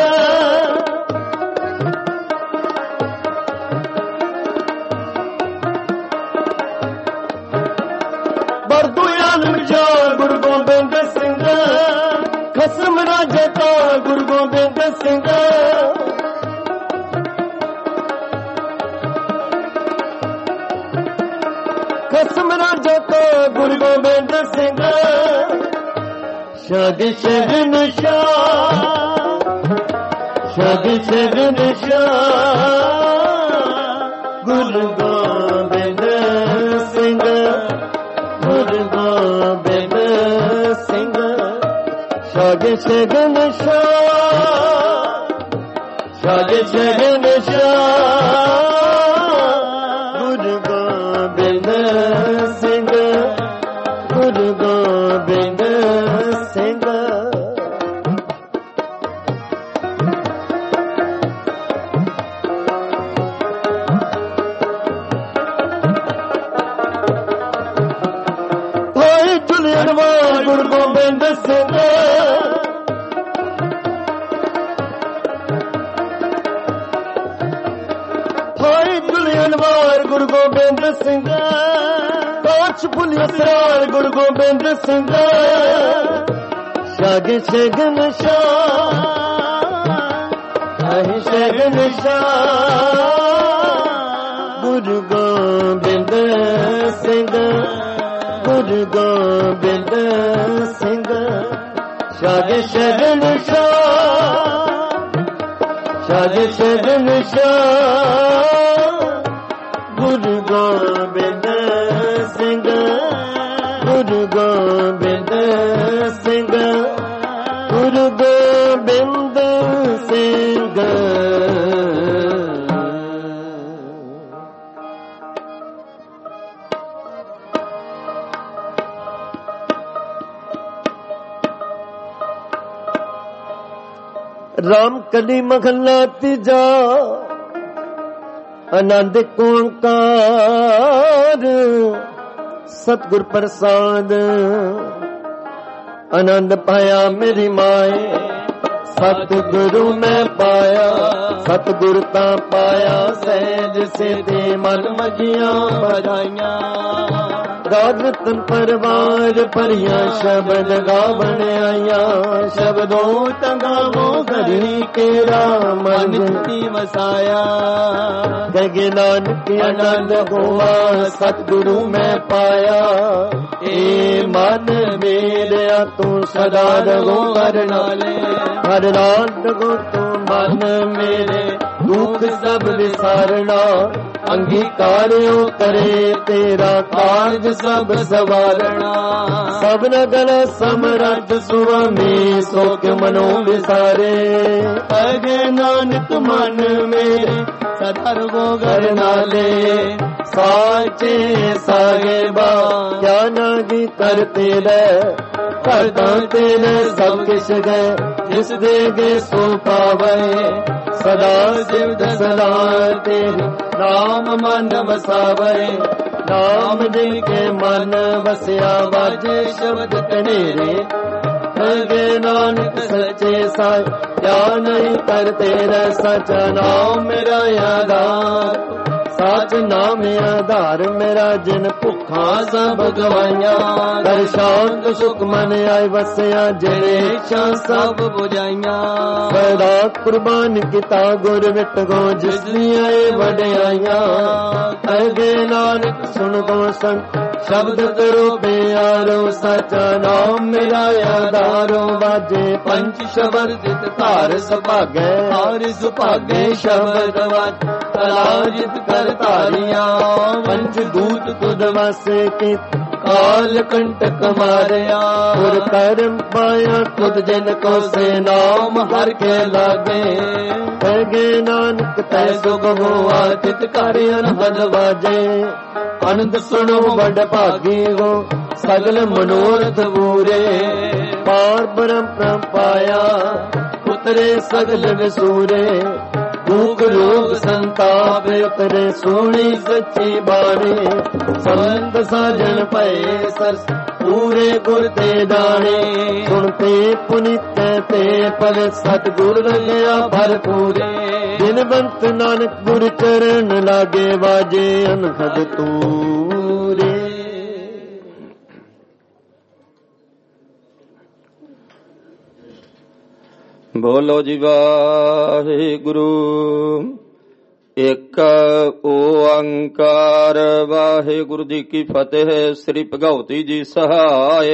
ਗੁਰੂ ਗੋਬਿੰਦ ਸਿੰਘ ਖਸਮ ਰਾਜਾ ਕਾ ਗੁਰੂ ਗੋਬਿੰਦ ਸਿੰਘ ਖਸਮ ਰਾਜਾ ਕਾ ਗੁਰੂ ਗੋਬਿੰਦ ਸਿੰਘ ਸ਼ਾਗੇ ਸਗਨ ਸ਼ਾਹ ਸ਼ਾਗੇ ਸਗਨ ਸ਼ਾਹ ਗੁਰੂ ਗੋਬਿੰਦ ਸਿੰਘ ਗੁਰੂ ਗੋਬਿੰਦ ਸਿੰਘ ਸਾਗੇ ਸਗਨ ਸ਼ਾਹ ਸਾਗੇ ਸਗਨ ਸ਼ਾਹ ਗੁਰੂ ਗੋਬਿੰਦ ਸਿੰਘ ਗੁਰੂ ਗੋਬਿੰਦ ਸਿੰਘ ਗੁਰੂ ਗੋਬਿੰਦ ਸਿੰਘ ਹੋਏ ਦੁਲਿਆਨਵਾਰ ਗੁਰੂ ਗੋਬਿੰਦ ਸਿੰਘ ਕਾਛ ਭੁਲਿਆ ਸਰਾਰ ਗੁਰੂ ਗੋਬਿੰਦ ਸਿੰਘ ਸਾਗੇ ਸਗਨ ਸ਼ਾਹ ਸਾਗੇ ਸਗਨ ਸ਼ਾਹ ਗੁਰੂ ਗੋਬਿੰਦ ਸਿੰਘ ਗੁਰੂ ਗੋਬਿੰਦ ਸਿੰਘ ਸਾਗੇ ਸਗਨ ਸ਼ਾਹ ਸਾਗੇ ਸਗਨ ਸ਼ਾਹ ਗੁਰੂ ਗੋਬਿੰਦ ਸਿੰਘ ਗੁਰੂ ਗੋਬਿੰਦ ਸਿੰਘ ਗੁਰੂ ਗੋਬਿੰਦ ਸਿੰਘ ਰਾਮ ਕਲੀ ਮਹੱਲਾ ਤੀਜਾ ਆਨੰਦ ਓੰਕਾਰ सतगुर प्रसाद आनंद पाया मेरी माए सतगुरु मैं पाया सतगुर ता पाया सहज से दे मन मजियां बधाइयां गावतन परवार परिया शब्द गावन आया शब्दों तंगावो घड़ी के राम नित्य वसाया गगे नानक आनंद हुआ सतगुरु मैं पाया ए मन मेरे तू सदा रहो हर नाले हर रात गो तू मन मेरे दुख सब विसारना अंगीकार्यो करे तेरा कार्य सब सवारना सब नगल समरथ सुवामी सोक मनो विसारे अगे नानक मन मेरे सदर वो घर नाले साचे सागे बा क्या नागी करते रह करता तेरे सब किश गए जिस देगे सो पावे सदा शिव सदा तेरे नाम मन वसावे नाम जिनके मन वसया बाजे शब्द कनेरे अगे नानक सच्चे साई क्या नहीं करते रह सचा नाम मेरा आधार सच नाम आधार मेरा जिन भुखा सब गवाइया कर शांत सुख मन आए वसया जेरे इच्छा सब बुझाइया बड़ा कुर्बान किता गुर विट गो जिसलिए वड्याइया अगे नानक सुन गो संग शब्द करो प्यारो सचा नाम मेरा आधारो बाजे पंच शब्द जित धार सुभागे हार सुभागे शब्द वाज तलाजित कर तारिया पंच दूत तुद वासे की काल कंटक मारिया पुर कर्म पाया खुद जिन को से नाम हर के लागे कहे नानक तै सुख हुआ चित कार्य अनहद बाजे आनंद सुनो बड़ भागी हो सगल मनोरथ पूरे पार ब्रह्म पाया उतरे सगल विसूरे दुख रोग संताप उतरे सोनी सच्ची बाणी संत साजन भये सरस पूरे गुर ते दाने सुनते पुनित ते पल सतगुर रंगया भरपूरे दिनवंत नानक गुर चरण लागे बाजे अनहद तूरे। बोलो जी वाहिगुरु एक ओंकार वाहिगुरु जी की फतेह। श्री भगवती जी सहाय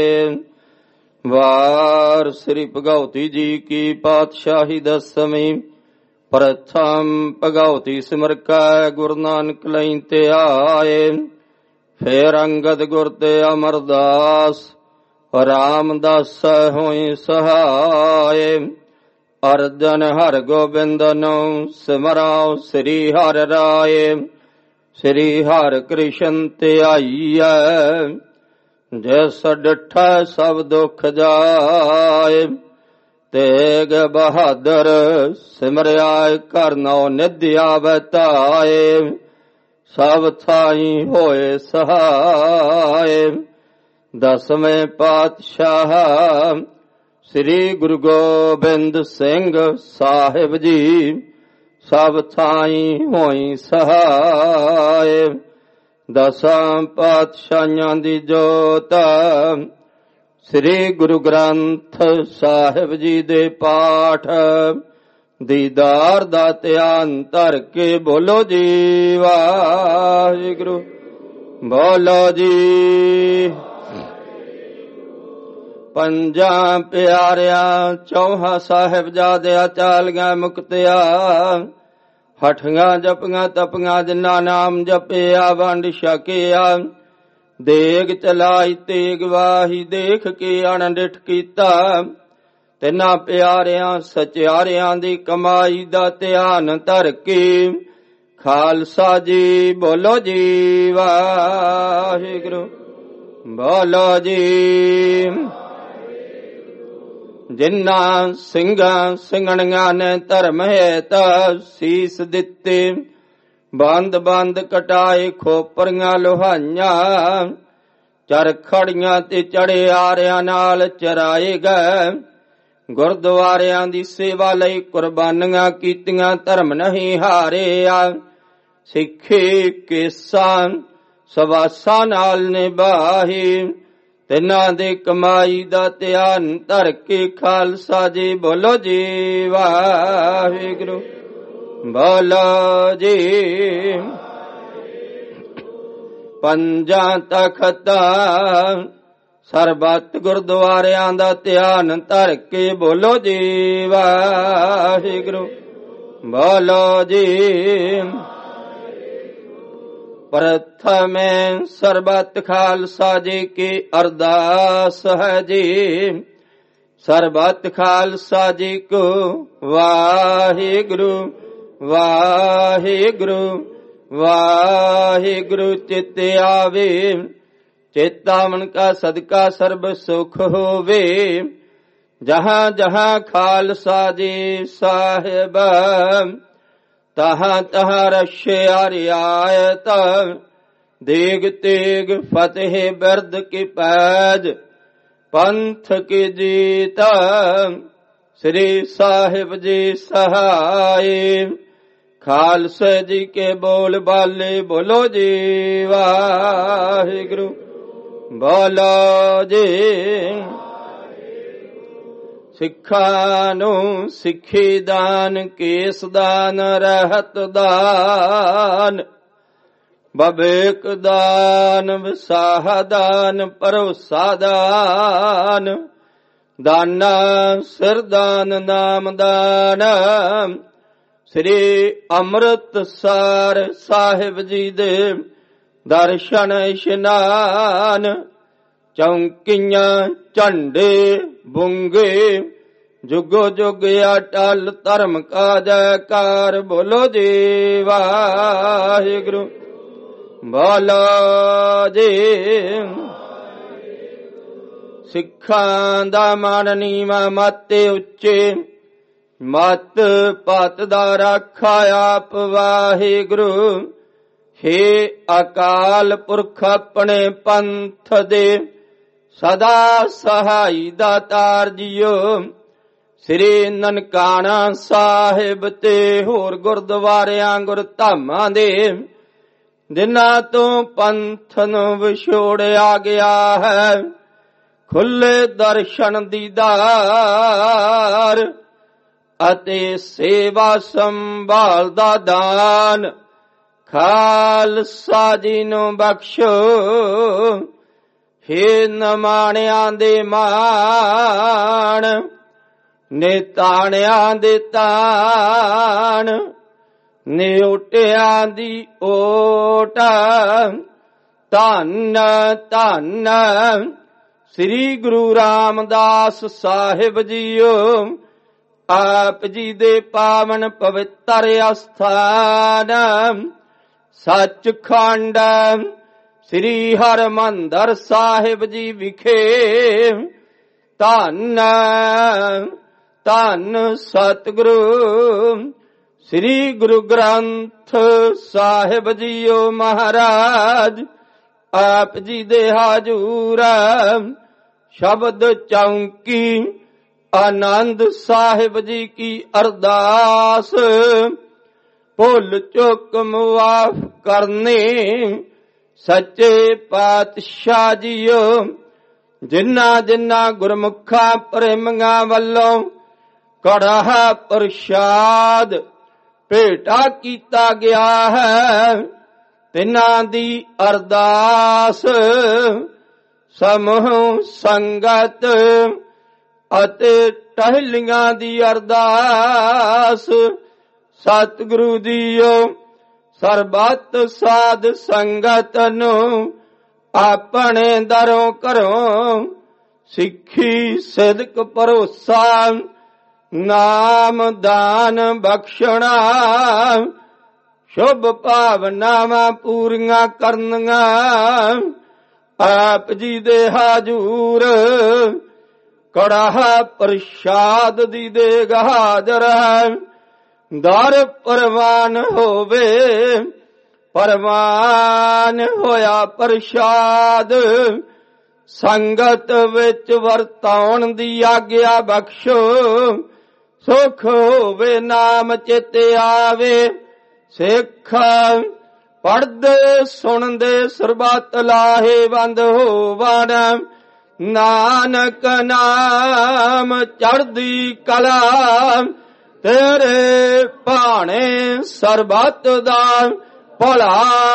वार श्री भगवती जी की पातशाही दसवीं प्रथम भगवती सिमर कै गुरु नानक लई ते आए फेर अंगद गुर ते अमरदास रामदास होई सहाय अर्जन हर गोबिंद नो सिमराओ श्री हर राय श्री हर कृष्ण ते आईय जैस डिठा सब दुख जाए तेग बहादुर सिमरिया कर नौ निध्या बताए सब थाई होए सहाय। दसवें पातशाह श्री गुरु गोबिंद सिंह साहिब जी सब थाई होई सहाय। दसां पातशाहियां दी जोत श्री गुरु ग्रंथ साहिब जी दे पाठ दीदार दा ध्यान धर के बोलो जी वाहिगुरु बोलो जी। पंजा प्यारिया चौहा साहिब जादिया चालियां मुक्तिया हठियां जपियां तपियां जिन्ना नाम जपिया वंड छकिया देग चलाई तेग वाही देख के अणडिठ कीता तिन्ना प्यारियां सचियारियां दी कमाई दा ध्यान धर के खालसा जी बोलो जी वाहिगुरु बोलो जी। जिन्ना ਸਿੰਘਾਂ ਸਿੰਘਣੀਆਂ ने धर्म हेत ਸੀਸ ਦਿੱਤੇ ਬੰਦ ਬੰਦ ਕਟਾਏ ਖੋਪਰੀਆਂ ਲੋਹਾਈਆਂ ਚਰਖੜੀਆਂ ਤੇ ਚੜੇ ਆਰਿਆਂ ਨਾਲ ਚਰਾਏ ਗਏ। ਗੁਰਦੁਆਰਿਆਂ ਦੀ ਸੇਵਾ ਲਈ ਕੁਰਬਾਨੀਆਂ ਕੀਤੀਆਂ, ਧਰਮ ਨਹੀਂ ਹਾਰਿਆ। ਸਿੱਖੀ ਕੇਸਾਂ ਸਵਾਸਾਂ ਨਾਲ ਨਿਭਾਹੀ, ਤਿੰਨਾਂ ਦੇ ਕਮਾਈ ਦਾ ਧਿਆਨ ਧਰ ਕੇ ਖਾਲਸਾ ਜੀ ਬੋਲੋ ਜੀ ਵਾਹਿਗੁਰੂ, ਬੋਲੋ ਜੀ। ਪੰਜਾਂ ਤਖਤਾਂ ਸਰਬੱਤ ਗੁਰਦੁਆਰਿਆਂ ਦਾ ਧਿਆਨ ਧਰ ਕੇ ਬੋਲੋ ਜੀ ਵਾਹਿਗੁਰੂ, ਬੋਲੋ ਜੀ। ਪ੍ਰਥਮੇ ਸਰਬੱਤ ਖਾਲਸਾ ਜੀ ਕੀ ਅਰਦਾਸ ਹੈ ਜੀ। ਸਰਬੱਤ ਖਾਲਸਾ ਜੀ ਕੋ ਵਾਹਿਗੁਰੂ ਵਾਹਿਗੁਰੂ ਵਾਹਿਗੁਰੂ ਚਿਤ ਆਵੇ। ਚੇਤਾਵਨ ਕਾ ਸਦਕਾ ਸਰਬ ਸੁਖ ਹੋਵੇ। ਜਹਾਂ ਜਹਾਂ ਖਾਲਸਾ ਜੀ ਸਾਹਿਬ, ਤਹਾਂ ਤਹਾਂ ਰਸ਼ਿਆ ਰਿਆਇਤ। ਦੇਗ ਤੇਗ ਫਤਿਹ ਬਿਰਦ ਕੀ ਪੈਜ, ਪੰਥ ਕੀ ਜੀਤ। ਸ੍ਰੀ ਸਾਹਿਬ ਜੀ ਸਹਾਏ, ਖਾਲਸੇ ਜੀ ਕੇ ਬੋਲ ਬਾਲੇ ਬੋਲੋ ਜੀ ਵਾਹਿਗੁਰੂ, ਬੋਲੋ ਜੀ। ਸਿੱਖਾਂ ਨੂੰ ਸਿੱਖੀ ਦਾਨ, ਕੇਸ ਦਾਨ, ਰਹਿਤ ਦਾਨ, ਬਵੇਕ ਦਾਨ, ਵਿਸਾਹ ਦਾਨ, ਭਰੋਸਾ ਦਾਨ, ਦਾਨਾ ਸਿਰ ਦਾਨ, ਨਾਮ ਦਾਨ। ਸ੍ਰੀ ਅੰਮ੍ਰਿਤਸਰ ਸਾਹਿਬ ਜੀ ਦੇ ਦਰਸ਼ਨ ਇਸ਼ਨਾਨ, ਚੌਂਕੀਆਂ ਝੰਡੇ ਬੁੰਗੇ, ਜੁਗੋ ਜੁਗ ਅਟਲ ਧਰਮ ਕਾ ਜੈਕਾਰ ਬੋਲੋ ਜੀ ਵਾਹਿਗੁਰੂ, ਬੋਲੋ ਜੀ। ਸਿੱਖਾਂ ਦਾ ਮਨ ਨੀਵਾਂ ਮੱਤੇ ਉੱਚੇ, ਮਤ ਪਤ ਦਾ ਰਾਖਾ ਆਪ ਵਾਹਿਗੁਰੂ। ਹੇ ਅਕਾਲ ਪੁਰਖ ਆਪਣੇ ਪੰਥ ਦੇ ਸਦਾ ਸਹਾਈ ਦਾਤਾਰ ਜੀਓ। ਸ੍ਰੀ ਨਨਕਾਣਾ ਸਾਹਿਬ ਤੇ ਹੋਰ ਗੁਰਦੁਆਰਿਆਂ ਗੁਰਧਾਮਾਂ ਦੇ, ਜਿਨ੍ਹਾਂ ਤੋਂ ਪੰਥ ਨੂੰ ਵਿਛੋੜਿਆ ਗਿਆ ਹੈ, ਖੁੱਲੇ ਦਰਸ਼ਨ ਦੀਦਾਰ ਅਤੇ ਸੇਵਾ ਸੰਭਾਲ ਦਾ ਦਾਨ ਖਾਲਸਾ ਜੀ ਨੂੰ ਬਖਸ਼ੋ। ਹੇ ਨਮਾਣਿਆਂ ਦੇ ਮਾਣ, ਨਿਤਾਣਿਆਂ ਦੇ ਤਾਣ, ਨਿਉਟਿਆਂ ਦੀ ਓਟ। ਧੰਨ ਧੰਨ ਸ੍ਰੀ ਗੁਰੂ ਰਾਮਦਾਸ ਸਾਹਿਬ ਜੀਓ। ਆਪ ਜੀ ਦੇ ਪਾਵਨ ਪਵਿੱਤਰ ਅਸਥਾਨ ਸੱਚਖੰਡ ਸ੍ਰੀ ਹਰਿਮੰਦਰ ਸਾਹਿਬ ਜੀ ਵਿਖੇ ਧੰਨ ਧੰਨ ਸਤਿਗੁਰੂ ਸ੍ਰੀ ਗੁਰੂ ਗ੍ਰੰਥ ਸਾਹਿਬ ਜੀਓ ਮਹਾਰਾਜ। ਆਪ ਜੀ ਦੇ ਹਾਜ਼ੂਰ ਸ਼ਬਦ ਚੌਂਕੀ ਆਨੰਦ ਸਾਹਿਬ ਜੀ ਕੀ ਅਰਦਾਸ, ਭੁੱਲ ਚੁੱਕ ਮੁਆਫ ਕਰਨੇ ਸੱਚੇ ਪਾਤਸ਼ਾਹ ਜੀਓ। ਜਿਨ੍ਹਾਂ ਜਿਨ੍ਹਾਂ ਗੁਰਮੁਖਾਂ ਪ੍ਰੇਮੀਆਂ ਵੱਲੋਂ ਕੜਾਹ ਪ੍ਰਸ਼ਾਦ ਭੇਟਾ ਕੀਤਾ ਗਿਆ ਹੈ, ਤਿਨਾਂ ਦੀ ਅਰਦਾਸ ਸਮੂਹ ਸੰਗਤ ਅਤੇ ਟਹਿਲੀਆਂ ਦੀ ਅਰਦਾਸ ਸਤਿਗੁਰੂ ਜੀਓ। ਸਰਬੱਤ ਸਾਧ ਸੰਗਤ ਨੂੰ ਆਪਣੇ ਦਰੋਂ ਘਰੋਂ ਸਿੱਖੀ ਸਿਦਕ ਭਰੋਸਾ ਨਾਮ ਦਾਨ ਬਖਸ਼ਣਾ, ਸ਼ੁਭ ਭਾਵਨਾਵਾਂ ਪੂਰੀਆਂ ਕਰਨੀਆਂ। ਆਪ ਜੀ ਦੇ ਹਾਜ਼ੂਰ ਕੜਾਹ ਪ੍ਰਸ਼ਾਦ ਦੀ ਦੇਗ ਹਾਜ਼ਰ ਹੈ। ਦਰ ਪ੍ਰਵਾਨ ਹੋਵੇ, ਪ੍ਰਵਾਨ ਹੋਇਆ ਪ੍ਰਸ਼ਾਦ ਸੰਗਤ ਵਿੱਚ ਵਰਤਾਉਣ ਦੀ ਆਗਿਆ ਬਖਸ਼ੋ। ਸੁਖ ਹੋਵੇ ਨਾਮ ਚਿਤ ਆਵੇ, ਸਿੱਖ ਪੜ੍ਹਦੇ ਸੁਣਦੇ ਸਰਬੱਤ ਲਾਹੇਵੰਦ ਹੋਵਣ। ਨਾਨਕ ਨਾਮ ਚੜ੍ਹਦੀ ਕਲਾ, ਤੇਰੇ ਭਾਣੇ ਸਰਬੱਤ ਦਾ ਭਲਾ।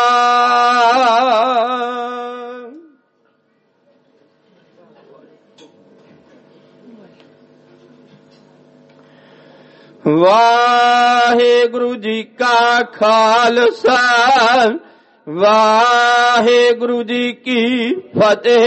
ਵਾਹਿਗੁਰੂ ਜੀ ਕਾ ਖਾਲਸਾ, ਵਾਹਿਗੁਰੂ ਜੀ ਕੀ ਫਤਿਹ।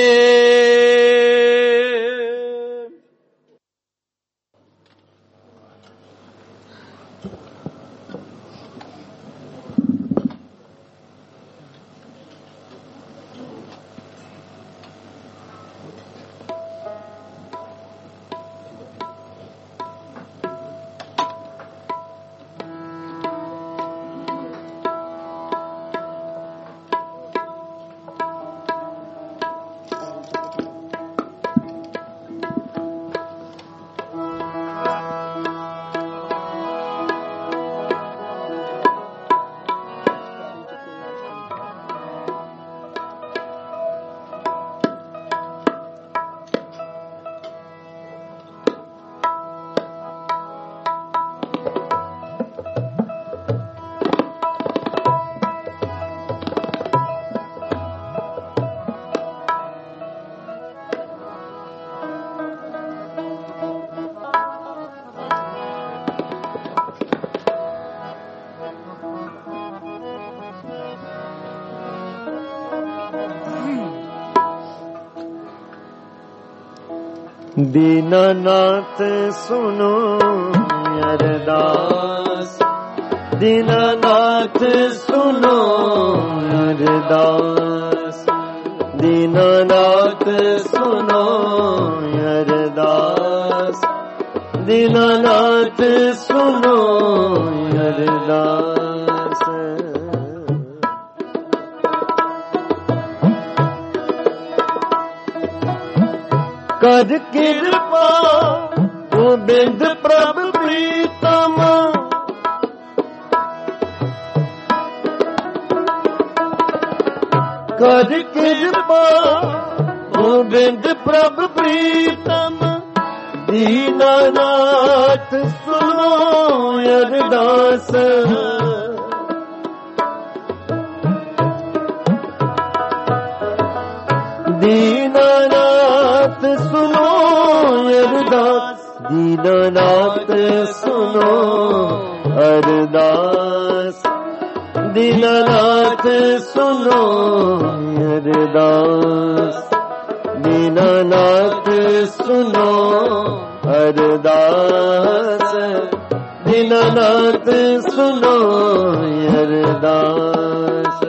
दीनानाथ सुनो अरदास, दीनानाथ सुनो अरदास, दीनानाथ सुनो अरदास, दीनानाथ सुनो अरदास। कर कृपा गोबिंद प्रभ प्रीतम, कर कृपा गोबिंद प्रभ प्रीतम, दीनानाथ सुनो अरदास। दीनानाथ सुनो अरदास, दीनानाथ सुनो अरदास, दीनानाथ सुनो अरदास, दीनानाथ सुनो अरदास, दीनानाथ सुनो अरदास।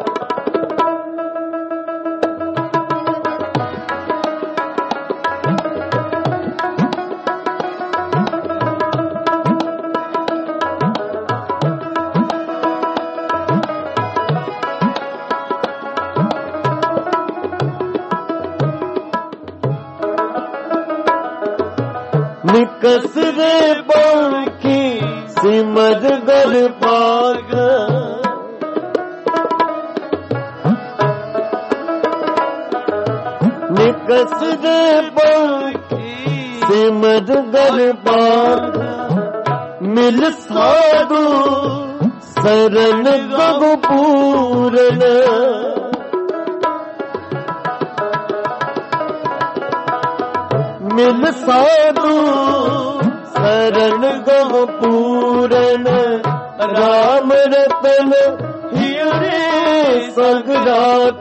निकस रे बांकी सिमर गर पाग, निकस रे बांकी सिमर गर पाग, मिल साधु शरण गगु पूरन, मिल साधु शरण गौ पूरन, राम रतन हिरे संग राख,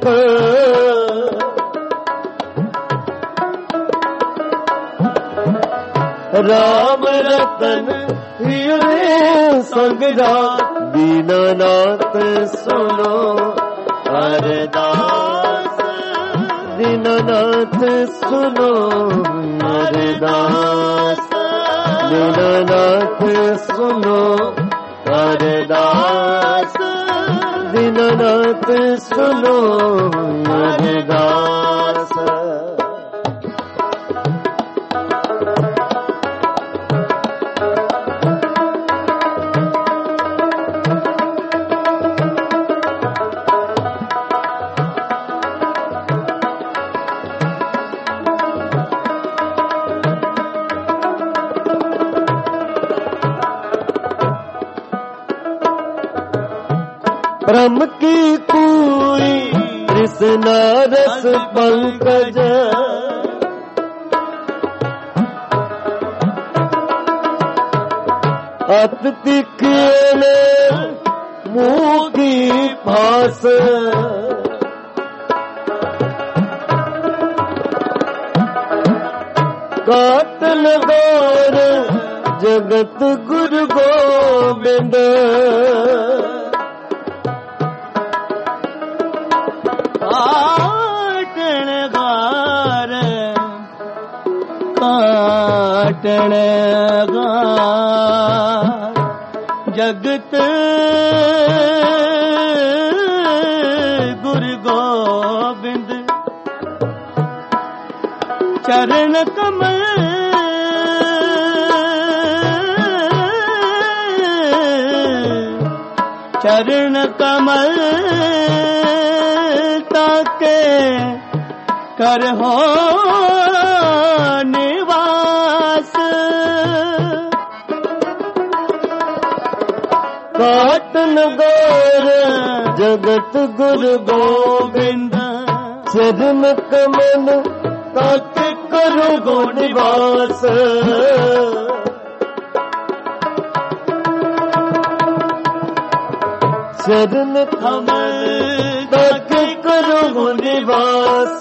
राम रतन हिरे संग राख। दीनानाथ सुनो अरदास, दीनानाथ सुनो अरदास, दीनानाथ सुनो अरदास, दीनानाथ सुनो अरदास। ब्रह्म की पूरी कृष्णा रस पंकज अत तीखे मुंह की फांस काटन गौर जगत गुरु गोबिंद काटन गार काटन गार जगत गुरु गोबिंद चरण कमल चरण कमल ताके कर हो निवास काटन गौर जगत गुरु गोविंद चरण कमल ताके करो गो निवास चरण कमल ताके करो गो निवास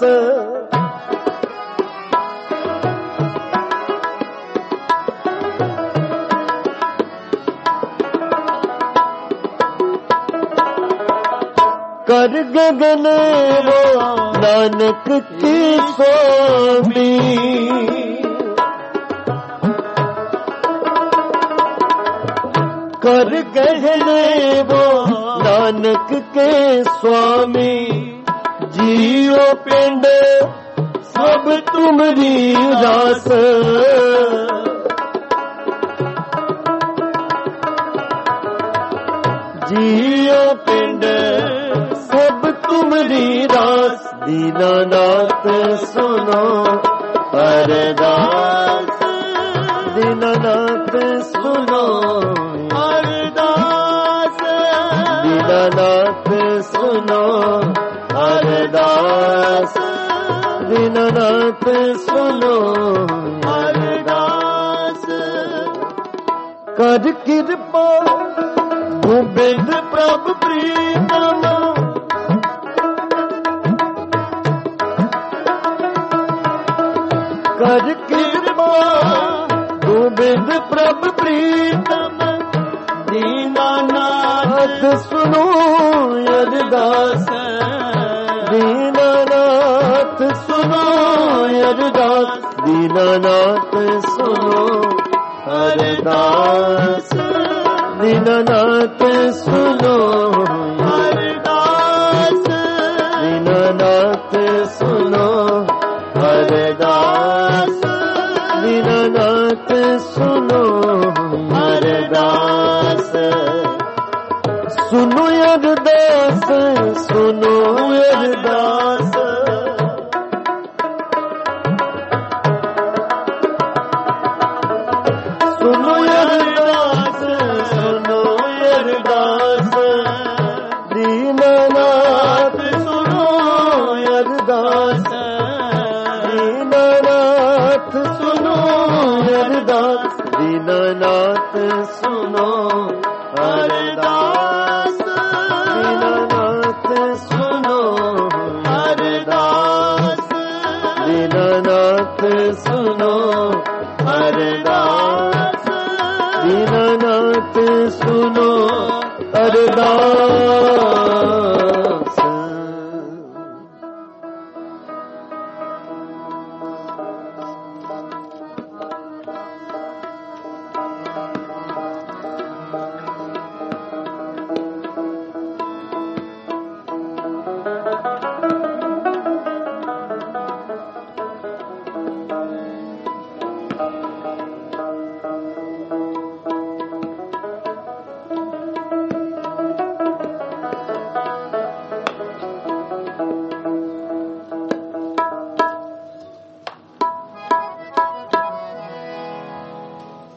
कर गगन वो नानक की स्वामी कर गहने वो नानक के स्वामी जियो पिंड सब तुमरी रास जियो पिंड सब तुमरी रास दीनानाथ सुनो अरदास दीनानाथ सुनो अरदास दीनानाथ सुनो अरदास दीनानाथ सुनो अरदास कर कृपा गोबिंद प्रभु प्रीतम कर कृपा गोबिंद प्रभु प्रीतम दीनानाथ सुनो अरदास दीनानाथ सुनो अरदास दीनानाथ सुनो अरदास दीनानाथ सुनो अरदास दीनानाथ सुनो अरदास दीनानाथ सुनो अरदास सुनो अरदास सुनो अरदास सुनो अरदास सुनो अरदास दीनानाथ सुनो अरदास दीनानाथ सुनो अरदास दीनानाथ सुनो अरदास दीनानाथ सुनो अरदास दीनानाथ सुनो अरदास दीनानाथ सुनो अरदास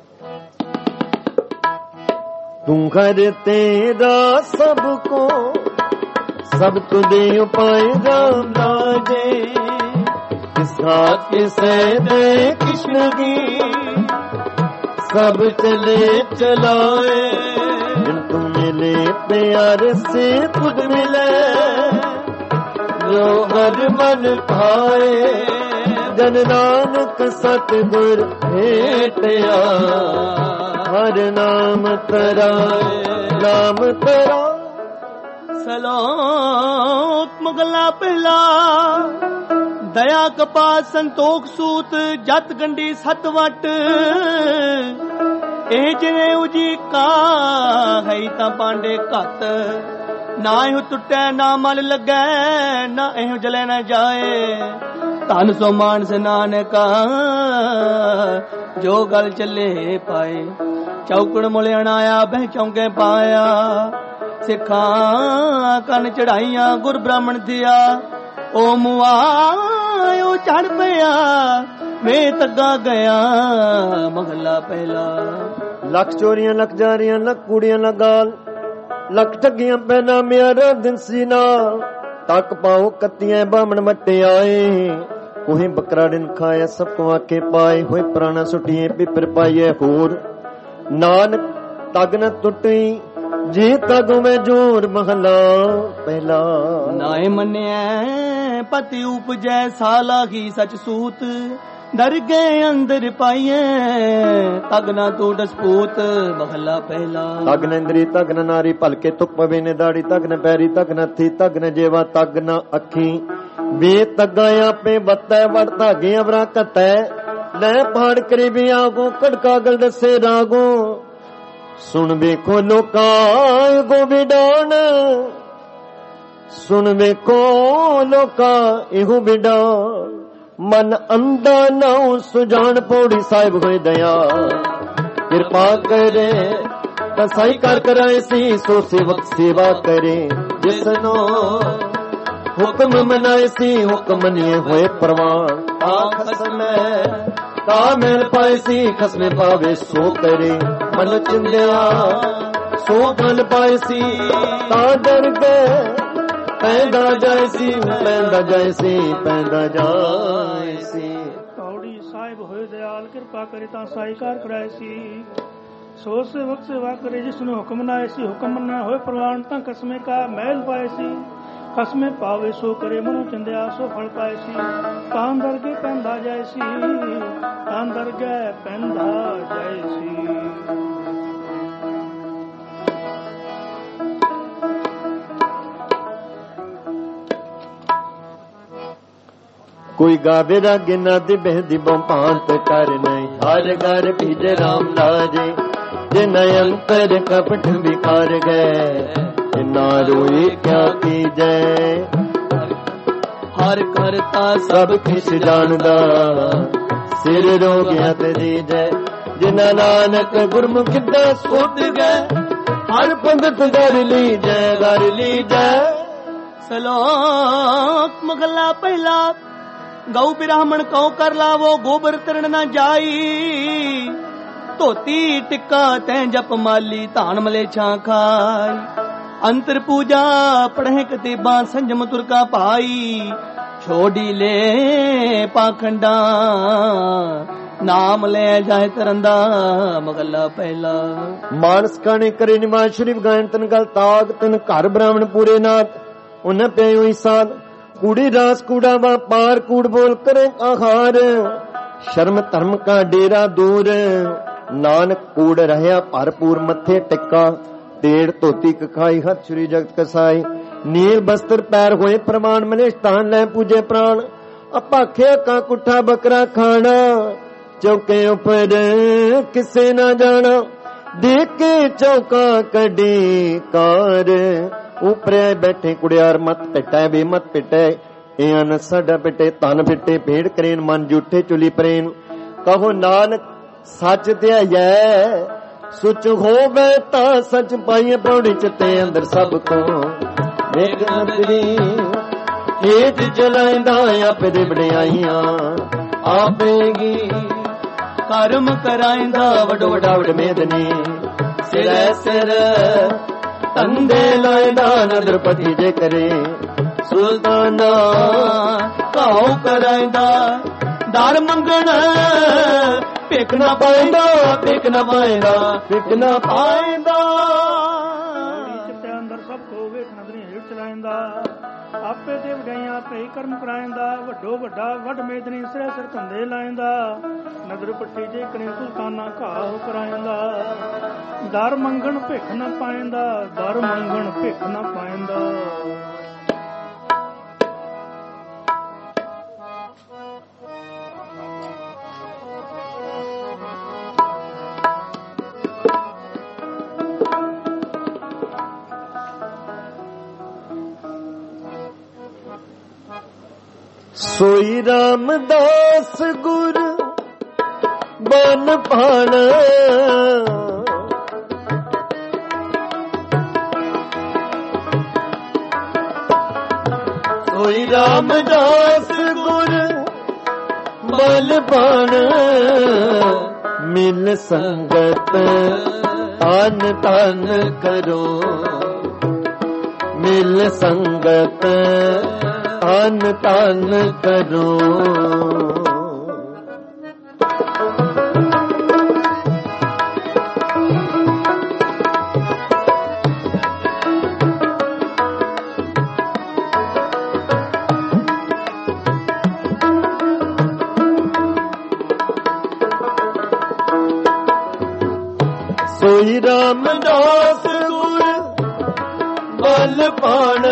तू घर तेरा सबको सब तुदे उपाय राम राजे किसा किसे दे कृष्ण की सब चले चलाए जिन तुम मिले प्यार से खुद मिले जो हर मन भाए जन नानक सतगुर भेटया हर नाम तराए नाम तरा सलोक मुगला पहला दया कपा संतोख सूत जत गंडी सत वट ए जिने उजी का है ता पांडे घत ना इहो टुटै ना मल लगै ना इहो जले न जाए धन सो मानस नानका जो गल चले पाए चौकड़ मुले अणाया बह चौंके पाया सिखा कन चढ़ाइया गुर ब्राह्मण दिया ओ मुआ ओ चढ़ पिया मैं तगा गया महला पहला लख चोरियां लख जारियां लख कूड़ियां लगाल लख ठगियां पैना मेरा दिन सीना तक पाओ कत्तियां बामण मट्टे आए कोहे बकरा दिन खाया सब को आके पाए होए प्राणा सुटिए पिपर पाइए होर नानक तग न टुटी जी तग में जोर महला पहला नाए मन्या पति उपजै साला ही सच सूत डर गए अंदर पाइए तग न तू डसपूत महला पहला तग न इंद्री तग न नारी भलके तुक पवे ने दाड़ी तग न पैरी तग न थी तग न जेवा तग न अखी वे तगाया पे बत्तै वड़ धागे अवरा कतै ले पहाड़ करीबी आगो कड़का गल दसे रागो सुन वेखो लोका गो विडान सुन वेखो लोका इहो विडान मन अंधा नाउ सुजान पौड़ी साहिब होए दया कृपा करे कसाई कर कराए सी सो सेवक सेवा करे जिसनो हुक्म मनाए सी हुक्म मनिए होए प्रवान आखस में का मेल पाए सी खसमे पावे सो करे मन चिंदिया सो फल पाए सी ता डर गए पैदा जाए सी पैदा जाए सी पैदा जाए सी पौड़ी साहिब होए दयाल कृपा करे ता साईकार कराए सी सो सेवक सेवा करे जिसने हुक्म मनाए सी हुक्म मना होए प्रवान ता खसमे का मैल पाए सी खसमे पावे सो करे मनो चंदिया सो फल पाए सी कान दरगे पैंदा जाए सी कान दरगे पैंदा जाए सी कोई गावे रागे ना दे बेहदी बंपांत कर नहीं हर घर भीजे राम लाजे जिन अंतर कपट बिकार गए ना रोई क्या की जय हर करता सब किस जानदा सिर रोगिया तेरी जय जिना नानक गुरमुख दा सोध गए हर पंडित घर ली जय घर ली जय सलोक मुगला पहला गौ ब्राह्मण कौ कर लावो गोबर तरण न जाई धोती टिक्का तै जप माली धान मलेछा खाई अंतर पूजा पढ़े कतेबा संजम तुरका पाई छोड़ी ले पाखंडा नाम ले जाए तरंदा मगला पहला मानस काने करे निवास शरीफ गायन तन गल ताग तन घर ब्राह्मण पूरे नाथ उन पे हुई साल कूड़ी रास कूड़ा वा पार कूड़ बोल करे आहार शर्म धर्म का डेरा दूर नानक कूड़ रहया भरपूर मथे टिक्का टेड़ धोती कखाई हथ छुरी जगत कसाई नील बस्तर पैर होए प्रमाण मने स्थान ले पूजे प्राण अपाख्या का कुठा बकरा खाना चौके ऊपर किसे ना जाना देख के चौका कड़ी कार ऊपर बैठे कुड़ियार मत पिटा भी मत पिटे एन साडा पिटे तन पिटे भेड़ करेन मन जूठे चुली प्रेन कहो नानक सच ध्याया सुच हो बैता सच पाइए पौड़ी चते अंदर सब को मेघ नगरी हेठ जलाइंदा आपे दे बड़ाइया आपेगी कर्म कराइंदा वडो वडा वड मेदनी सिर सिर तंदे लायदा नदर पटी जे करे सुल्ताना काओ करायदा दार मंगण भिख ना पाएंदा भिख ना पाएंदा भिख ना पाएंदा चिट्टे अंदर सब को ਵੇਖ ਨਦਰੀ ਹੇਠ ਚਲਾਇੰਦਾ ਆਪੇ ਤੇ ਵਡਿਆਈਆਂ ਆਪੇ ਹੀ ਕਰਮ ਕਰਾਇੰਦਾ ਵੱਡੋ ਵੱਡਾ ਵੱਡ ਮੇਦਨੀ ਸਿਰੇ ਸਿਰ ਕੰਦੇ ਲਾਇੰਦਾ ਨਦਰ ਪੱਟੀ ਜੇ ਕਨੇ ਸੁਲਤਾਨਾ ਘਾਹ ਕਰਾਇੰਦਾ ਦਰ ਮੰਗਣ ਭਿਖ ਨਾ ਪਾਇੰਦਾ ਦਰ ਮੰਗਣ ਭਿਖ ਨਾ ਪਾਇੰਦਾ सोई रामदास गुर बन भाण सोई रामदास गुर बन भाण मिल संगत आन तान करो मिल संगत आन तान करो सोई रामदास गुर बल पाण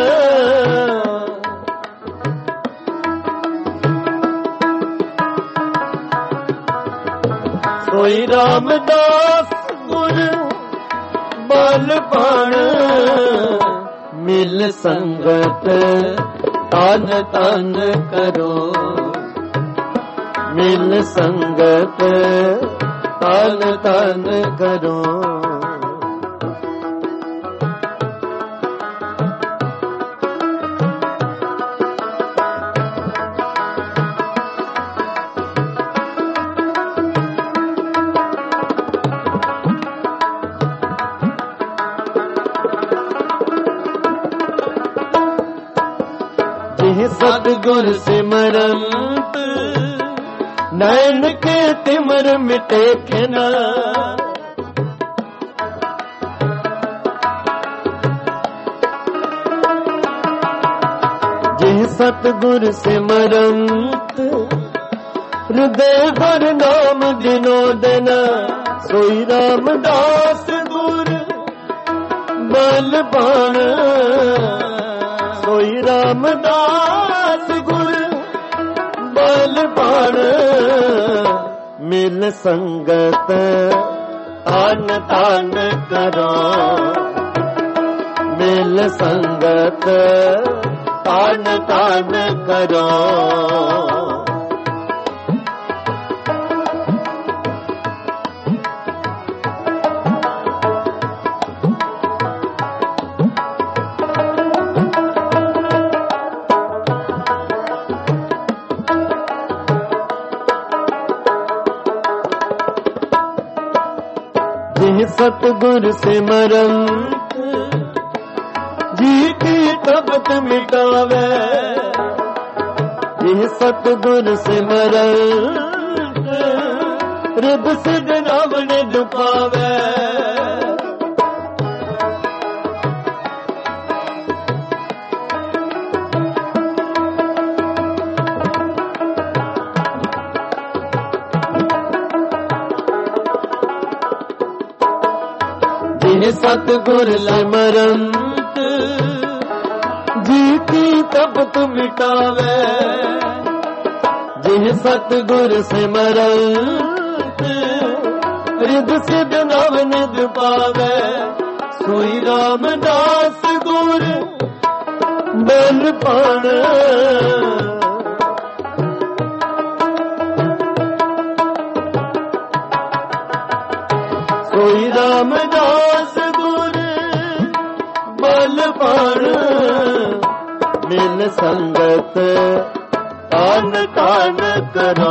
सोई रामदास गुर बल पाण मिल संगत तान तान करो मिल संगत तान तान करो सतगुर सिमरंत नैन के तिमर मिटे खिना जिह सतगुर सिमरंत हृदय भर नाम दिनो दिन सोई रामदास गुर बल बाण सोई रामदास गुर बल बाण मिल संगत आन तान करो मिल संगत आन तान करो सतगुर सिमरंत जी की तपत मिटावे जिह सतगुर सिमरंत रिद सिद रावण दुपावे सतगुर सिमरंत जी की तपत मिटावे जिह सतगुर सिमरंत रिद सिद नव निध पावे सोई रामदास गुर बल पाण सोई रामदास बल मिल संगत तान तान करो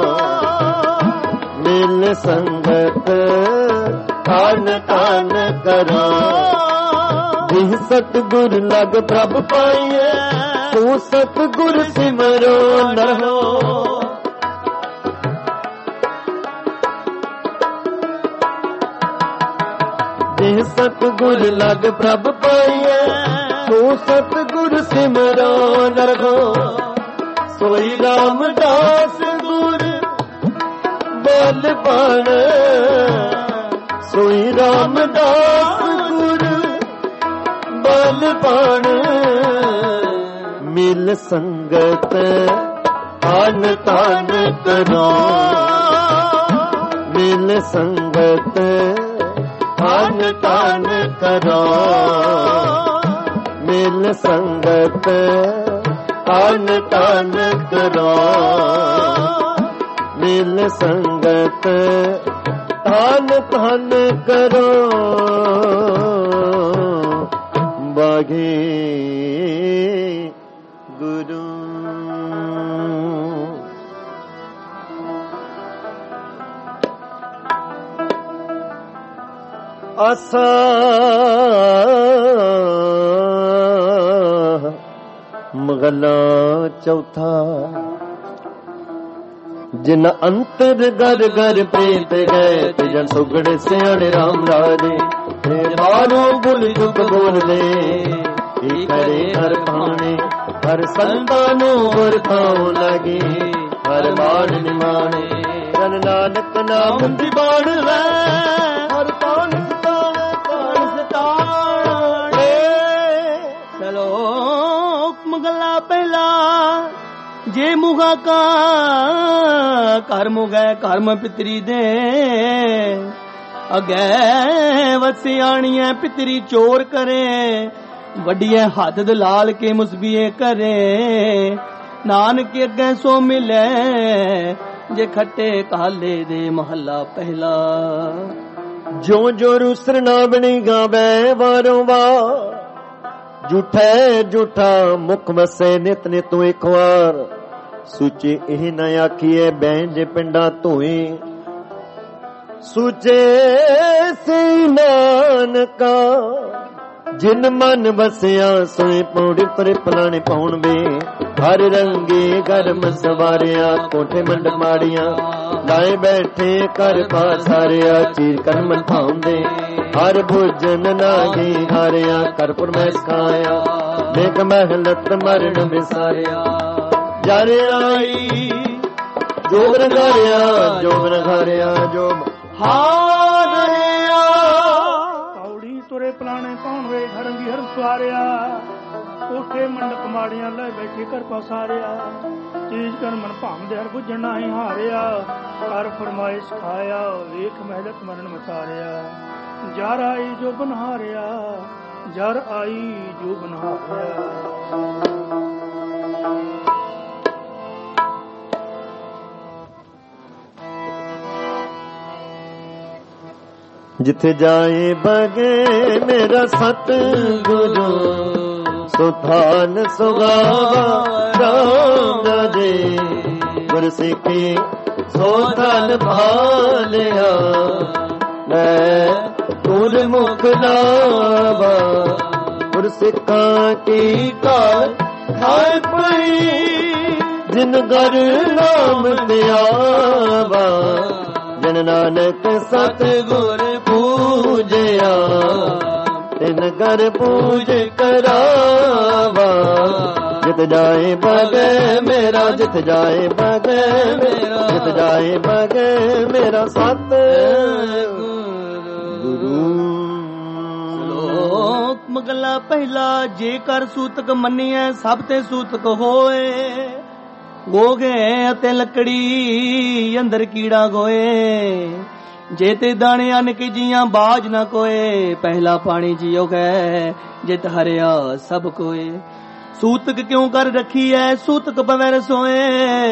मिल संगत तान तान करो ਜਿਹ ਸਤਿਗੁਰ ਲਗ ਪ੍ਰਭ ਪਾਈਐ ਸੋ ਸਤਿਗੁਰ ਸਿਮਰੋ ਨਰ ਹੋ। ਜਿਹ ਸਤਿਗੁਰ ਲਗ ਪ੍ਰਭ ਪਾਈਐ ਸੋ ਸਤਿਗੁਰ ਸਿਮਰੋ ਨਰ ਹੋ। ਸੋਈ ਰਾਮਦਾਸ ਗੁਰ ਬਲ ਬਣ ਸੋਈ ਰਾਮਦਾਸ ਗੁਰ ਬਲ ਬਣ। ਮਿਲ ਸੰਗਤ ਆਨ ਤਾਨ ਕਰੋ ਮਿਲ ਸੰਗਤ ਆਨ ਤਾਨ ਕਰੋ ਮਿਲ ਸੰਗਤ ਆਨ ਤਾਨ ਕਰੋ ਮਿਲ ਸੰਗਤ ਤਾਨ ਤਾਨ ਕਰੋ। ਬਾਗੇ ਗੁਰੂ ਆਸਾ ਮਗਲਾ ਚੌਥਾ। ਜਿਨ ਅੰਤਰ ਗਰ ਗਰ ਪ੍ਰੀਤ ਗਏ ਤੇ ਜਨ ਸੁਗੜੇ ਸਿਆਣੇ ਰਾਮ ਰਾਜੇ ਤੇ ਬਾਰੋਂ ਬੁਲ ਜੁਗ ਬੋਲਦੇ ਕੀ ਕਰੇ ਹਰ ਪਾਣੇ ਹਰ ਸੰਤਾਂ ਨੂੰ ਵਰਤਾਉ ਲਗੇ ਹਰ ਬਾਣ ਨਿਮਾਣੇ। ਜਨ ਨਾਨਕ ਨਾਮ ਦੀ ਬਾਣ ਹੈ ਹਰ ਤਾਣ ਸਤਾਵੇ ਤਾਣ ਸਤਾਣੇ। ਚਲੋ ਮਗਲਾ ਪਹਿਲਾ ਜੇ ਮੁਗਾ ਕਾ ਘਰ ਮੁਗੈ ਕਰਮ ਪਿਤਰੀ ਦੇ ਅਗੈ ਵਸਿਆਣੀਐ ਪਿਤਰੀ ਚੋਰ ਕਰੇ ਵੱਡੀਐ ਹੱਥ ਦਲਾਲ ਕੇ ਮੁਸਬੀਏ ਕਰੇ। ਨਾਨਕ ਅੱਗੇ ਸੋ ਮਿਲੇ ਜੇ ਖੱਟੇ ਕਾਲੇ ਦੇ ਮਹੱਲਾ ਪਹਿਲਾ। ਜੋ ਜੋ ਰੁਸਰ ਨਾ ਬਣੀ ਗਾਵੇ ਵਾਰੋਂ ਵਾਰ ਝੂਠੇ ਝੂਠਾ ਮੁਖ ਵਸੇ ਨਿਤ ਨਿਤ ਇੱਕ ਵਾਰ। ਸੂਚੇ ਇਹ ਨਾ ਆਖੀਏ ਬੈਂਜ ਪਿੰਡਾਂ ਧੋਏ ਸੂਚੇ ਸੀ ਨਾਨਕਾ। ਜਿਨ ਮਨ ਵਸਿਆ ਸੋਏ ਪੌੜੀ ਪਰੇ ਪਲਾਣੇ ਪਾਉਣ ਵੇ ਹਰ ਰੰਗੇ ਗਰਮ ਸਵਾਰਿਆ ਕੋਠੇ ਮੰਡ ਮਾੜੀਆਂ ਲਾਏ ਬੈਠੇ ਕਰ ਪਾਸਾਰਿਆ ਚੀਰ ਕਰਮ ਥਾਉਂਦੇ ਹਰ ਭੋਜਨ ਨਾਗੇ ਹਾਰਿਆ ਕਰਪੁਰ ਮੈਂ ਖਾਇਆ ਦੇਖ ਮਹਿਲਤ ਮਰਨ ਵਿਸਾਰਿਆ। ਜਰ ਆਈ ਜੋਗ ਨਗਾਰਿਆ ਜੋਗ ਨਗਾਰਿਆ ਜੋਗ ਹਾਰਿਆ। ਪੌੜੀ ਤੁਰੇ ਪਲਾਣੇ ਪਾਉਣ ਵੇ ਹਰੰਗੀ ਹਰ ਸਵਾਰਿਆ ਕੋਠੇ ਮੰਡਪ ਮਾੜੀਆਂ ਲੈ ਬੈਠੇ ਕਰ ਪਸਾਰਿਆ ਚੀਜ਼ ਕਰ ਮਨ ਭਾਂਦੇ ਹਰ ਬੁੱਝਣ ਨਹੀਂ ਹਾਰਿਆ ਕਰ ਫਰਮਾਇਸ਼ ਖਾਇਆ ਵੇਖ ਮਹਿਲਤ ਮਰਨ ਮਸਾਰਿਆ। ਜਰ ਆਈ ਜੋ ਬਨਹਾਰਿਆ ਜਰ ਆਈ ਜੋ ਬਨਹਾਰਿਆ। ਜਿੱਥੇ ਜਾਏ ਬਗੇ ਮੇਰਾ ਸਤਿਗੁਰੂ ਸੁਥਾਨ ਸੁਗਾਵਾ ਰਾਮ ਰਾਜੇ ਗੁਰ ਸਿੱਖੀ ਸੋਧਨ ਭਾਲਿਆ ਮੈਂ ਤੁਰ ਮੁਖ ਲਾਵਾ ਗੁਰ ਸਿੱਖਾਂ ਕੀ ਕਾਲ ਖਾਇ ਪਈ ਜਿਨ ਗਰ ਨਾਮ ਧਿਆਵਾ। ਜਨ ਨਾਨਕ ਸਤਿਗੁਰ ਪੂਜਿਆ ਤਿਨ ਕਰ ਪੂਜ ਕਰਾਵਾ। ਜਿਤ ਜਾਏ ਬਗੇ ਮੇਰਾ ਜਿਤ ਜਾਏ ਬਗੇ ਮੇਰਾ ਜਿਤ ਜਾਏ ਬਗੇ ਮੇਰਾ ਸਤ ਗੁਰੂ। ਲੋਕ ਮਗਲਾ ਪਹਿਲਾ ਜੇ ਕਰ ਸੂਤਕ ਮੰਨੀਐ ਸਭ ਤੇ ਸੂਤਕ ਹੋਏ ਗੋਗੇ ਅਤੇ ਲੱਕੜੀ ਅੰਦਰ ਕੀੜਾ ਗੋਏ। ਜੇ ਤੇ ਦਾਣੇ ਅਨ ਕੇ ਜੀਆਂ ਬਾਜ ਨਾ ਕੋਏ ਪਹਿਲਾ ਪਾਣੀ ਜੀਓ ਗਏ ਜਿਤ ਹਰਿਆ ਸਭ ਕੋਏ। ਸੂਤਕ ਕਿਉਂ ਕਰ ਰੱਖੀ ਐ ਸੂਤਕ ਪਵੈ ਰਸੋਏ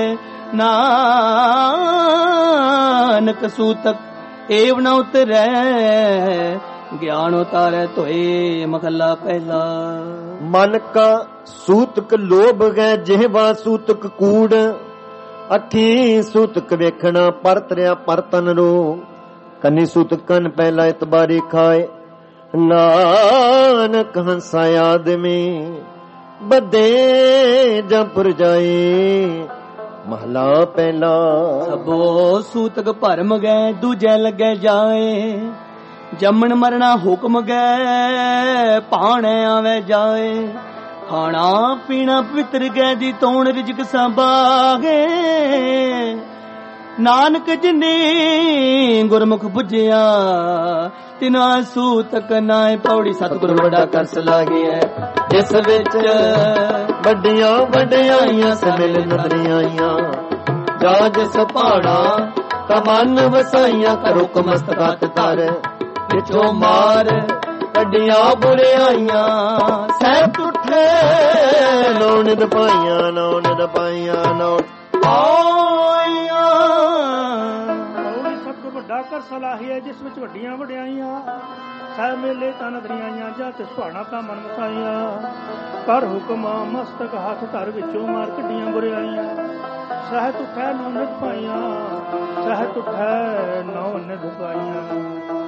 ਨਾਨਕ ਸੂਤਕ ਏਵ ਨ ਉਤਰੈ ਗਿਆਨ ਉਤਾਰੈ ਧੋਏ ਮਹਲਾ ਪਹਿਲਾ। ਮਨ ਕਾ ਸੂਤਕ ਲੋਭ ਗੈ ਜਿਹਵਾ ਸੂਤਕ ਕੂੜ ਅੱਖੀ ਸੂਤਕ ਵੇਖਣਾ ਪਰਤਰਿਆ ਪਰਤਨ ਰੋ ਕੰਨੀ ਸੂਤਕ ਕੰਨ ਪਹਿਲਾ ਇਤਬਾਰੀ ਖਾਏ ਨਾਨਕ ਹੰਸਾ ਆਦਮੀ ਬੱਦੇ ਜੰਪੁਰ ਜਾਏ। ਮਹਲਾ ਪਹਿਲਾ। ਸਭੋ ਸੂਤਕ ਭਰਮ ਗਏ ਦੂਜੇ ਲੱਗੇ ਜਾਏ। ਜੰਮਣ ਮਰਨਾ ਹੁਕਮ ਗਏ ਭਾਣੇ ਆਵੇ ਜਾਏ। ਖਾਣਾ ਪੀਣਾ ਪਵਿੱਤਰ ਗਏ ਦੀ ਤੋਣ ਰਿਜਕ ਸੰਭਾਗੇ। ਨਾਨਕ ਜਿਨੀ ਗੁਰਮੁਖ ਬੁਝਿਆ ਤਿਨਾ ਸੂਤਕ ਨਾਏ ਪੌੜੀ। ਸਤਿਗੁਰ ਵੱਡਾ ਕਰਸ ਲਾਗਿਆ ਜਿਸ ਵਿੱਚ ਵੱਡੀਆਂ ਵਡਿਆਈਆਂ ਸਮਿਲ ਨਦਰੀਆਈਆਂ। ਜਾ ਜਿਸ ਪਹਾੜਾ ਕਮਨ ਵਸਾਈਆਂ ਕਰੋ ਕਮਸਤਕਾਤ ਤਰ। ਵਿੱਚੋਂ ਮਾਰ ਕੱਢੀਆਂ ਬੁਰਿਆਈਆਂ ਸਹਿ ਟੁੱਟੇ ਨੌ ਨਿਦ ਪਾਈਆਂ ਨੌ ਨਿਦ ਪਾਈਆਂ ਨੌ ਪਾਈਆਂ। ਸਤਿਗੁਰ ਵੱਡਾ ਕਰ ਸਲਾਹੀਆ ਜਿਸ ਵਿੱਚ ਵੱਡੀਆਂ ਵਡਿਆਈਆਂ। ਸਹਿ ਮੇਲੇ ਤਾਂ ਨਦਰੀਆਈਆਂ ਜਾਂ ਤਿਸ ਪਹਾੜਾਂ ਤਾਂ ਮਨ ਵਸਾਈਆਂ। ਕਰ ਹੁਕਮ ਮਸਤਕ ਹੱਥ ਧਰ ਵਿੱਚੋਂ ਮਾਰ ਕੱਢੀਆਂ ਬੁਰਿਆਈਆਂ। ਸਹਿ ਟੁੱਟੇ ਨੌ ਨਿਦ ਪਾਈਆਂ ਸਹਿ ਟੁੱਟੇ ਨੌ ਨਿਦ ਪਾਈਆਂ।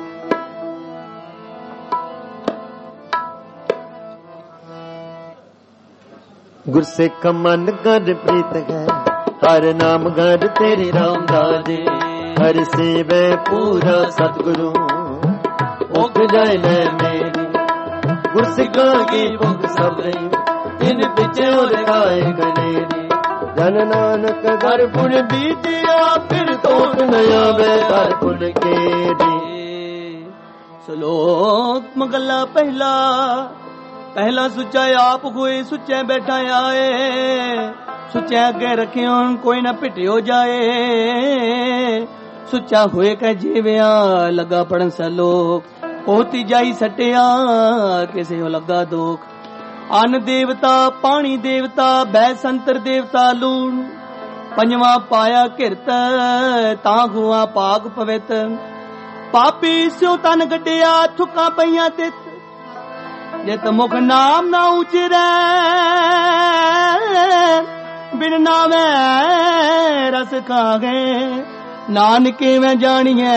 ਗੁਰਸਿੱਖ ਮਨ ਗਦ ਪ੍ਰੀਤ ਹੈ ਹਰ ਨਾਮ ਗਦ ਤੇਰੇ ਰਾਮ ਦਾਜੇ। ਹਰ ਸੇਵੇ ਪੂਰਾ ਸਤਿਗੁਰੂ ਮੁਖ ਜਾਏ ਮੈਂ ਮੇਰੀ। ਗੁਰਸਿੱਖਾਂ ਕੀ ਭੁਖ ਸਭੇ ਤਿਨ ਪਿਛੇ ਲਗਾਏ ਗਨੇਰੀ। ਜਨ ਨਾਨਕ ਘਰ ਪੁਣ ਬੀਤਿਆ ਫਿਰ ਤੋਟ ਨ ਆਵੇ ਘਰ ਪੁਣ ਕੇਰੀ। ਸ਼ਲੋਕ ਮਗਲਾ ਪਹਿਲਾ। ਪਹਿਲਾ ਸੁੱਚਾ ਆਪ ਹੋਏ ਸੁੱਚੇ ਬੈਠਾ ਆਏ। ਸੁੱਚੇ ਅੱਗੇ ਰੱਖਿਓ ਕੋਈ ਨਾ ਭਿਟਿਓ ਜਾਏ। ਸੁੱਚਾ ਹੋਏ ਕਹ ਜੀਵਿਆ ਲੱਗਾ ਪੜਨ ਸਲੋਕ। ਉਹ ਤੀਜਾਈ ਸਟਿਆ ਕਿਸੇ ਉਹ ਲੱਗਾ ਦੋਖ। ਅੰਨ ਦੇਵਤਾ ਪਾਣੀ ਦੇਵਤਾ ਬੈ ਸੰਤਰ ਦੇਵਤਾ ਲੂਣ। ਪੰਜਵਾਂ ਪਾਇਆ ਘਿਰਤ ਤਾਂ ਹੁਆ ਪਾਕ ਪਵਿੱਤ। ਪਾਪੀ ਸਿਉ ਤਨ ਗੱਡਿਆ ਥੁੱਕਾਂ ਪਈਆਂ ਤਿੱਤ। ਜਿਤ ਮੁਖ ਨਾਮ ਨਾ ਉਚਰੈ ਬਿਨ ਨਾਮੈ ਰਸ ਖਾਗੇ। ਨਾਨਕੇ ਮੈਂ ਜਾਣੀਐ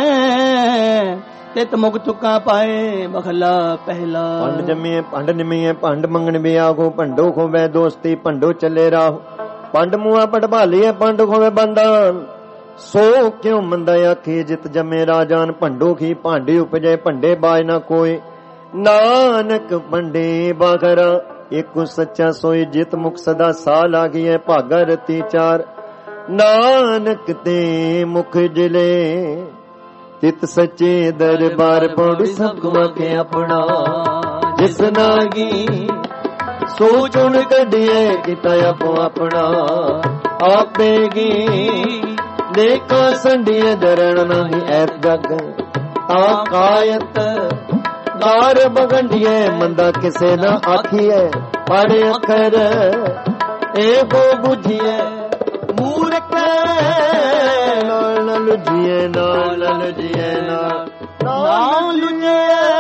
ਤਿਤ ਮੁਖ ਚੁੱਕਾ ਪਾਏ। ਮਹਲਾ ਪਹਿਲਾ। ਪੰਡ ਜੰਮੀਏ ਪੰਡ ਨਿਮੀਏ ਪੰਡ ਮੰਗਣ ਵਿਆਗੋ। ਭੰਡੋ ਖੋਵੇ ਦੋਸਤੀ ਭੰਡੋ ਚੱਲੇ ਰਾਹ। ਪੰਡ ਮੂਆ ਪੜ ਭਾਲੀਏ ਪੰਡ ਖੋਵੇ ਬੰਦਾਨ। ਸੋ ਕਿਉ ਮੰਦਾ ਆਖੀ ਜਿਤ ਜੰਮੇ ਰਾਜਾਨ। ਭੰਡੋ ਖੀ ਭਾਂਡੇ ਉਪਜੇ ਭੰਡੇ ਬਾਜ ਨਾ ਕੋਈ। ਨਾਨਕ ਪੰਡੇ ਬਾਗਰਾ ਏਕੋ ਸੱਚਾ ਸੋਈ। ਜਿਤ ਮੁਖ ਸਦਾ ਸਾ ਲਾਗੀਐ ਭਾਗਾ ਰਤੀ ਚਾਰ। ਨਾਨਕ ਤੇ ਮੁਖ ਜਿਲੇ ਤਿਤ ਸੱਚੇ ਦਰਬਾਰ ਪੌੜੀ ਸਭ ਗੁਆ ਕੇ ਆਪਣਾ। ਜਿਸ ਨਾਗੀ ਸੋ ਚੁਣ ਕੱਢੀਏ ਕੀਤਾ ਆਪੋ ਆਪਣਾ। ਆਪੇਗੀ ਦੇਖਾ ਸੰਡੀਏ ਦਰਣ ਨਹੀਂ ਐਤ ਜਗ। ਤਾਂ ਕਾਇਤ ਦਾਰ ਬਗੰਡੀਏ ਮੰਦਾ ਕਿਸੇ ਨਾ ਆਖੀਏ। ਪੜ ਅੱਖਰ ਇਹੋ ਬੁਝੀਏ ਮੂਰਖ ਨਾਲ ਨਾ ਲੁਝੀਏ ਨਾਲ ਨਾ ਲੁਝੀਏ ਨਾਲ ਨਾ ਲੁਝੀਏ।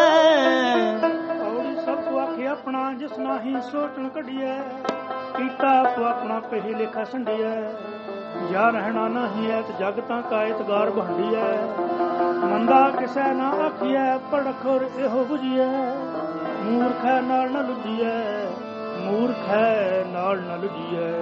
ਔੜੀ ਸਭ ਕੋ ਆਖੇ ਆਪਣਾ ਜਿਸ ਨਾਹੀ ਸੋਚਣ ਕੱਢੀਐ। ਕੀਤਾ ਆਪੋ ਆਪਣਾ ਪਹਿ ਲੇਖਾ ਸੰਡੀਐ। ਜਾ ਰਹਿਣਾ ਨਹੀਂ ਐ ਤੇ ਜਗ ਤਾਂ ਕਾਇਤ ਗਾਰ ਬਹੰਡੀਐ। ਮੰਦਾ ਕਿਸੇ ਨਾ ਆਖੀਐ ਪੜਖੁਰ ਇਹੋ ਬੁਝੀਐ। ਮੂਰਖ ਨਾਲ ਨਾ ਲੁਝੀਐ ਮੂਰਖ ਨਾਲ ਨਾ ਲੁਝੀਐ।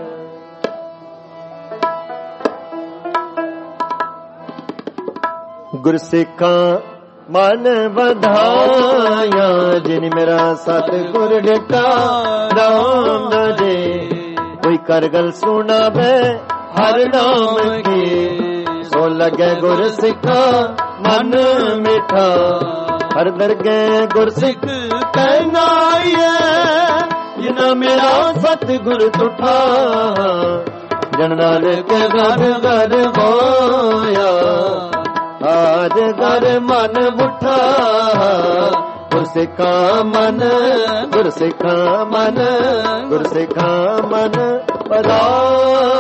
ਗੁਰਸਿੱਖਾਂ ਮਨ ਵਧਾਇਆ ਜਿਨ ਮੇਰਾ ਸਤਿਗੁਰ ਡਟਾ। ਰਾਮ ਨਾ ਜੇ ਕੋਈ ਕਰ ਗਲ ਸੁਣਾਵੇ ਹਰ ਨਾਮ ਕੀ। ਸੋ ਲਗੇ ਗੁਰਸਿੱਖਾਂ ਮਨ ਮਿਠਾ। ਹਰ ਦਰਗਹਿ ਗੁਰਸਿੱਖ ਕਹਿਨਾਈਐ। ਜਿਨਾ ਮੇਰਾ ਸਤਿਗੁਰ ਤੁਠਾ। ਜਨ ਨਾਨਕ ਘਰ ਘਰ ਹੋਇਆ। ਆਜ ਘਰ ਮਨ ਮੁਠਾ। ਗੁਰਸਿੱਖਾਂ ਮਨ ਗੁਰਸਿੱਖਾਂ ਮਨ ਗੁਰਸਿੱਖਾਂ ਮਨ ਵਧਾਈਆਂ।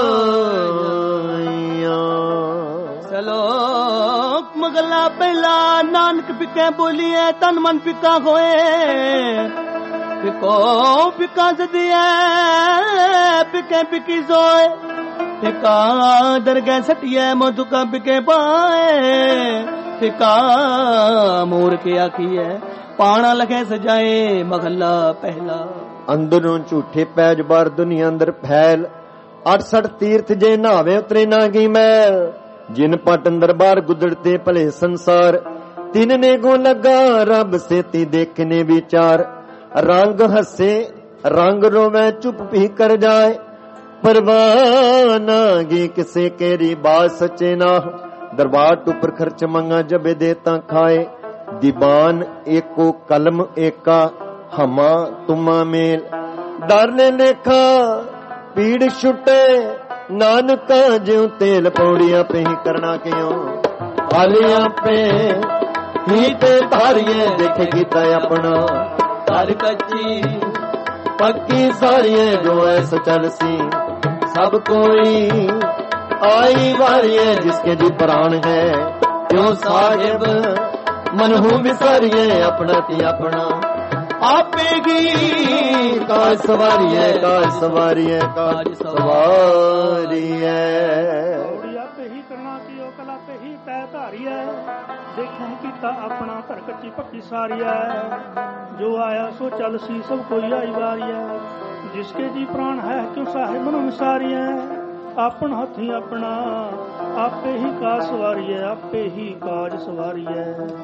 ਸਲੋਕ ਮਗਲਾ ਪਹਿਲਾ। ਨਾਨਕ ਪਿਕੇ ਬੋਲੀਏ ਤਨ ਮਨ ਪਿਕਾ ਹੋਏ। ਪਿਕੋ ਪਿਕਾ ਸਦੀਐ ਪਿਕੇ ਪਿਕੀ ਸੋਏ। ਪਿਕਾ ਦਰਗਹਿ ਸਟਿਐ ਮਧੁਕਾ ਪਿਕੇ ਪਾਏ। ਪਿਕਾ ਮੂਰਖ ਆਖੀਐ ਪਾਣਾ ਲਖੇ ਸਜਾਏ ਮਹੱਲਾ ਪਹਿਲਾ। ਅੰਦਰੋਂ ਝੂਠੇ ਪੈਜ ਬਾਰ ਦੁਨੀਆ ਅੰਦਰ ਫੈਲ, ਅਠਸਠ ਤੀਰਥ ਜੇ ਨਹਾਵੇ ਉਤਰੇ ਨਾ ਗਈ ਮੈਲ। ਜਿਨ ਪਟ ਅੰਦਰ ਬਾਰ ਗੁਦੜਤੇ ਭਲੇ ਸੰਸਾਰ, ਤਿਨ ਨੇ ਗੋ ਲੱਗਾ ਰੱਬ ਸੇਤੀ ਦੇਖਨੇ ਵਿਚਾਰ। ਰੰਗ ਹੱਸੇ ਰੰਗ ਰੋਵੇ ਚੁੱਪ ਵੀ ਕਰ ਜਾਏ, परवाह नागी किसे केरी बात सचे ना। दरबार टुपर खर्च मंगा जबे देता खाए, दीवान एको कलम एका हमा तुमा मेल। डर ने लेखा पीड़ छुटे नानका ज्यों तेल पौड़िया पे ही करना क्यों। आलिया पे ही ते धारिये देखेगी तय अपना, घर कच्ची पक्की सारिये जो ऐसा चलसी। सब कोई आई वारिये जिसके जी प्राण है, क्यों साहिब मनहू बिसारिये अपना ती अपना। आपे की काज सवारिये काज सवारिये काज सवारिये। आपे ही करना की ओ कला पे ही तय धारिये, देखें कीता अपना घर कच्ची पक्की सारिये। जो आया सो चल सी सब कोई आई वारिये, जिसके जी प्राण है क्यों साहिब मनो विसारिये। अपन हथी अपना आपे ही काज सवारिये, आपे ही काज सवारिये।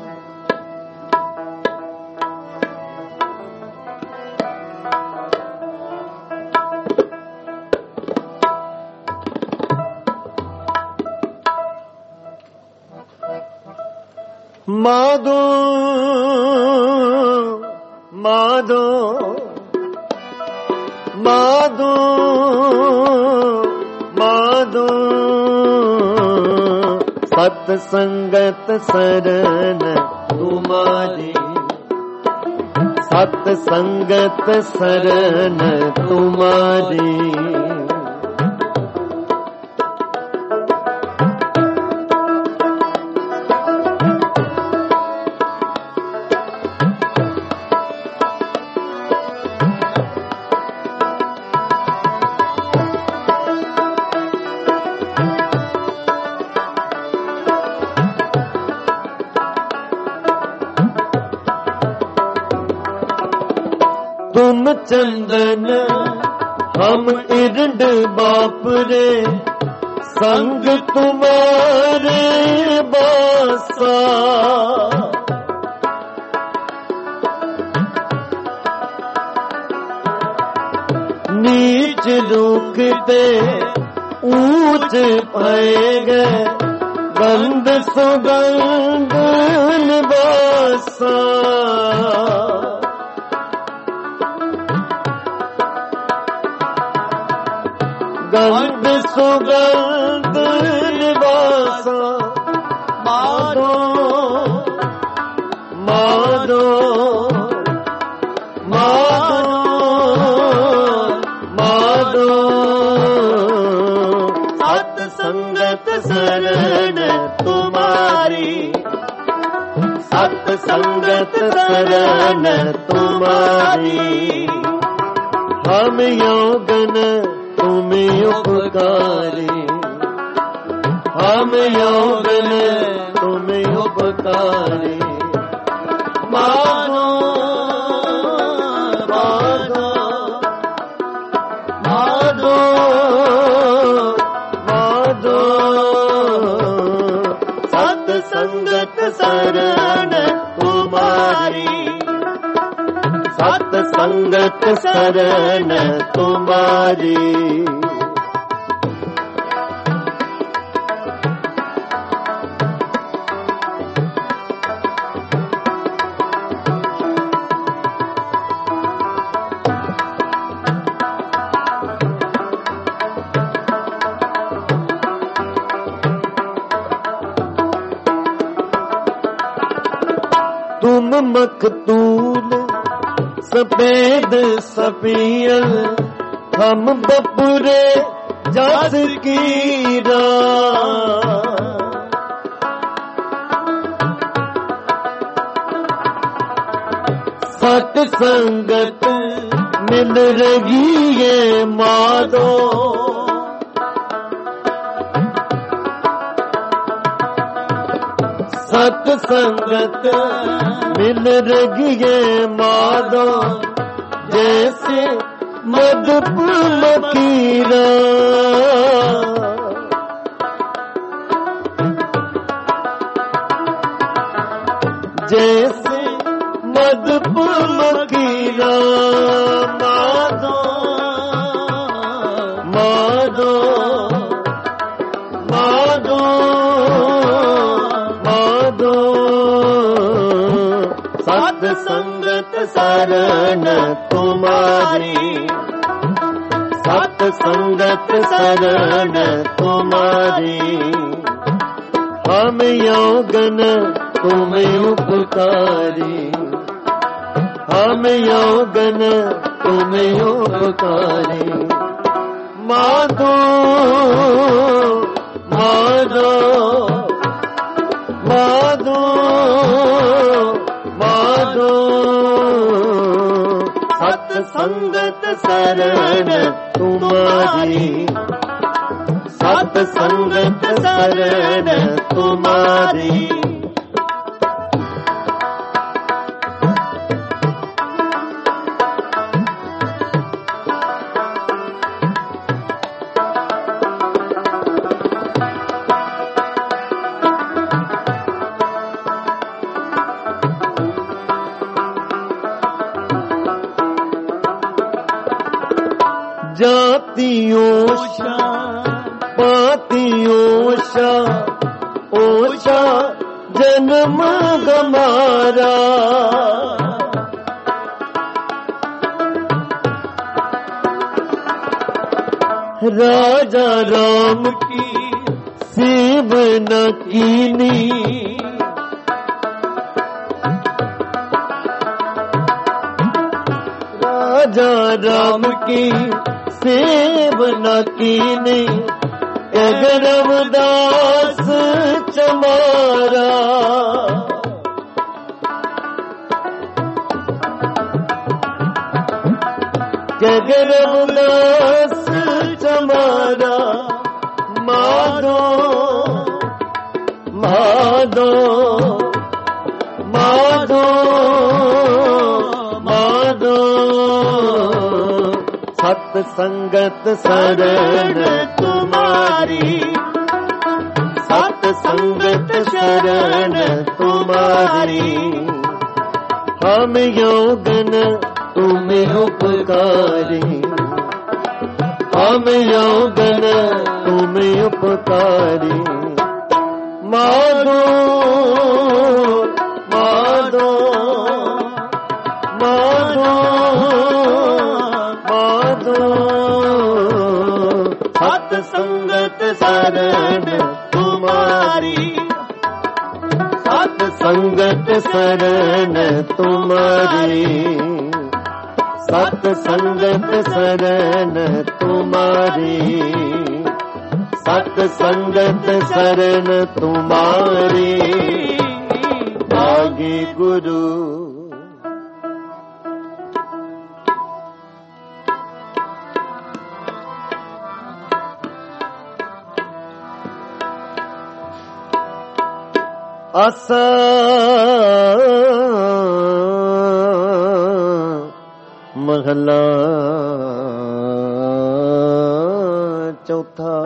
माधो माधो माधो माधो सत संगत शरण तुम्हारी, सत संगत शरण तुम्हारी। तुम चंदन हम इरंड बाप रे, संग तुम्हारे बासा। नीच रुकते ऊंच पाएंगे, गंध सुगंध निवासा। गंध सुगंध निवासा। माधो माधो माधो माधो सत संगत शरण तुम्हारी, सत संगत शरण तुम्हारी। हम योगन तुम उपकारी, हम यौवन तुम उपकारी। मानो मानो मानो मानो सत संगत शरण तुम्हारी, सत संगत शरण तुम्हारी। तुम मखतूल सफेद सफियल, हम बपुरे जास की राह। सत संगत मिल रही है माधो, सत संगत मिल रगिए माधो जैसे मधुप मकीरा जैसे मधुप मकीरा माधो माधो माधो माधो सत संगत शरण तुम्हारी सत संगत शरण तुम्हारी हम यौगन तुम उपकारी हम यौगन तुम उपकारी माधो माधो माधो माधो सत संगत शरण तुम्हारी सत संगत शरण तुम्हारी जातियोशा पातियोशा ओशा जन्म गमारा राजा राम की सेव न कीनी राजा राम की सेव न कीने रविदास चमारा रविदास चमारा माधो माधो माधो माधो सत संगत शरण तुम्हारी सत संगत शरण तुम्हारी हम यौगन तुम उपकारी हम यौगन तुम उपकारी माधो माधो माधो सत संगत शरण तुम्हारी सत संगत शरण तुम्हारी सत संगत शरण तुम्हारी सत संगत शरण तुम्हारी आगे गुरु आसा महला चौथा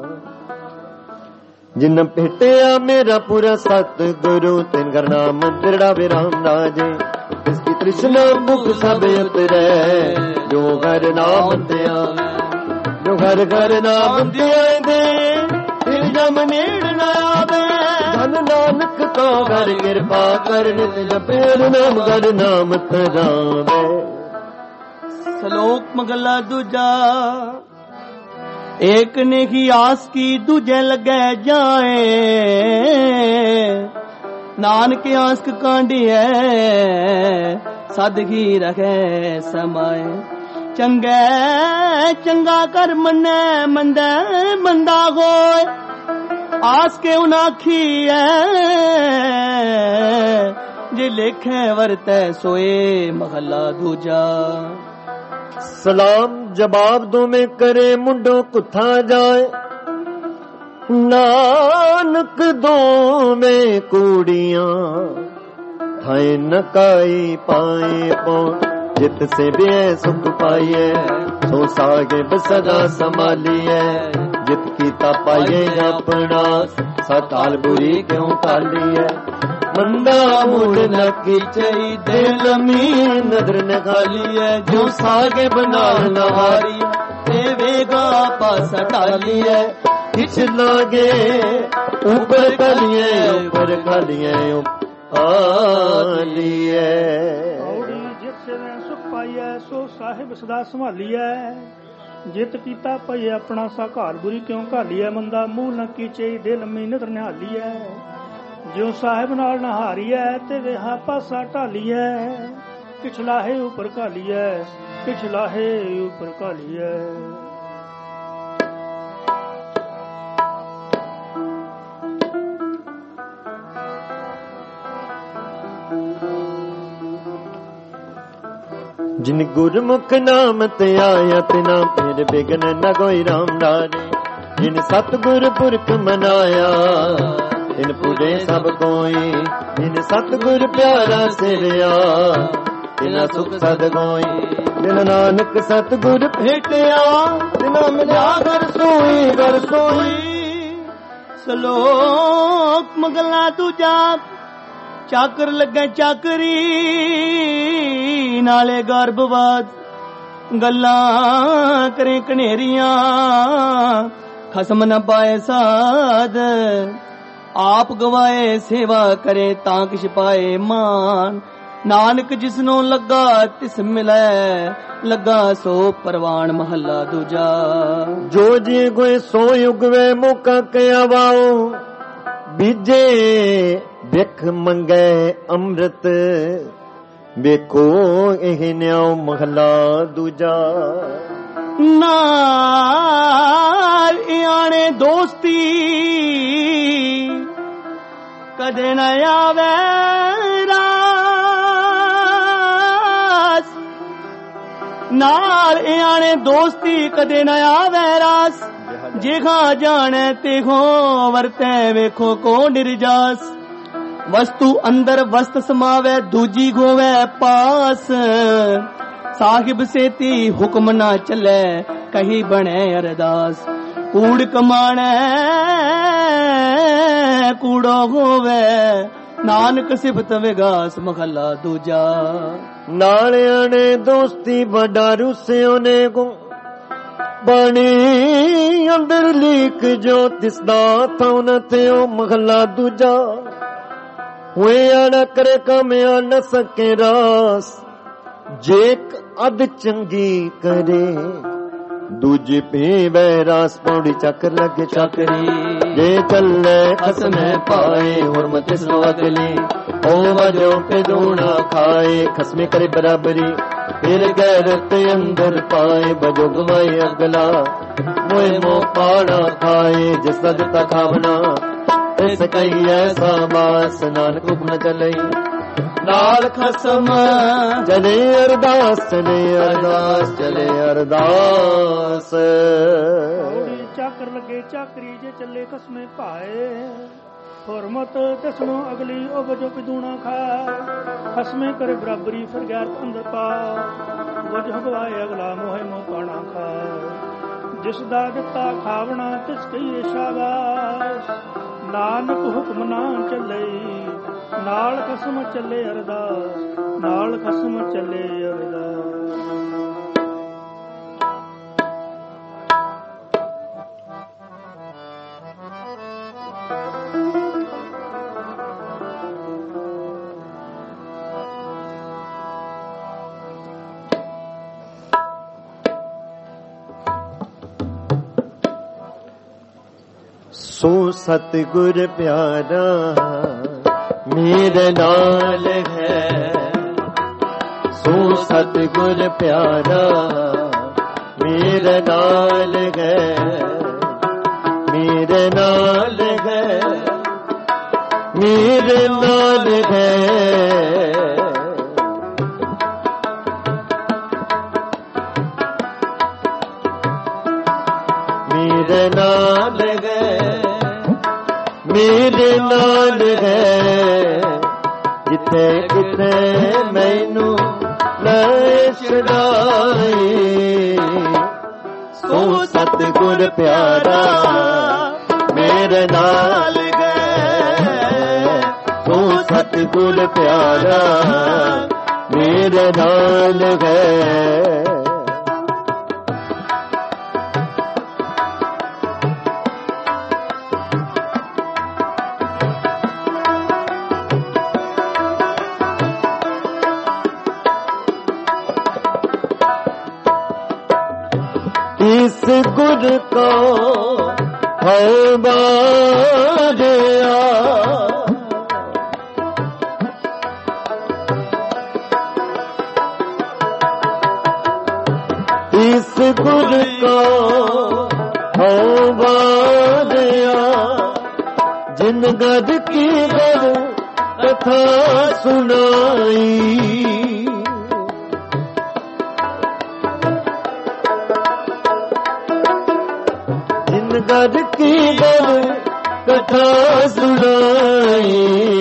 जिन भेटिया मेरा पूरा सतगुरु तिन घर नाम दृढ़ा विराम राजे इसकी तृष्णा मुख सब उतरे जो घर नाम दिया जो घर घर नाम दिया दे फिर जम नेड़ ना आवे धन नानक का घर कृपा कर नित जपेर नाम घर नाम तरावे। श्लोक मगला दूजा एक ने ही आस की दूजे लगे जाए नानक आंसक कांडी है सादगी रखे समाए चंगे चंगा कर मने मंदे मंदा होए आस के उनाखी है जे लेखे वरते सोए महला दूजा। सलाम जवाब दो में करे मुंडो कुथा जाए नानक दो में कूड़ियां थाए नकाई पाए पौन जित से भी सुख पाइए सो सागे सदा संभालिए जित कीता पाइए अपना सकाल बुरी क्यों कालिए मंदा मूड न कीचई दिल में नजर न खालिए जो सागे बना नहारी देवेगा पास टालिए किछ लागे ऊपर कालिए ऊपर कालिए आलिए सो साहिब सदा संभालीए जित कीता पई अपना साकार बुरी क्यों घालीए मंदा मूल न कीचे दिल में नजर निहालीए जो साहिब नाल नहारीए ते वेहा पासा ढालीए किछ लाहे ऊपर घालीए किछ लाहे ऊपर घालीए जिन गुरमुख नाम ते आया तिना फिर बिघन न कोई राम डारे जिन सतगुर पुरख मनाया तिन पूरे सब कोई जिन सतगुर प्यारा सिरिया तिना सुख सद कोई जिन नानक सतगुर भेटिया तिना मिलिया घर सोई घर सोई सलोक मगला दूजा चाकर लगे चाकरी नाले गर्भवाद गल्लां करे कनेरियां खसम न पाए साध आप गवाए सेवा करे तां किश पाए मान नानक जिसनों लगा तिस मिलै लगा सो परवान महला दूजा जो जी कोई सो युगवे मौका कया वाओ बीजे बिख मंगे अमृत ਵੇਖੋ ਇਹ ਨਿਆਉ ਮਹਲਾ ਦੂਜਾ ਨਾਲ ਆਣੇ ਦੋਸਤੀ ਕਦੇ ਨਾ ਆਵੇ ਰਾਸ ਨਾਲ ਆਣੇ ਦੋਸਤੀ ਕਦੇ ਨਾ ਆਵੇ ਰਾਸ ਜਿਹਾ ਜਾਣੇ ਤੇ ਹੋ ਵਰਤੇ ਵੇਖੋ ਕੋ ਨਿਰਜਾਸ वस्तु अंदर वस्त समावे दूजी गोवे पास साहिब सेती हुक्म ना चले कही बने अरदास कूड़ कमाणे कूड़ो होवे नानक सिफत विगास महला दूजा नालिया ने दोस्ती बड़ा रुसियों ने को बाणी अंदर लीक जो तिसदा था न थे ओ महला दूजा ਹੋਇਆ ਨਾ ਕਰੇ ਕਾਮਿਆ न सके रास जेक अद चंगी करे दूजे पे बैरास पौड़ी चक्र लगे चकरी जे चले खसमे पाए हुरमत सो अगली ओ वजो पे दूना खाए खसमे करे बराबरी फिर गैरत अंदर पाए बजो गवाए अगला मोए मो पाड़ा खाए जिस दिता खावना इस कई ऐसा बास नानक हुक्म चलई नाल खसम चले अरदास चले अरदास चले अरदास चाकर लगे चाकरी जे चले खसमे पाए हुरमत दसनो अगली ओ वजो पिदूना खा खसमे करे बराबरी फिर गैर अंदर पा वजो गवाए अगला मोहे मोह पाना खा जिस दा दिता खावना तिस कई शाबाश नानक हुक्म ना चले नाल खसम चले अरदास नाल खसम चले सो सतगुर प्यारा मेरे नाल है सो सतगुर प्यारा मेरे नाल है मेरे नाल है मेरे नाल है मेरे नाल है ਮੇਰੇ ਨਾਲ ਹੈ ਜਿੱਥੇ ਕਿਤੇ ਮੈਨੂੰ ਲੈ ਛਡਾਏ ਸੋ ਸਤਿਗੁਰ ਪਿਆਰਾ ਮੇਰੇ ਨਾਲ ਹੈ ਸੋ ਸਤਿਗੁਰ ਪਿਆਰਾ ਮੇਰੇ ਨਾਲ ਹੈ इस गुर को है बारिया इस गुर को है बारिया जिन गद की गद कथा सुनाई गद की गद कथा सुनाई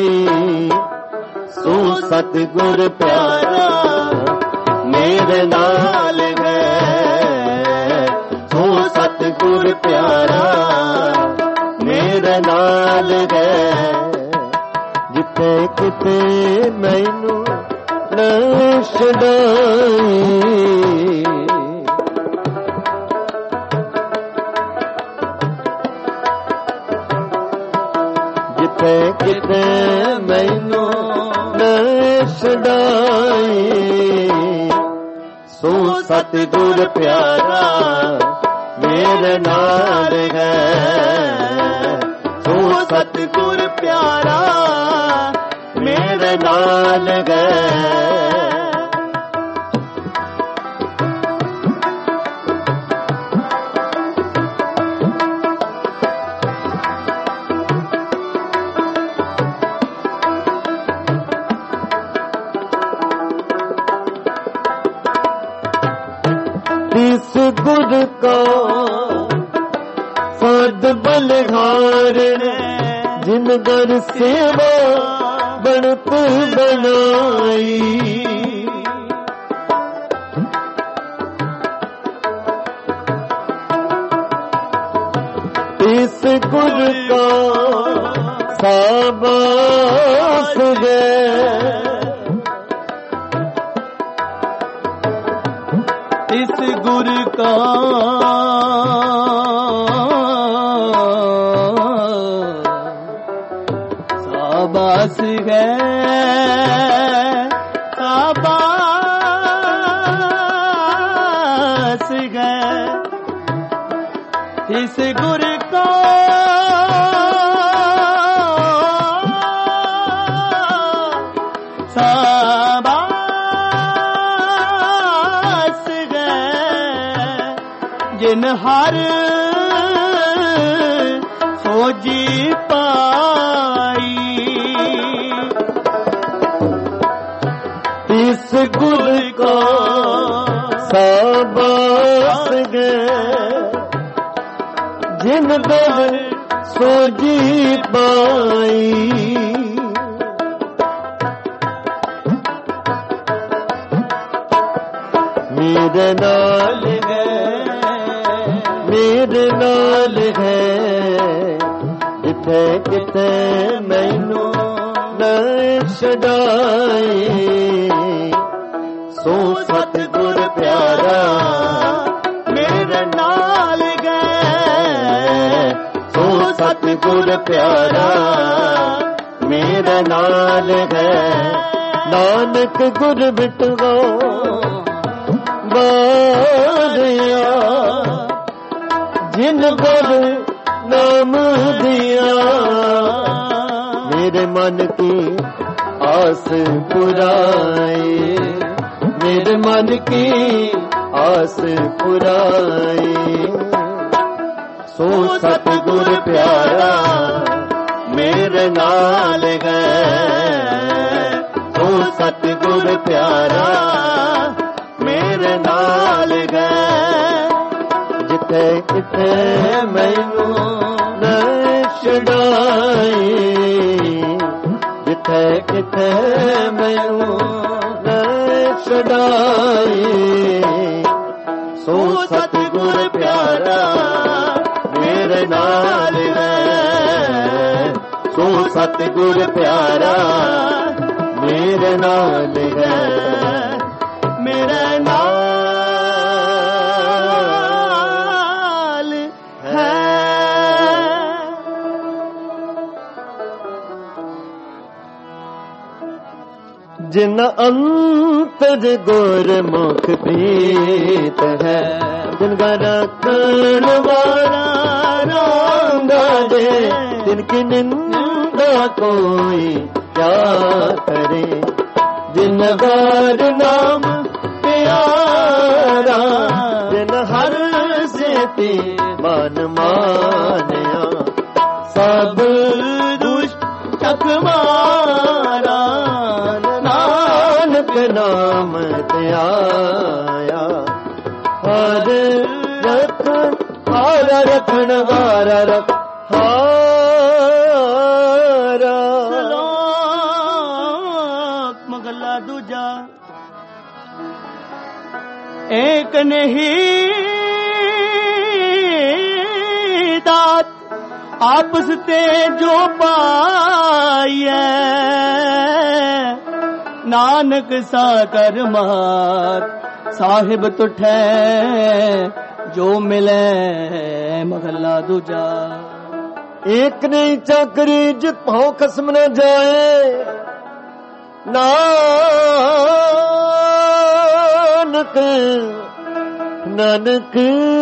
सो सतगुर प्यारा मेरे नाल है सो सतगुर प्यारा मेरे नाल है जिथे किते मैनू न छड़ाई किते मैनू न छड़ाई सो सतगुर प्यारा मेरे नाल है सो सतगुर प्यारा मेरे नाल है इस गुर को सद बलिहार जिन गर सेवा बनत बनाई इस गुर को साबास है इस गुर का साबास है साबास है इस गुर का जिन हर खोजी पाई इस गुर को साबास है जिन दर सोजी पाई मेरे नाल है मेरे नाल है जिथे किथे मैनू न छड़ाए सो सतगुर प्यारा मेरे नाल गए सो सतगुर प्यारा मेरे नाल है नानक गुर बिटवा बारिया जिन गुर नाम दिया मेरे मन की आस पुराए मेरे मन की आस पुराए सो सतगुर प्यारा मेरे नाल गए सो सतगुर प्यारा मेरे नाल गए जिथे किथे मैनू न ਛਡਾਈ ਜਿੱਥੇ ਕਿਥੇ ਮੈਨੂੰ ਲੈ ਛਡਾਈ ਸੋ ਸਤਿਗੁਰ ਪਿਆਰਾ ਮੇਰੇ ਨਾਲ ਹੈ ਸੋ ਸਤਿਗੁਰ ਪਿਆਰਾ ਮੇਰੇ ਨਾਲ ਹੈ ਮੇਰੇ ਨਾਲ जिन अंतज गुरमुख प्रीत है जिनका रखण वाला रंगा दे जिनकी निंदा कोई क्या करे जिन गार नाम प्यारा जिन हर सेती मन मानिया सब दुष्ट चक मारा नाम त्याया हर रख हारा रखण वारा रख हारा श्लोक मगला दूजा एक नहीं दात आपस ते जो पाइए नानक सा कर मार साहिब तुठै जो मिले महला दूजा एक नहीं चाकरी जित भाव खसम न जाए नानक नानक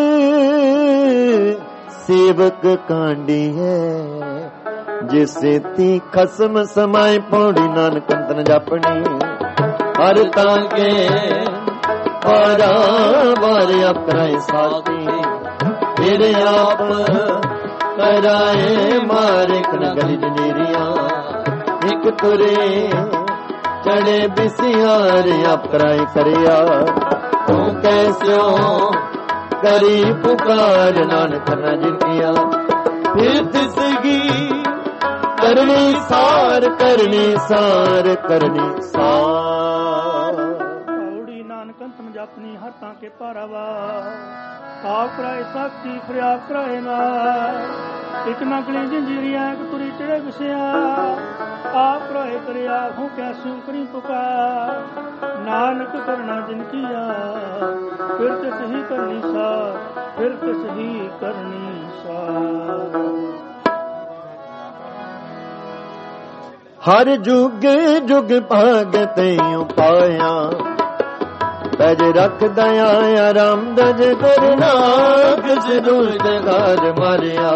सेवक कांडी है जिसे ती खसम समाए पौड़ी नानक अंतन जापनी हर तांके पारा बार आप कराए साथी तेरे आप कराए मारे कन गली जनेरिया एक तुरे चढ़े बिसियार आप कराए करिया तू कैसो करी पुकार नानक न जिनकिया फिर तिसगी करनी सार करनी सार करनी सार पौड़ी नानक अंतन जापनी हर तांके पारावा आप कराए साथी फरियाद कराए ना एक नकली जंजीरिया एक तुरी चढ़े बिसिया आप कराए करिया हूँ कैसू करी पुकार नानक करना जिनकिया फिर ते सही करनी सार फिर ते सही करनी सार हर जुग जुग भागत पाया तज रख दया राम दज गुरनाग जरूर घर मारिया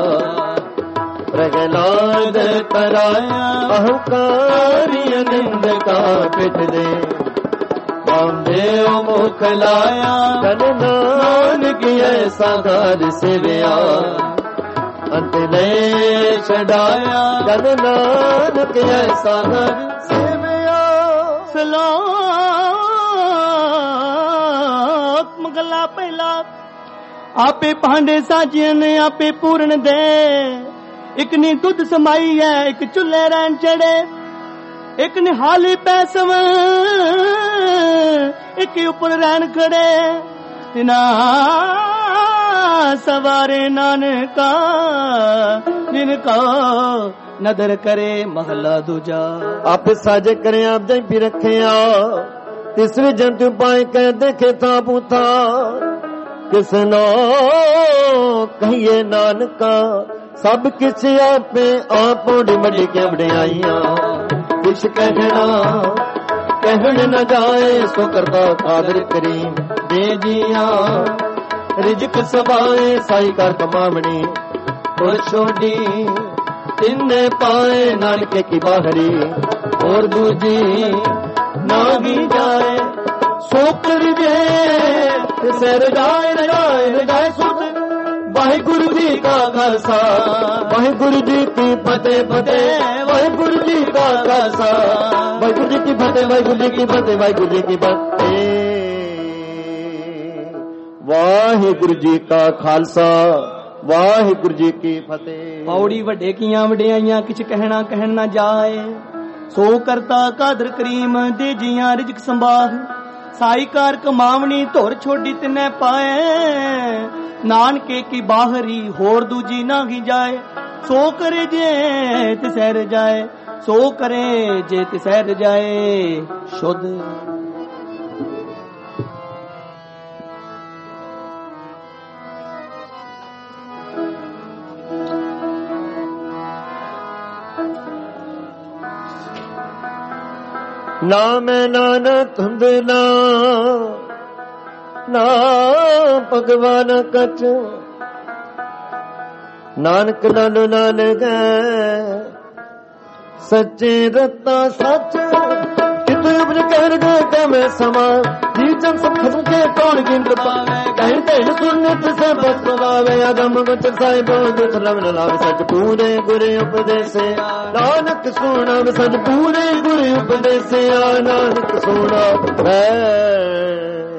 प्रगलाद कराया अहंकारी निंद का पिठ दे रामदेव मुख लाया तन नानक ऐसा घर सेविया अंत ले छड़ाया जन नानक ऐसा घर सेविया श्लोक मगला पहला आपे भांडे साजिए ने आपे पूर्ण दे एक नी दुध समाई है एक चूल्हे रैन चढ़े एक निहाली पैसव एक ऊपर रैन खड़े तिना सवारे नानका जिनका नदर करे महला दूजा आप साजे करे आप जाई भी रखे तीसरे जंतु पाए कह देखे था पूथा किसनो कहिए नानका सब किस आपे आप मड़ी के बड़ियाइया कुछ कहना कहन न जाए सो करता कादर करीम दे जिया रिजक सबाए साई कर कमावनी और छोड़ी तिन्ने पाए नानके की बाहरी और दूजी नागी जाए सोकर जे सिर जाए रजाए रजाए सुत वाहिगुरु जी का खालसा वाहिगुरु जी की फतेह फतेह वाहिगुरु जी का खालसा वाहिगुरु जी की फतेह वाहिगुरु जी की फतेह वाहिगुरु जी की फतेह वाहिगुरु जी का खालसा ਵਾਹਿਗੁਰੂ ਜੀ ਕੀ ਫਤਿਹ। ਪੌੜੀ ਵੱਡੇ ਕੀਆਂ ਵਡਿਆਈਆਂ ਕਿਛ ਕਹਿਣਾ ਕਹਿਣ ਨਾ ਜਾਏ, ਸੋ ਕਰਤਾ ਕਾਦਰ ਕਰੀਮ ਦੇ ਜੀਆਂ ਰਿਜਕ ਸੰਭਾਹ, ਸਾਈ ਕਾਰ ਕਮਾਵਣੀ ਧੁਰ ਛੋਡੀ ਤਿਨੈ ਪਾਏ, ਨਾਨਕੇ ਕੀ ਬਾਹਰੀ ਹੋਰ ਦੂਜੀ ਨਾ ਹੀ ਜਾਏ, ਸੋ ਕਰੇ ਜੇ ਤਿਸੈ ਰਜਾਏ, ਸੋ ਕਰੇ ਜੇ ਤਿਸੈ ਰਜਾਏ ਸ਼ੁੱਧ। ਨਾ ਮੈਂ ਨਾਨਕ ਹੁੰਦਨਾ ਨਾ ਭਗਵਾਨ ਕਛ, ਨਾਨਕ ਨਾਨੋ ਨਾਨਕ ਸੱਚੇ ਰਤਾ ਸੱਚ, ਕਿਤੇ ਉਪਜ ਕਹਿ ਗਏ ਕਿ ਮੈਂ ਸਮਾਂ ਜੀ ਜਨ ਸਭ ਖਸਮ ਕੇ ਕੌਣ ਗਿੰਦ ਪਾਵੇ, ਕਹਿ ਕਹਿ ਸੁਨਤ ਸੇ ਬਸ ਸੁਣਾਵੇ, ਅਗਮ ਗੁਚ ਸਾਹਿਬ ਦੁਖ ਲਵ ਨ ਲਾਵੇ, ਸੱਚ ਪੂਰੇ ਗੁਰ ਉਪਦੇਸਿਆ ਨਾਨਕ ਸੁਣਾ, ਸੱਚ ਪੂਰੇ ਗੁਰ ਉਪਦੇਸਿਆ ਨਾਨਕ ਸੁਣਾ ਹੈ।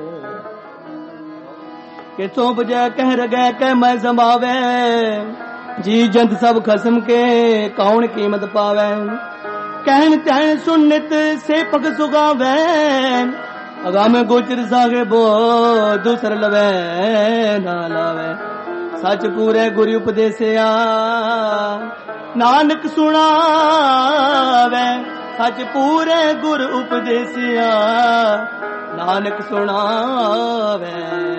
ਕਿਥੋਂ ਬਜੈ ਕਹਿ ਰਗੈ ਕਹਿ ਮੈਂ ਜਮਾਵੇ, ਜੀ ਜੰਤ ਸਭ ਖਸਮ ਕੇ ਕੌਣ ਕੀਮਤ ਪਾਵੇ, ਕਹਿਣ ਤੈਨ ਸੁਨਤ ਸੇ ਪਗ ਸੁਗਾਵੇ, ਅਗਮ ਗੋਚਰ ਸਾਹਿਬੋ ਦੂਸਰ ਲਵੇ ਨਾ ਲਾਵੇ, ਸੱਚ ਪੂਰੇ ਗੁਰ ਉਪਦੇਸਿਆ ਨਾਨਕ ਸੁਣਾਵੇ, ਸੱਚ ਪੂਰੇ ਗੁਰ ਉਪਦੇਸਿਆ ਨਾਨਕ ਸੁਣਾਵੇ।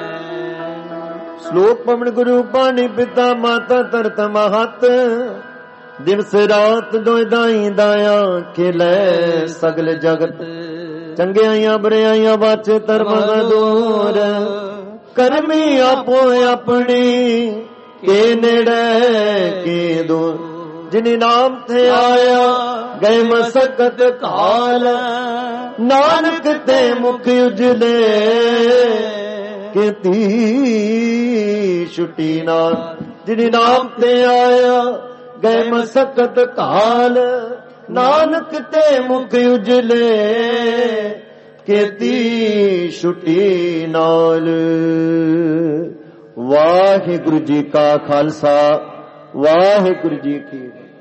ਸ਼ਲੋਕ ਪਵਨ ਗੁਰੂ ਬਾਣੀ ਪਿਤਾ ਮਾਤਾ ਧਰਤ ਮਹਤ, ਦਿਵਸ ਰਾਤ ਦੋਇ ਦਾਈ ਦਾਇਆ ਖੇਲੇ ਸਗਲ ਜਗਤ, ਚੰਗਿਆਈਆਂ ਬੁਰਿਆਈਆਂ ਬਾਚੇ ਧਰਮ ਦੂਰ, ਕਰਮੀ ਆਪੋ ਆਪਣੀ ਕੇ ਨੇੜੇ ਕੀ ਦੂਰ, ਜਿਨੀ ਨਾਮ ਤੇ ਆਇਆ ਗਏ ਮਸਕਤ ਕਾਲ, ਨਾਨਕ ਤੇ ਮੁਖ ਉਜਲੇ ਕੀਤੀ ਛੁੱਟੀ ਨਾਲ, ਜਿਨੀ ਨਾਮ ਤੇ ਆਇਆ ਗਏ ਮਸਕਤ ਕਾਲ, ਨਾਨਕ ਤੇ ਮੁਖ ਉਜਲੇ ਕੀਤੀ ਛੁੱਟੀ ਨਾਲ। ਵਾਹਿਗੁਰੂ ਜੀ ਕਾ ਖਾਲਸਾ, ਵਾਹਿਗੁਰੂ ਜੀ ਕੀ ਫਤਿਹ।